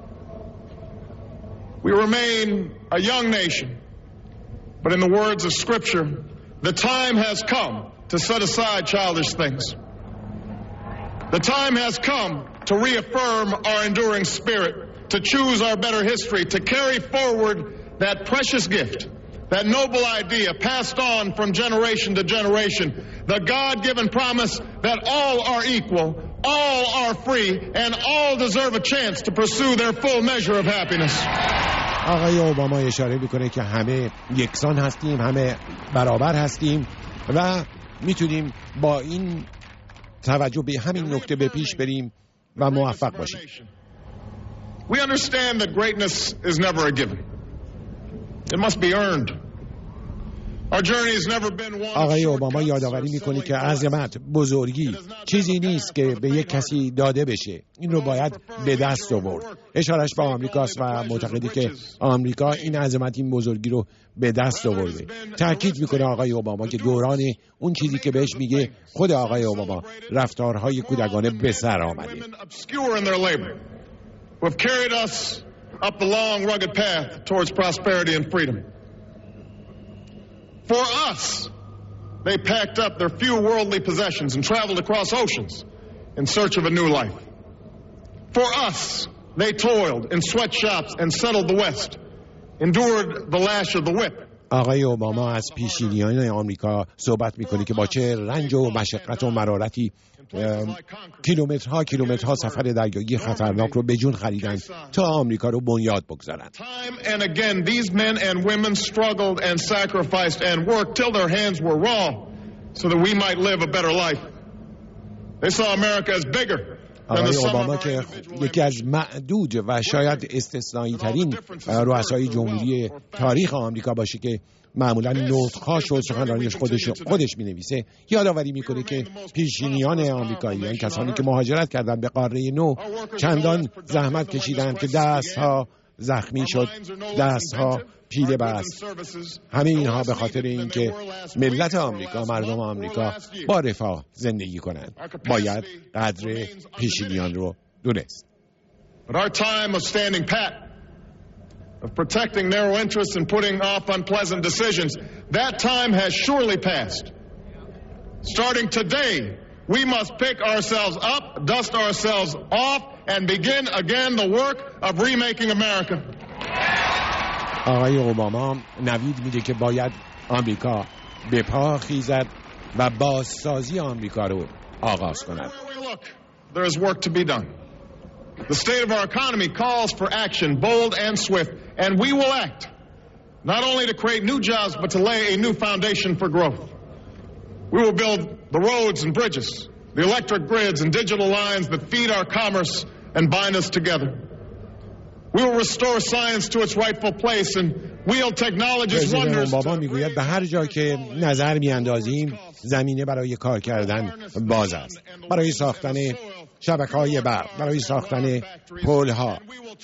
We remain a young nation, but in the words of Scripture, the time has come to set aside childish things. The time has come to reaffirm our enduring spirit, to choose our better history, to carry forward that precious gift, that noble idea passed on from generation to generation, the God-given promise that all are equal, all are free, and all deserve a chance to pursue their full measure of happiness. آقای اوباما اشاره میکنه که همه یکسان هستیم، همه برابر هستیم و میتونیم با این توجه به همین نکته به پیش بریم و موفق باشیم. We understand that greatness is never a given. It must be earned. Our journey has never been one. آقای اوباما یادآوری میکنه که عظمت، بزرگی چیزی نیست که به یک کسی داده بشه، این رو باید به دست آورد. اشارش به آمریکاست و معتقدی که آمریکا این عظمت، این بزرگی رو به دست آورده. تاکید میکنه آقای اوباما که دوران اون چیزی که بهش میگه خود آقای اوباما رفتارهای کودکانه به سر آمده. Who have carried us up the long, rugged path towards prosperity and freedom. For us, they packed up their few worldly possessions and traveled across oceans in search of a new life. For us, they toiled in sweatshops and settled the West, endured the lash of the whip. آقای اوباما از پیشینیان آمریکا صحبت میکنه که با چه رنج و مشقت و مرارتی کیلومترها سفر دریایی خطرناک رو به جون خریدن تا آمریکا رو بنیاد بگذارن. Time and again these men and women struggled and sacrificed and worked till their hands were raw so that we might live a better life. They saw America as bigger. آقای اوباما که یکی از معدود و شاید استثنایی ترین رؤسای جمهوری تاریخ آمریکا باشه که معمولا نطق‌هاش و سخنرانیش خودش می‌نویسه، یادآوری میکنه که پیشینیان آمریکاییان، کسانی که مهاجرت کردن به قاره نو، چندان زحمت کشیدند که دستها زخمی شد، دستها پیله بست. همه اینها به خاطر اینکه ملت آمریکا، مردم آمریکا با رفاه زندگی کنند. باید قدر پیشینیان رو دونست. But our time of standing pat, of protecting narrow interests and putting off unpleasant decisions, that time has surely passed. Starting today, we must pick ourselves up, dust ourselves off, and begin again the work of remaking America. آقای اوباما نوید میده که باید آمریکا به پا خیزد و بازسازی آمریکا رو آغاز کند. There is work to be done. The state of our economy calls for action, bold and swift, and we will act, not only to create new jobs, but to lay a new foundation for growth. We will build the roads and bridges, the electric grids and digital lines that feed our commerce and bind us together. We will restore science to its rightful place and wield technology's wonders. بابا میگوید به هر جا که نظر میاندازیم زمینه برای کار کردن باز است، برای ساختن شبکه‌های برق، برای ساختن پل‌ها،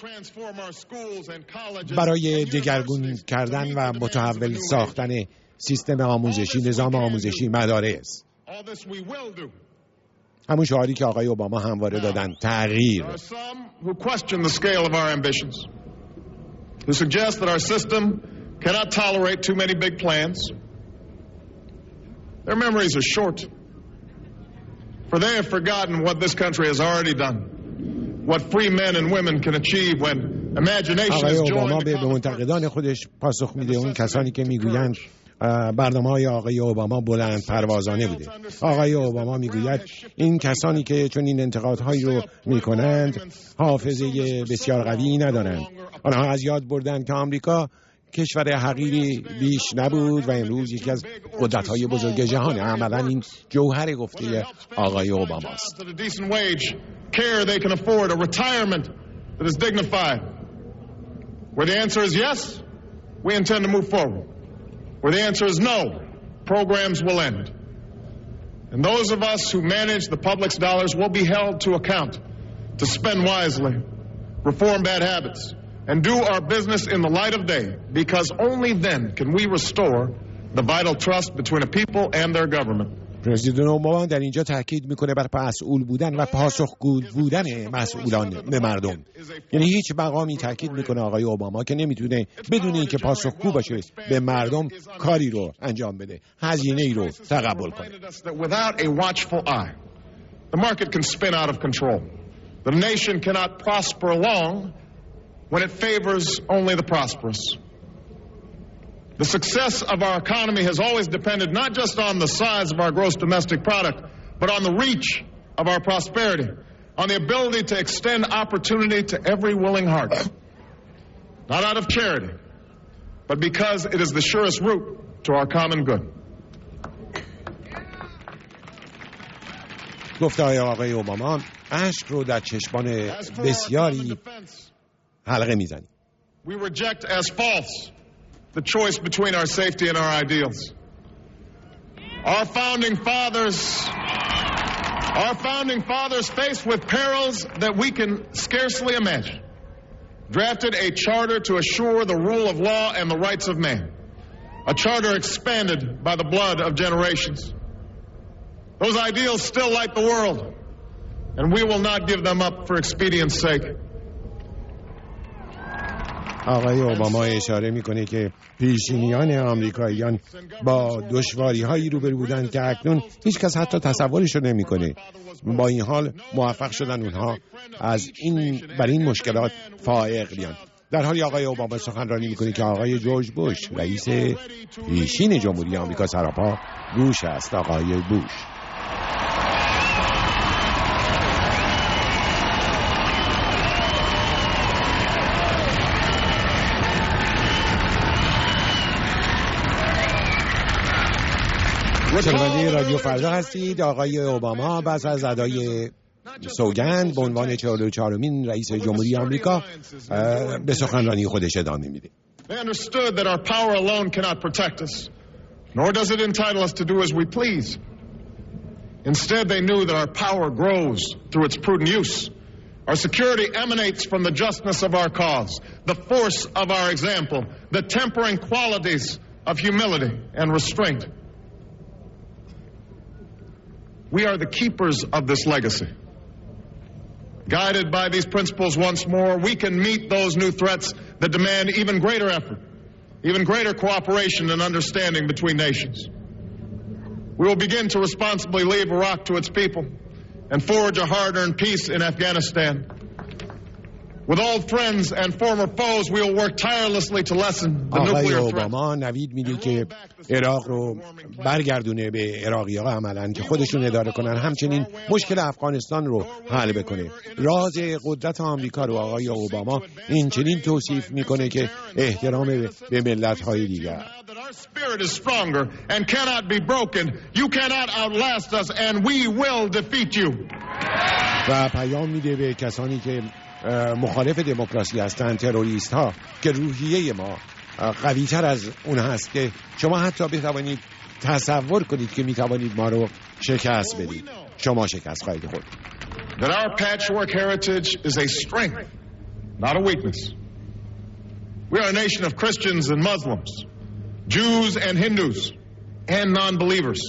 برای دگرگون کردن و متحول ساختن سیستم آموزشی، نظام آموزشی، مدارس. همون شعاری که آقای اوباما همواره دادن، تغییر. Who question the scale of our ambitions, who suggest that our system cannot tolerate too many big plans. Their memories are short, for they have forgotten what this country has already done, what free men and women can achieve when imagination is joined. اوباما به منتقدان خودش پاسخ میده، اون کسانی که میگویند برنامه‌های آقای اوباما بلند پروازانه بوده. آقای اوباما میگوید این کسانی که چون این انتقادهایی رو میکنند حافظه بسیار قوی ندارند. آنها از یاد بردن که آمریکا کشور حقیری بیش نبود و امروز یکی از قدرت‌های بزرگ جهان. عملاً این جوهر گفته آقای اوباما است. Where the answer is yes, we intend to move forward. Where the answer is no, programs will end. And those of us who manage the public's dollars will be held to account to spend wisely, reform bad habits, and do our business in the light of day, because only then can we restore the vital trust between a people and their government. پرزیدنت اوباما در اینجا تاکید میکنه بر مسئول بودن و پاسخگو بودن مسئولان به مردم. یعنی هیچ مقامی تاکید میکنه آقای اوباما که نمیتونه بدون اینکه پاسخگو باشه به مردم کاری رو انجام بده، هزینه ای رو تقبل کنه. Without a watchful eye, the market can spin out of control. The nation cannot prosper long when it favors only the prosperous. The success of our economy has always depended not just on the size of our gross domestic product, but on the reach of our prosperity, on the ability to extend opportunity to every willing heart. Not out of charity, but because it is the surest route to our common good. گفته آقای اوباما اشک رو در چشمان بسیاری حلقه میزنی. We reject as false the choice between our safety and our ideals. Our founding fathers faced with perils that we can scarcely imagine, drafted a charter to assure the rule of law and the rights of man, a charter expanded by the blood of generations. Those ideals still light the world, and we will not give them up for expedience sake. آقای اوباما اشاره میکنه که پیشینیان آمریکاییان با دشواری‌هایی روبرو بودند که اکنون هیچ کس حتی تصورش رو نمیکنه. با این حال موفق شدن اونها بر این مشکلات فائق بیان. در حالی آقای اوباما سخنرانی میکنه که آقای جورج بوش رئیس پیشین جمهوری آمریکا سراپا گوش است. آقای بوش شنونده رادیو فردا هستید. آقای اوباما پس از ادای سوگند به عنوان 44مین رئیس جمهوری آمریکا به سخنرانی خودش ادامه میده. They understood that our power alone cannot protect us, nor does it entitle us to do as we please. Instead, they knew that our power grows through its prudent use. Our security emanates from the justness of our cause, the force of our example, the tempering qualities of humility and restraint. We are the keepers of this legacy. Guided by these principles once more, we can meet those new threats that demand even greater effort, even greater cooperation and understanding between nations. We will begin to responsibly leave Iraq to its people and forge a hard-earned peace in Afghanistan. With old friends and former foes, we will work tirelessly to lessen the nuclear threat. اوباما نوید میده که عراق رو برگردونه به عراقی‌ها عملاً که خودشون اداره کنن، همچنین مشکل افغانستان رو حل بکنه. راز قدرت آمریکا رو آقای اوباما این چنین توصیف میکنه که احترام به ملت‌های دیگر. Our spirit is stronger and cannot be broken. You cannot outlast us and we will defeat you. و پیام میده به کسانی که مخالف دموکراسی هستند، تروریست ها، که روحیه ما قوی تر از اون هست که شما حتی بتوانید تصور کنید که میتوانید ما رو شکست بدید. شما شکست خواهید خورد. That our patchwork heritage is a strength, not a weakness. We are a nation of Christians and Muslims, Jews and Hindus, and non-believers.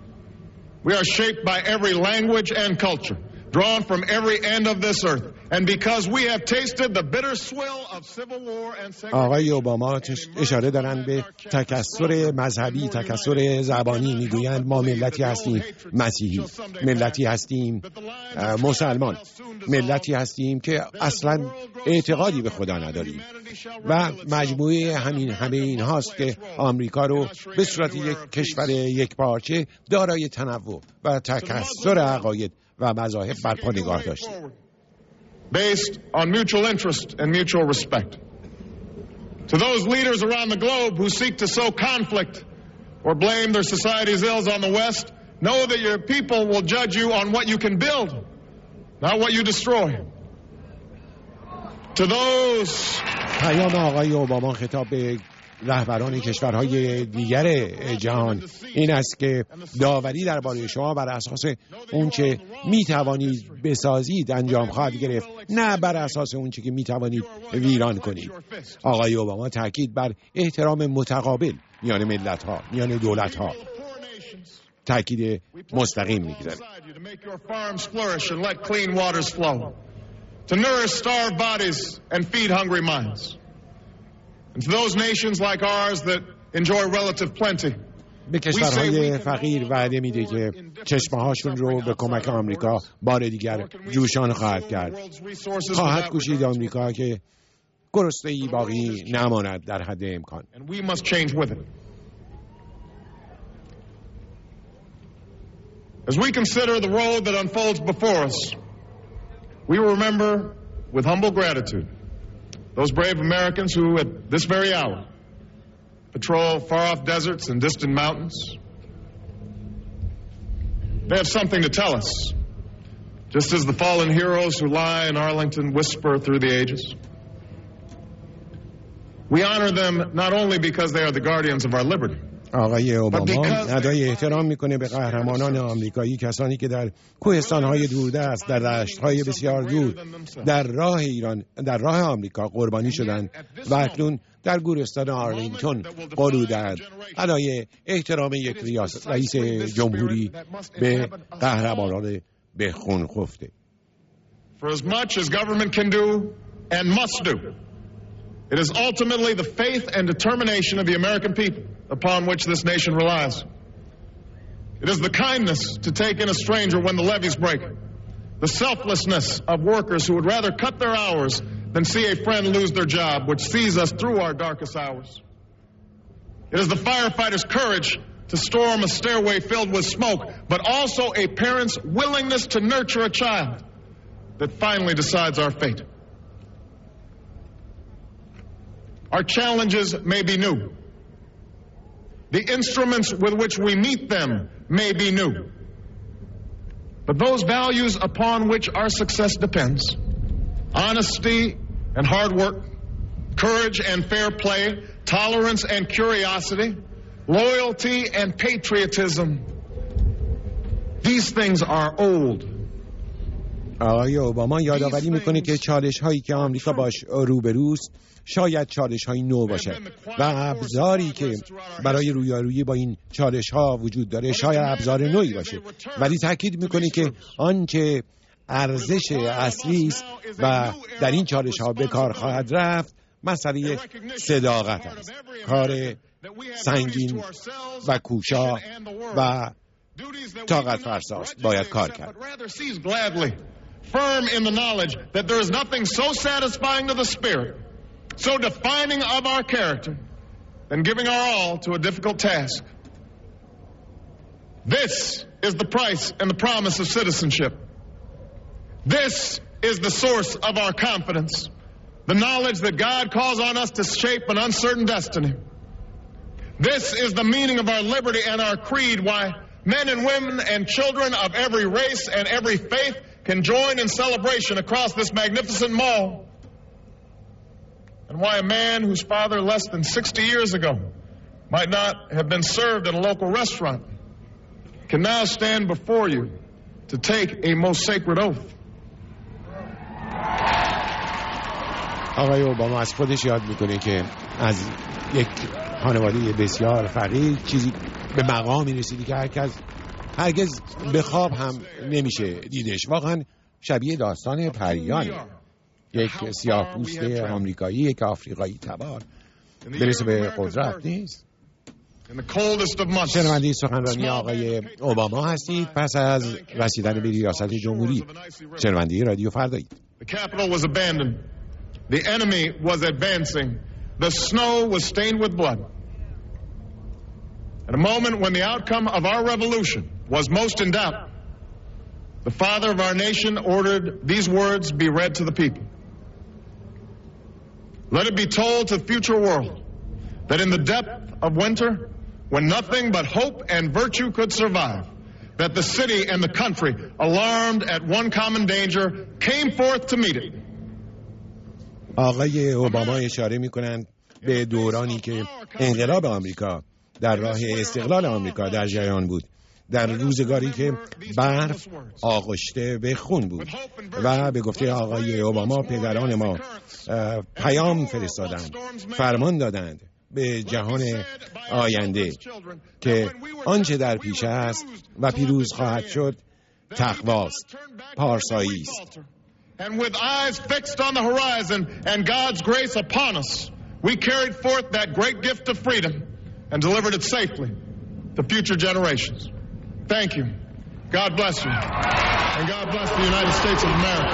We are shaped by every language and culture, drawn from every end of this earth. And because we have tasted the bitter swill of civil war and segregation. آقای اوباما اشاره دارن به تکثر مذهبی، تکثر زبانی. میگویند ما ملتی هستیم مسیحی، ملتی هستیم مسلمان، ملتی هستیم که اصلا اعتقادی به خدا نداریم و مجموعه همه این هاست که آمریکا رو به صورت یک کشور یک پارچه دارای تنوع و تکثر عقاید و مذاهب برپا نگاه داشتیم. Based on mutual interest and mutual respect. To those leaders around the globe who seek to sow conflict or blame their society's ills on the West, know that your people will judge you on what you can build, not what you destroy. To those پیام آقای اوباما خطاب به رهبران کشورهای دیگر جهان این است که داوری درباره شما بر اساس اون چه میتوانید بسازید انجام خواهد گرفت، نه بر اساس اون چه که میتوانید ویران کنید. آقای اوباما تاکید بر احترام متقابل میان ملت‌ها، میان دولت‌ها تاکید مستقیم میگذاره. To nourish starved bodies and feed hungry minds. And to those nations like ours that enjoy relative plenty. به کشورهای فقیر وعده میده که چشمهاشون رو به کمک آمریکا بار دیگر جوشان خواهد کرد. خواهد کوشید آمریکا که گرسنه‌ای باقی نماند در حد امکان. And we must change with it. As we consider the road that unfolds before us, we will remember with humble gratitude those brave Americans who at this very hour patrol far-off deserts and distant mountains. They have something to tell us, just as the fallen heroes who lie in Arlington whisper through the ages. We honor them not only because they are the guardians of our liberty. آقای اوباما ادای احترام میکنه به قهرمانان آمریکایی، کسانی که در کوهستان‌های دوردست، در دشت‌های بسیار دور، در راه ایران، در راه آمریکا قربانی شدند و اکنون در گورستان آرلینگتون قرودند. ادای احترام یک رئیس جمهوری به قهرمانان به خون خفته. For as much as government can do and must do, it is ultimately the faith and determination of the American people upon which this nation relies. It is the kindness to take in a stranger when the levees break, the selflessness of workers who would rather cut their hours than see a friend lose their job, which sees us through our darkest hours. It is the firefighter's courage to storm a stairway filled with smoke, but also a parent's willingness to nurture a child that finally decides our fate. Our challenges may be new, The instruments with which we meet them may be new. But those values upon which our success depends, honesty and hard work, courage and fair play, tolerance and curiosity, loyalty and patriotism, these things are old. آقای اوباما یادآوری میکنه که چالش هایی که آمریکا باش روبروست شاید چالش های نو باشه و ابزاری که برای رویارویی با این چالش ها وجود داره شاید ابزار نوعی باشه، ولی تاکید میکنه که آنچه ارزش اصلی است و در این چالش ها به کار خواهد رفت مسئله صداقت است. کار سنگین و کوشا و طاقت فرساست باید کار کرد. Firm in the knowledge that there is nothing so satisfying to the spirit, so defining of our character, than giving our all to a difficult task. This is the price and the promise of citizenship. This is the source of our confidence, the knowledge that God calls on us to shape an uncertain destiny. This is the meaning of our liberty and our creed, why men and women and children of every race and every faith can join in celebration across this magnificent mall. And why a man whose father less than 60 years ago might not have been served at a local restaurant can now stand before you to take a most sacred oath. آقای اوباما از خودش یاد میکنه که از یک خانواده بسیار فقیر چیزی به مقامی رسیدی که هرگز به خواب هم نمیشه دیدش. واقعا شبیه داستان پریانه. یک سیاه‌پوست آمریکایی، یک آفریقایی تبار برسه به قدرت نیست. شنونده سخنرانی آقای اوباما هستید پس از رسیدن به ریاست جمهوری. شنونده رادیو فردایی. The capital was abandoned. The enemy was advancing. The snow was stained with blood. At a moment when the outcome of our revolution was most in doubt, the father of our nation ordered these words be read to the people. Let it be told to the future world that in the depth of winter, when nothing but hope and virtue could survive, that the city and the country, alarmed at one common danger, came forth to meet it. آقای اوباما اشاره می‌کنند به دورانی که انقلاب آمریکا در راه استقلال آمریکا در جریان بود، در روزگاری که برف آغشته به خون بود و به گفته آقای اوباما پدران ما پیام فرستادند، فرمان دادند به جهان آینده که آنچه در پیش است و پیروز خواهد شد تقواست، پارسایی است. And with eyes fixed on the horizon and God's grace upon us, we carried forth that great gift of freedom and delivered it safely to future generations. Thank you. God bless you. And God bless the United States of America.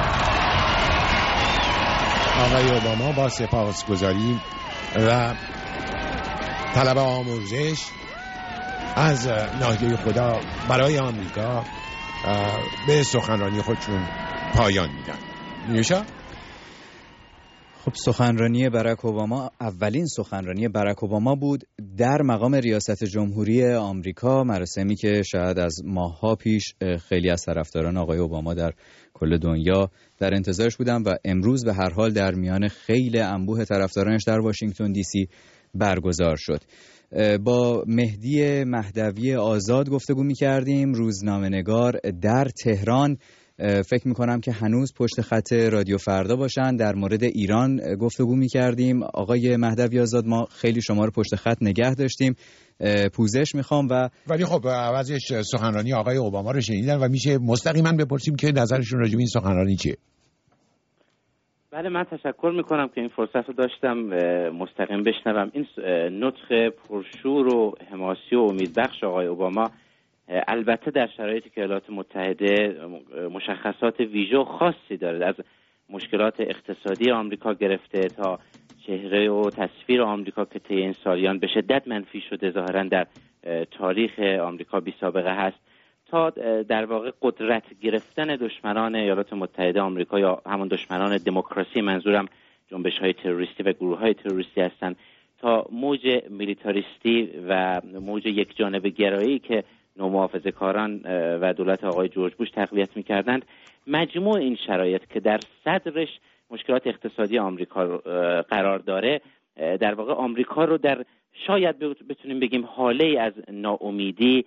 آقای اوباما با سپاسگزاری و طلب آمرزش از ناحیه خدا برای آمریکا به سخنرانی خودشون پایان میدن. نیوشا؟ خب سخنرانی برک اوباما اولین سخنرانی برک اوباما بود در مقام ریاست جمهوری آمریکا، مراسمی که شاید از ماه‌ها پیش خیلی از طرفداران آقای اوباما در کل دنیا در انتظارش بودن و امروز به هر حال در میان خیلی انبوه طرفدارانش در واشنگتن دی سی برگزار شد. با مهدی مهدوی آزاد گفتگو می‌کردیم، روزنامه‌نگار در تهران. فکر میکنم که هنوز پشت خط رادیو فردا باشن. در مورد ایران گفتگو میکردیم. آقای مهدوی آزاد، ما خیلی شما رو پشت خط نگه داشتیم، پوزش میخوام ولی خب عوضش سخنرانی آقای اوباما رو شنیدن و میشه مستقیما بپرسیم که نظرشون راجع به این سخنرانی چیه. بله، من تشکر میکنم که این فرصت رو داشتم مستقیم بشنوم. این نطق پرشور و حماسی و امیدبخش آقای اوباما البته در شرایطی که ایالات متحده مشخصات ویژه و خاصی داره، از مشکلات اقتصادی آمریکا گرفته تا چهره و تصویر آمریکا که طی این سالیان به شدت منفی شده ظاهرا در تاریخ آمریکا بی سابقه هست، تا در واقع قدرت گرفتن دشمنان ایالات متحده آمریکا یا همون دشمنان دموکراسی، منظورم جنبش‌های تروریستی و گروه‌های تروریستی هستند، تا موج میلیتاریستی و موج یک جانبه گرایی که نومحافظه کاران و دولت آقای جورج بوش تقویت می‌کردند، مجموع این شرایط که در صدرش مشکلات اقتصادی آمریکا قرار داره، در واقع آمریکا رو در شاید بتونیم بگیم حاله از ناامیدی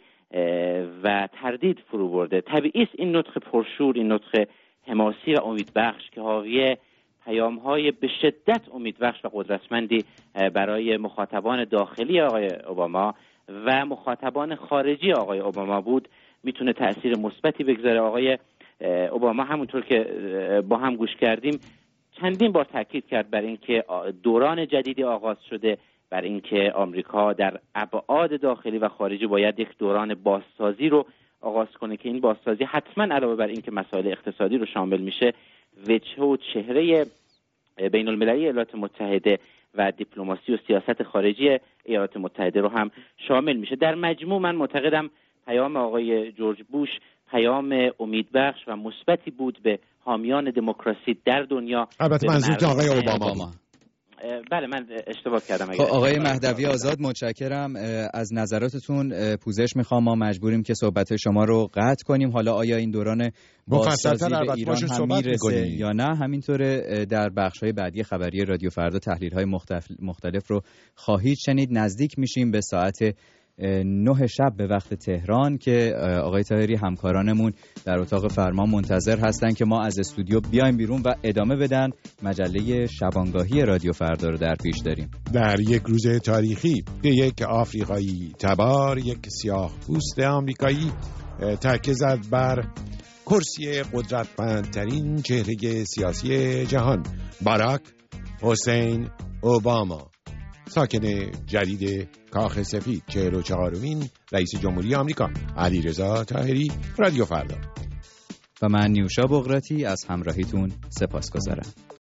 و تردید فرو برده. طبیعی است این نطق پرشور، این نطق حماسی و امیدبخش که حاوی پیام‌های به شدت امیدبخش و قدرتمندی برای مخاطبان داخلی آقای اوباما و مخاطبان خارجی آقای اوباما بود، میتونه تأثیر مثبتی بگذاره. آقای اوباما همونطور که با هم گوش کردیم چندین بار تاکید کرد بر اینکه دوران جدیدی آغاز شده، بر اینکه آمریکا در ابعاد داخلی و خارجی باید یک دوران بازسازی رو آغاز کنه که این بازسازی حتما علاوه بر اینکه مسائل اقتصادی رو شامل میشه، وجه و چهره بین المللی ایالات متحده و دیپلماسی و سیاست خارجی ایالات متحده رو هم شامل میشه. در مجموع من معتقدم پیام آقای جورج بوش پیام امیدبخش و مثبتی بود به حامیان دموکراسی در دنیا. البته منظور آقای اوباما. بله من اشتباه کردم. آقای مهدوی آزاد متشکرم از نظراتتون. پوزش میخوام، ما مجبوریم که صحبت شما رو قطع کنیم. حالا آیا این دوران بازسازی به ایران هم میرسه یا نه؟ همینطوره در بخش‌های بعدی خبری رادیو فردا تحلیل‌های مختلف رو خواهید شنید. نزدیک میشیم به ساعت 9 شب به وقت تهران که آقای طاهری همکارانمون در اتاق فرمان منتظر هستن که ما از استودیو بیایم بیرون و ادامه بدن مجله شبانگاهی رادیو فردا رو در پیش داریم. در یک روز تاریخی به یک آفریقایی تبار، یک سیاه پوست آمریکایی تکیه زد بر کرسی قدرتمندترین چهره سیاسی جهان، باراک حسین اوباما، ساکن جدید کاخ سفید، 44مین رئیس جمهوری آمریکا. علیرضا طاهری، رادیو فردا. و من نیوشا بغراتی از همراهیتون سپاسگزارم.